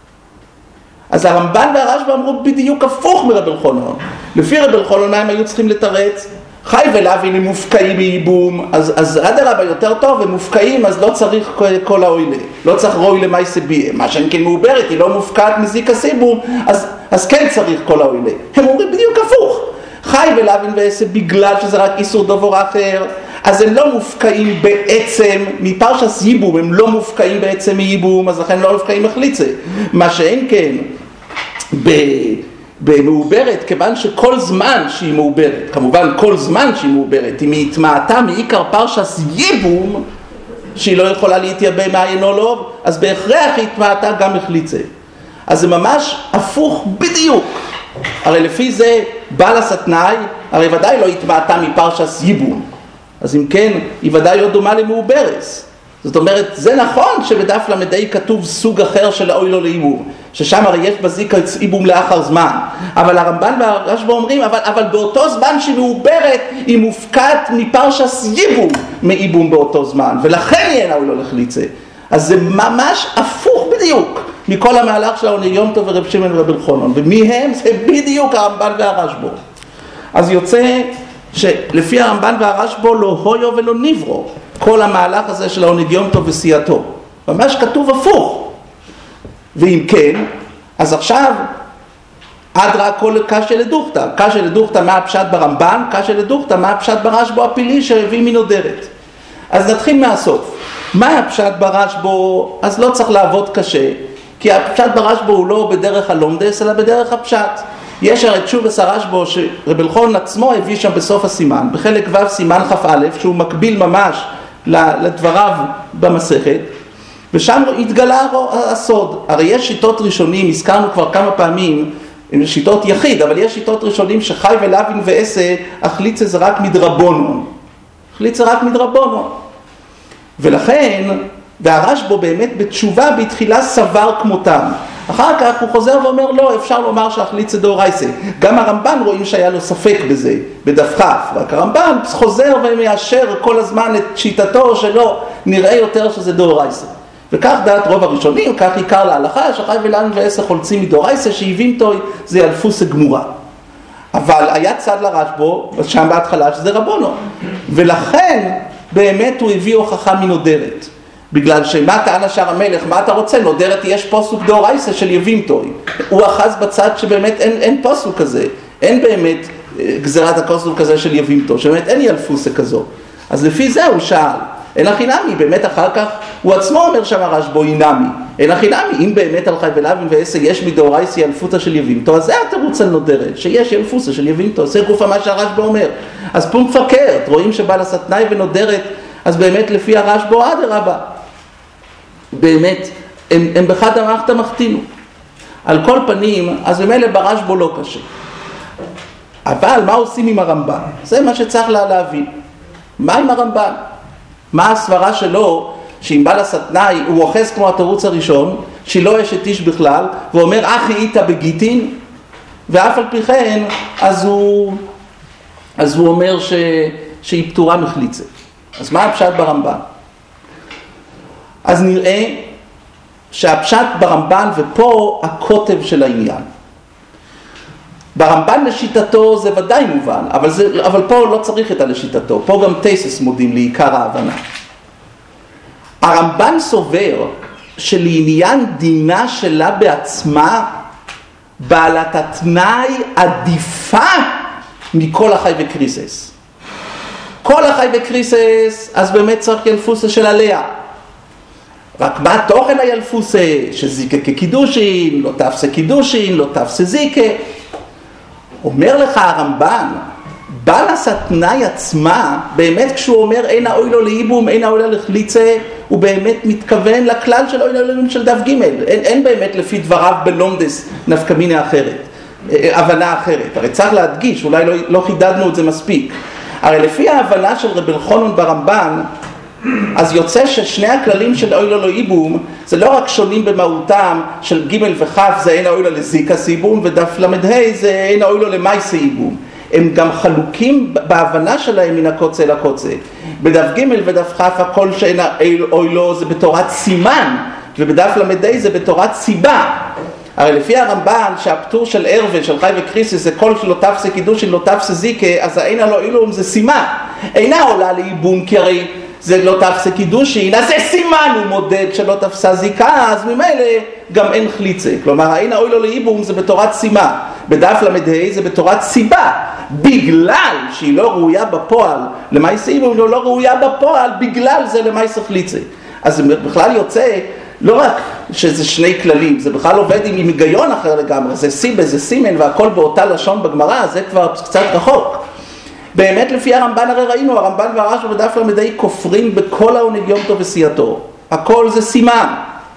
אז הרמב"ן והרשב"א אמרו בדיוק הפוך מרב אלחונן. לפי רב אלחונן הם היו צריכים לתרץ, חי ולהבין הם מופקעים מייבום, אז, אז אדרבה יותר טוב, הם מופקעים, אז לא צריך כל האוילה, לא צריך רוי למעשה ביהם. מה שאין כן מעוברת, היא לא מופקעת מזיק הסיבום, אז, אז כן צריך כל האוילה. הם אומרים בדיוק הפוך. חי ולהבין ועשה בגלל שזה רק איסור דבור אחר, אז הם לא מופקעים בעצם, מפרשס ייבום, הם לא מופקעים בעצם מייבום, אז לכן לא מופקעים מחליצה. מה שאין כן, ב... במעוברת, כיוון שכל זמן שהיא מעוברת, כמובן כל זמן שהיא מעוברת, אם היא התמעטה מעיקר פרשס ייבום, שהיא לא יכולה להתייבא מעיין אולוב, אז בהכרח היא התמעטה גם מחליצה. אז זה ממש הפוך בדיוק. הרי לפי זה בעל הסתנאי, הרי ודאי לא התמעטה מפרשס ייבום. אז אם כן, היא ודאי לא דומה למעוברס. זאת אומרת, זה נכון שבדף למדי כתוב סוג אחר של האוי לו לאיבום, ששם הרי יש בזיק איבום לאחר זמן. אבל הרמב"ן והרשב"א אומרים, אבל, אבל באותו זמן שהיא מעוברת, היא מופקעת מפרשס ייבום מאיבום באותו זמן, ולכן היא אין האוי לו לחליצה. אז זה ממש הפוך בדיוק מכל המהלך של ניגיון טוב ורב שמעון ורב אלחונן, ומי הם? זה בדיוק הרמב"ן והרשב"א. אז יוצא שלפי הרמב"ן והרשב"א לא הויו ולא נברו, כל המהלך הזה של האונגיומטו וסייעתו. ממש כתוב הפוך. ואם כן, אז עכשיו, אדרא כל קשיא לדוכתא. קשיא לדוכתא מה הפשט ברמב"ן, קשיא לדוכתא מה הפשט ברשב"א הפילי שהביא מנודרת. אז נתחיל מהסוף. מה הפשט ברשב"א? אז לא צריך לעבוד קשה, כי הפשט ברשב"א הוא לא בדרך הלומדס, אלא בדרך הפשט. יש הרי תשובס הרשב"א שרבי אלחנן עצמו הביא שם בסוף הסימן, בחלק ו' סימן כ"א, שהוא מקביל ממש לדבריו במסכת, ושם התגלה הסוד. הרי יש שיטות ראשונים, הזכרנו כבר כמה פעמים, שיטות יחיד, אבל יש שיטות ראשונים שחי ולוין ועשה, החליצה זה רק מדרבונון. החליצה רק מדרבונון. ולכן, והרשב"א באמת בתשובה בתחילה סבר כמותם. אחר כך הוא חוזר ואומר, לא, אפשר לומר שהחליצה דאורייסה. גם הרמב"ן רואים שהיה לו ספק בזה, בדף כ', רק הרמב"ן חוזר ומיישר כל הזמן את שיטתו שלו, נראה יותר שזה דאורייסה. וכך דעת רוב הראשונים, כך עיקר להלכה, שחי ולוין ועשה חולצים מדאורייסה, שהבין תוי זה אלפוסה גמורה. אבל היה צד לרשב"א, שם בהתחלה שזה רבונו. ולכן באמת הוא הביא הוכחה מנודרת. בגלל שמה טען שער המלך, מה אתה רוצה? נודרת יש פוסוק דאורייסה של יבים תוי. הוא אחז בצד שבאמת אין, אין פוסוק כזה. אין באמת גזירת הפוסוק כזה של יבים תוי, שבאמת אין ילפוסה כזו. אז לפי זה הוא שאל. אין הכי נמי, באמת אחר כך הוא עצמו אומר שם הרשב"א אינמי. אין הכי נמי, אם באמת על חי ולוין ועשה יש מדאורייסה ילפותא של יבימתו, אז זה התירוץ על נודרת, שיש ילפוסה של יבימתו, זה גוף מה שהרשב"א אומר. אז פה מפקרת, רואים שבעל הסתנאי ונודרת, אז באמת לפי הרשב"א אדרבה. באמת, הם, הם בחד המחתא מחתינו. על כל פנים, אז במילא ברשב"א לא קשה. אבל מה עושים עם הרמב"ן? זה מה שצריך לה להבין. מה עם הרמב"ן? מה הסברה שלו, שאם בעל הסתנאי הוא אוחז כמו התירוץ הראשון, שלא אשת איש בכלל, ואומר אחי איתה בגיטין, ואף על פי כן, אז הוא, אז הוא אומר ש, שהיא פטורה מחליצה. אז מה הפשט ברמב"ן? אז נראה שהפשט ברמב"ן, ופה הכותב של העניין. ברמב"ן לשיטתו זה ודאי מובן, אבל, זה, אבל פה לא צריך את הלשיטתו, פה גם תסס מודים לעיקר ההבנה. הרמב"ן סובר שלעניין דינה שלה בעצמה, בעלת התנאי עדיפה מכל החי וקריסס. כל החי וקריסס, אז באמת צריך ילפוסה של עליה. רק מה תוכן הילפוסה? שזיקה כקידושין, לא תפסה קידושין, לא תפסה זיקה. אומר לך הרמב"ן, בעל הסתנאי עצמה, באמת כשהוא אומר אין האוי לו לאיבום, אין האוי לו לחליצה, הוא באמת מתכוון לכלל של אוי לו של דף ג'. אין, אין באמת לפי דבריו בלומדס נפקמינה אחרת, הבנה אחרת. הרי צריך להדגיש, אולי לא, לא חידדנו את זה מספיק. הרי לפי ההבנה של רבי אלחנן ברמב"ן, אז יוצא ששני הכללים של אוי לו לא איבום, זה לא רק שונים במהותם של ג' וח' זה אין האוי לו לזיקס איבום, ודף למדהי זה אין האוי לו למייסה איבום. הם גם חלוקים בהבנה שלהם מן הקוצה אל הקוצה. בדף ג' ודף כ' הכל שאין האוי לו זה בתורת סימן, ובדף למדהי זה בתורת סיבה. הרי לפי הרמב"ן שהפטור של ערווה, של חי וקריסס, זה כל שלא תפסה קידושין, לא תפסה זיקה, אז האין הלא אילום זה סימן. אינה עולה לאיבום, כי הרי זה לא תפסה קידושין, אז זה סימן הוא מודד שלא תפסה זיקה, אז ממילא גם אין חליצה. כלומר, האין האוי לו לאיבום זה בתורת סימן. בדף למדהי זה בתורת סיבה. בגלל שהיא לא ראויה בפועל למייסה איבום, היא לא ראויה בפועל, בגלל זה למייסה חליצה. אז זה בכלל יוצא, לא רק שזה שני כללים, זה בכלל עובד עם היגיון אחר לגמרי, זה סיבה, זה סימן, והכל באותה לשון בגמרא, זה כבר קצת רחוק. באמת לפי הרמב"ן הרי ראינו, הרמב"ן והרשב"א בדף למדעי כופרים בכל האונגיומטו וסייעתו. הכל זה סימן.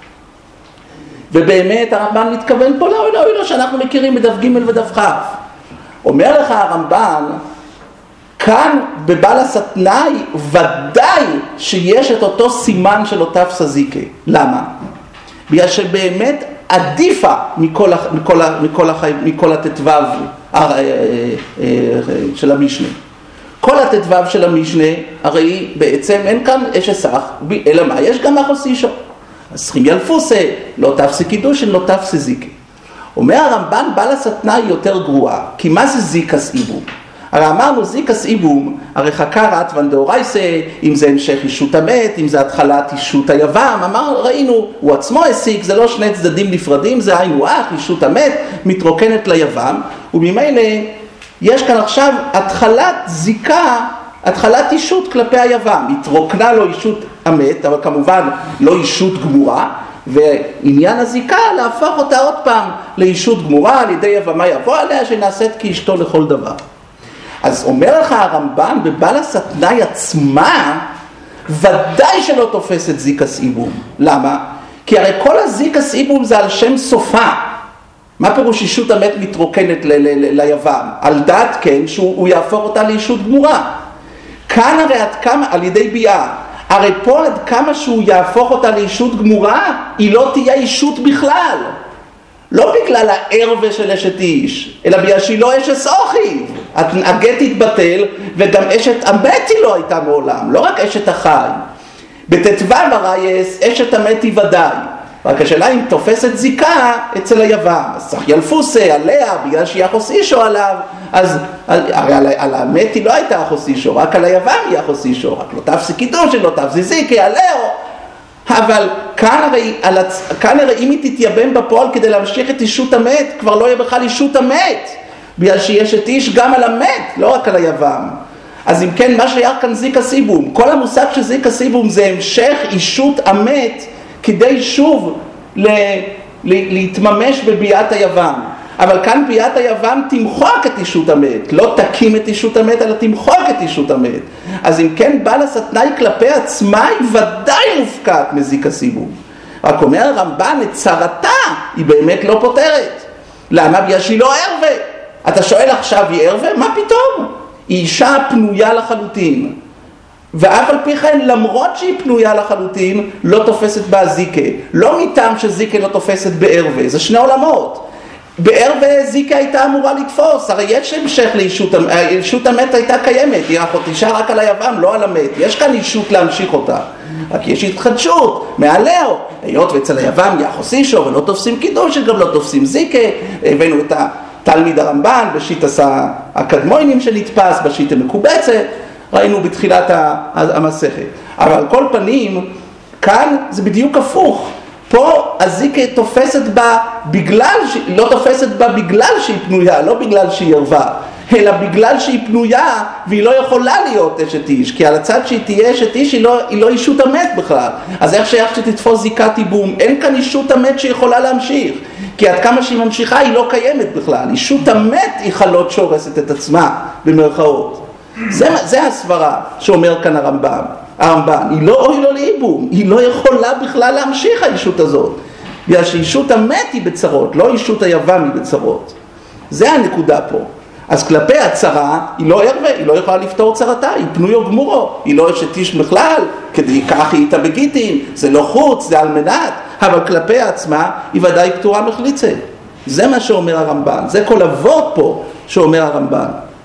ובאמת הרמב"ן מתכוון פה לאוי לאוי לא שאנחנו מכירים בדף ג' ודף כ'. אומר לך הרמב"ן, כאן בבעל הסתנאי ודאי שיש את אותו סימן של אותה פסזיקה. למה? בגלל שבאמת עדיפה מכל, מכל, מכל, מכל התתוו של המשנה. כל התתוו של המשנה, הרי בעצם אין כאן אש אסך, אלא מה? יש גם אחוס אישו. אז צריכים ילפוסה, לא תפסה קידושין, לא תפסה זיקה. אומר הרמב"ן, בעל הסתנאי יותר גרועה, כי מה זה זיקס איבום? הרי אמרנו זיקס איבום, הרי חקרת ונדאורייסה, אם זה המשך אישות המת, אם זה התחלת אישות היוום, אמר, ראינו, הוא עצמו הסיק, זה לא שני צדדים נפרדים, זה היינו אח, אישות המת, מתרוקנת ליוום, וממילא יש כאן עכשיו התחלת זיקה, התחלת אישות כלפי היוום, התרוקנה לו אישות המת, אבל כמובן לא אישות גמורה, ועניין הזיקה להפוך אותה עוד פעם לאישות גמורה, על ידי יבמה יבוא עליה, שנעשית כאשתו לכל דבר. אז אומר לך הרמב"ן, בבעלת התנאי עצמה, ודאי שלא תופס את זיקס איבום. למה? כי הרי כל הזיקס איבום זה על שם סופה. מה פירוש אישות המת מתרוקנת ל- ל- ל- ליוון? על דעת כן שהוא יהפוך אותה לאישות גמורה. כאן הרי עד כמה, על ידי ביאה, הרי פה עד כמה שהוא יהפוך אותה לאישות גמורה, היא לא תהיה אישות בכלל. לא בגלל הערווה של אשת איש, אלא בגלל שהיא לא אשת אוכי. הגט התבטל, וגם אשת המת היא לא הייתה מעולם, לא רק אשת החי. בתתוו הרייס, אשת המת היא ודאי. רק השאלה אם תופסת זיקה אצל היוון. אז צריך ילפוסה עליה, בגלל שהיא אחוס אישו עליו, אז הרי על, על המת היא לא הייתה אחוס אישו, רק על היוון היא אחוס אישו, רק לא תפסי קידוש, לא תפסי זיקה עליהו. אבל כאן הרי, הצ... כאן הרי אם היא תתייבם בפועל כדי להמשיך את אישות המת, כבר לא יהיה בכלל אישות המת, בגלל שיש את איש גם על המת, לא רק על היוון. אז אם כן, מה שהיה כאן זיקס איבום, כל המושג של זיקס איבום זה המשך אישות המת, כדי שוב ל... ל... להתממש בביאת היוון. אבל כאן ביאת היוון תמחוק את אישות המת, לא תקים את אישות המת, אלא תמחוק את אישות המת. אז אם כן, בעלת התנאי כלפי עצמה היא ודאי מופקעת מזיקס איבום. רק אומר הרמב"ן, את צרתה היא באמת לא פותרת. למה? בגלל שהיא לא ערווה. אתה שואל עכשיו, היא ערווה? מה פתאום? היא אישה פנויה לחלוטין. ואף על פי כן, למרות שהיא פנויה לחלוטין, לא תופסת בה זיקה. לא מטעם שזיקה לא תופסת בערווה, זה שני עולמות. בערווה זיקה הייתה אמורה לתפוס, הרי יש המשך לאישות, אישות המת הייתה קיימת, היא אישה רק על היוון, לא על המת, יש כאן אישות להמשיך אותה, רק יש התחדשות מעלהו, היות ואצל היוון יחוס אישו ולא תופסים קידוש, גם לא תופסים זיקה, הבאנו את תלמיד הרמב"ן בשיטת הקדמונים שנתפס, בשיטה מקובצת, ראינו בתחילת המסכת, אבל על כל פנים, כאן זה בדיוק הפוך, פה הזיקה תופסת בה בגלל, לא תופסת בה בגלל שהיא פנויה, לא בגלל שהיא ערווה, אלא בגלל שהיא פנויה והיא לא יכולה להיות אשת איש, כי על הצד שהיא תהיה אשת איש היא לא, היא לא אישות המת בכלל. אז איך שייך שתתפוס זיקת איבום? אין כאן אישות המת שיכולה להמשיך, כי עד כמה שהיא ממשיכה היא לא קיימת בכלל. אישות המת היא חלות שהורסת את עצמה במרכאות. זה, זה הסברה שאומר כאן הרמב"ם. הרמב"ן, היא לא אוי לא לאיבום, היא לא יכולה בכלל להמשיך האישות הזאת, בגלל שאישות המת היא בצרות, לא אישות היוון היא בצרות. זה הנקודה פה. אז כלפי הצרה, היא לא ערווה, היא לא יכולה לפתור צרתה, היא פנויו גמורו, היא לא אשת איש בכלל, כדי כך היא איתה בגיטין, זה לא חוץ, זה על מנת, אבל כלפי עצמה היא ודאי פטורה מחליצה. זה מה שאומר הרמב"ן, זה כל אבות פה שאומר הרמב"ן.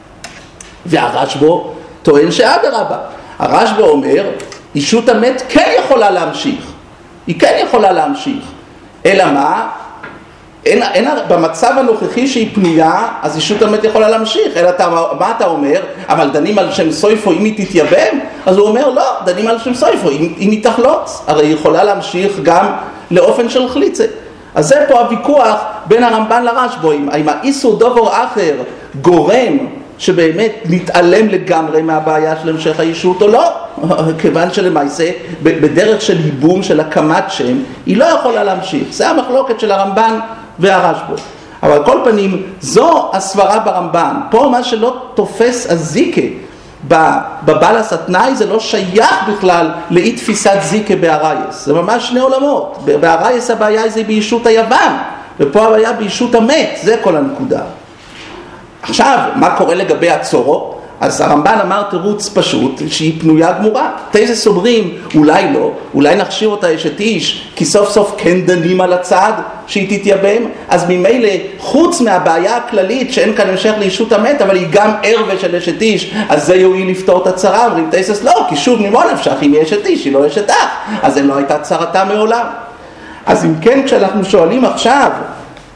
והרשב"א טוען שאדרבה. הרשב"א אומר, אישות המת כן יכולה להמשיך, היא כן יכולה להמשיך, אלא מה? אין, אין, במצב הנוכחי שהיא פנויה, אז אישות המת יכולה להמשיך, אלא אתה, מה אתה אומר? אבל דנים על שם סויפו אם היא תתייבם? אז הוא אומר, לא, דנים על שם סויפו, אם, אם היא תחלוץ, הרי היא יכולה להמשיך גם לאופן של חליצה. אז זה פה הוויכוח בין הרמב"ן לרשב"א, אם האיסור דובר אחר גורם, שבאמת נתעלם לגמרי מהבעיה של המשך האישות או לא, כיוון שלמעשה בדרך של היבום של הקמת שם היא לא יכולה להמשיך. זה המחלוקת של הרמב"ן והרשב"א. אבל על כל פנים זו הסברה ברמב"ן. פה מה שלא תופס הזיקה בבעלת התנאי זה לא שייך בכלל לאי תפיסת זיקה בארייס, זה ממש שני עולמות. בארייס הבעיה זה באישות היוון, ופה הבעיה באישות המת, זה כל הנקודה. עכשיו, מה קורה לגבי הצורו? אז הרמב"ן אמר תירוץ פשוט שהיא פנויה גמורה. תזה סוברים, אולי לא, אולי נכשיר אותה אשת איש, כי סוף סוף כן דנים על הצד שהיא תתייבם, אז ממילא חוץ מהבעיה הכללית שאין כאן המשך לאישות המת, אבל היא גם ערווה של אשת איש, אז זה יועיל לפתור את הצרה. אומרים תזס לא, כי שוב ממה נפשך, אם היא אשת איש, היא לא אשת אח, אז זה לא הייתה צרתה מעולם. אז אם כן, כשאנחנו שואלים עכשיו,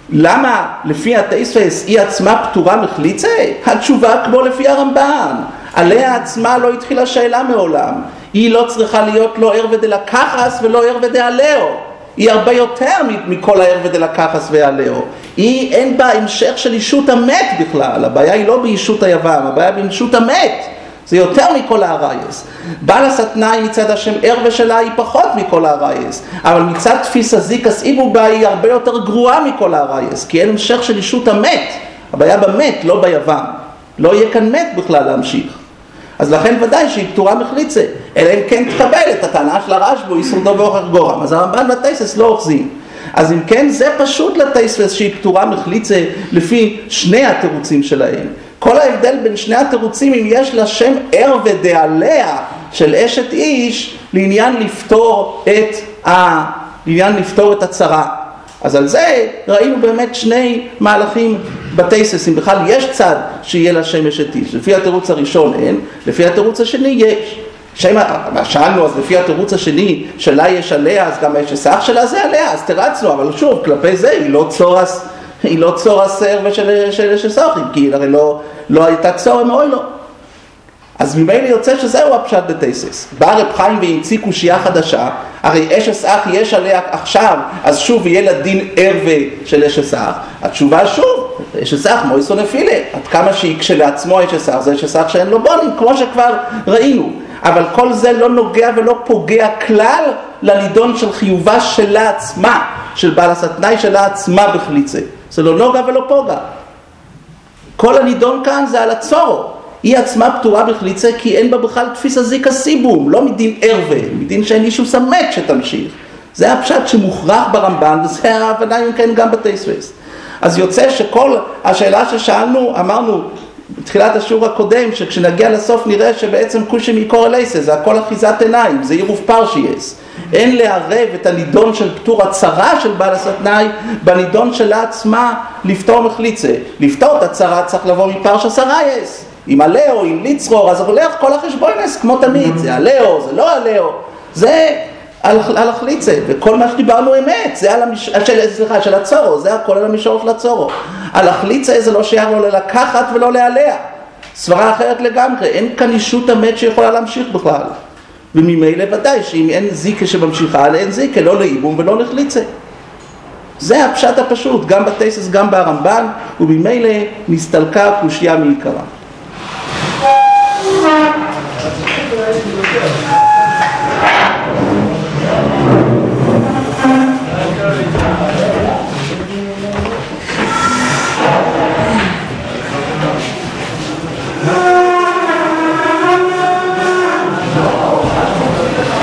למה לפי התייספס היא עצמה פטורה מחליצה? התשובה כמו לפי הרמב"ן, עליה עצמה לא התחילה שאלה מעולם, היא לא צריכה להיות לא ער ודלקחס ולא ער ודעלאו, היא הרבה יותר מכל הער ודלקחס והעלאו, היא אין בה המשך של אישות המת בכלל, הבעיה היא לא באישות היוום, הבעיה באישות המת, זה יותר מכל הרייס. בעל הסתנאי מצד השם ער ושלה היא פחות מכל הרייס, אבל מצד תפיס הזיקס איבו בה היא הרבה יותר גרועה מכל הרייס, כי אין המשך של אישות המת, הבעיה במת, לא ביוום, לא יהיה כאן מת בכלל להמשיך. אז לכן ודאי שהיא פטורה מחליצה, אלא אם כן תקבל את הטענה של הרשב"א, יסודו והוכח גורם, אז הרמב"ן והתייסס לא אוחזים. אז אם כן זה פשוט לתייסס שהיא פטורה מחליצה לפי שני התירוצים שלהם. כל ההבדל בין שני התירוצים אם יש לה שם ער ודעליה של אשת איש לעניין לפתור את ה... לעניין לפתור את הצרה. אז על זה ראינו באמת שני מהלכים בתייסס, אם בכלל יש צד שיהיה לה שם אשת איש. לפי התירוץ הראשון אין, לפי התירוץ השני יש. שם, שאלנו אז לפי התירוץ השני שלה יש עליה, אז גם יש אסח שלה זה עליה, אז תרצנו, אבל שוב כלפי זה היא לא צורס, היא לא צורס ערווה של, של, של סוחים, כי היא הרי לא, לא הייתה צורה מאוי לו. אז ממילא יוצא שזהו הפשט בתייסס. בא רב חיים והמציא קושייה חדשה, הרי אש אסח יש עליה עכשיו, אז שוב יהיה לה דין ערווה של אש אסח. התשובה שוב, אש אסח מויסו נפילה, עד כמה שהיא כשלעצמו אש אסח, זה אש אסח שאין לו בונים, כמו שכבר ראינו. אבל כל זה לא נוגע ולא פוגע כלל לנידון של חיובה שלה עצמה, של בעל הסתנאי שלה עצמה בחליצה. זה לא נוגע ולא פוגע. כל הנידון כאן זה על הצורו. היא עצמה פטורה בחליצה כי אין בה בכלל תפיס הזיקה סיבום, לא מדין ערווה, מדין שאין אישו סמק שתמשיך. זה הפשט שמוכרח ברמב"ן, וזה ההבנה אם כן גם בתייספס. אז יוצא שכל השאלה ששאלנו, אמרנו בתחילת השיעור הקודם, שכשנגיע לסוף נראה שבעצם כושי מקור אלייסה, זה הכל אחיזת עיניים, זה עירוב פרשייס. אין לערב את הנידון של פטור הצרה של בעל הסתנאי בנידון שלה עצמה לפתור מחליצה. לפתור את הצרה צריך לבוא מפרשה סרייס. עם הלאו, עם ליצרור, אז הולך כל החשבונס כמו תמיד, זה הלאו, זה לא הלאו, זה על, על החליצה, וכל מה שדיברנו אמת, זה על המש... של, סליחה, של הצורו, זה הכל על המישור של הצורו. על החליצה זה לא שייך לו ללקחת ולא לעליה, סברה אחרת לגמרי, אין כאן אישות המת שיכולה להמשיך בכלל. וממילא ודאי שאם אין זיקה שממשיכה, אין זיקה, לא לאיבום ולא לחליצה. זה הפשט הפשוט, גם בתייסס, גם ברמב"ן, וממילא נסתלקה קושיה מעיקרה.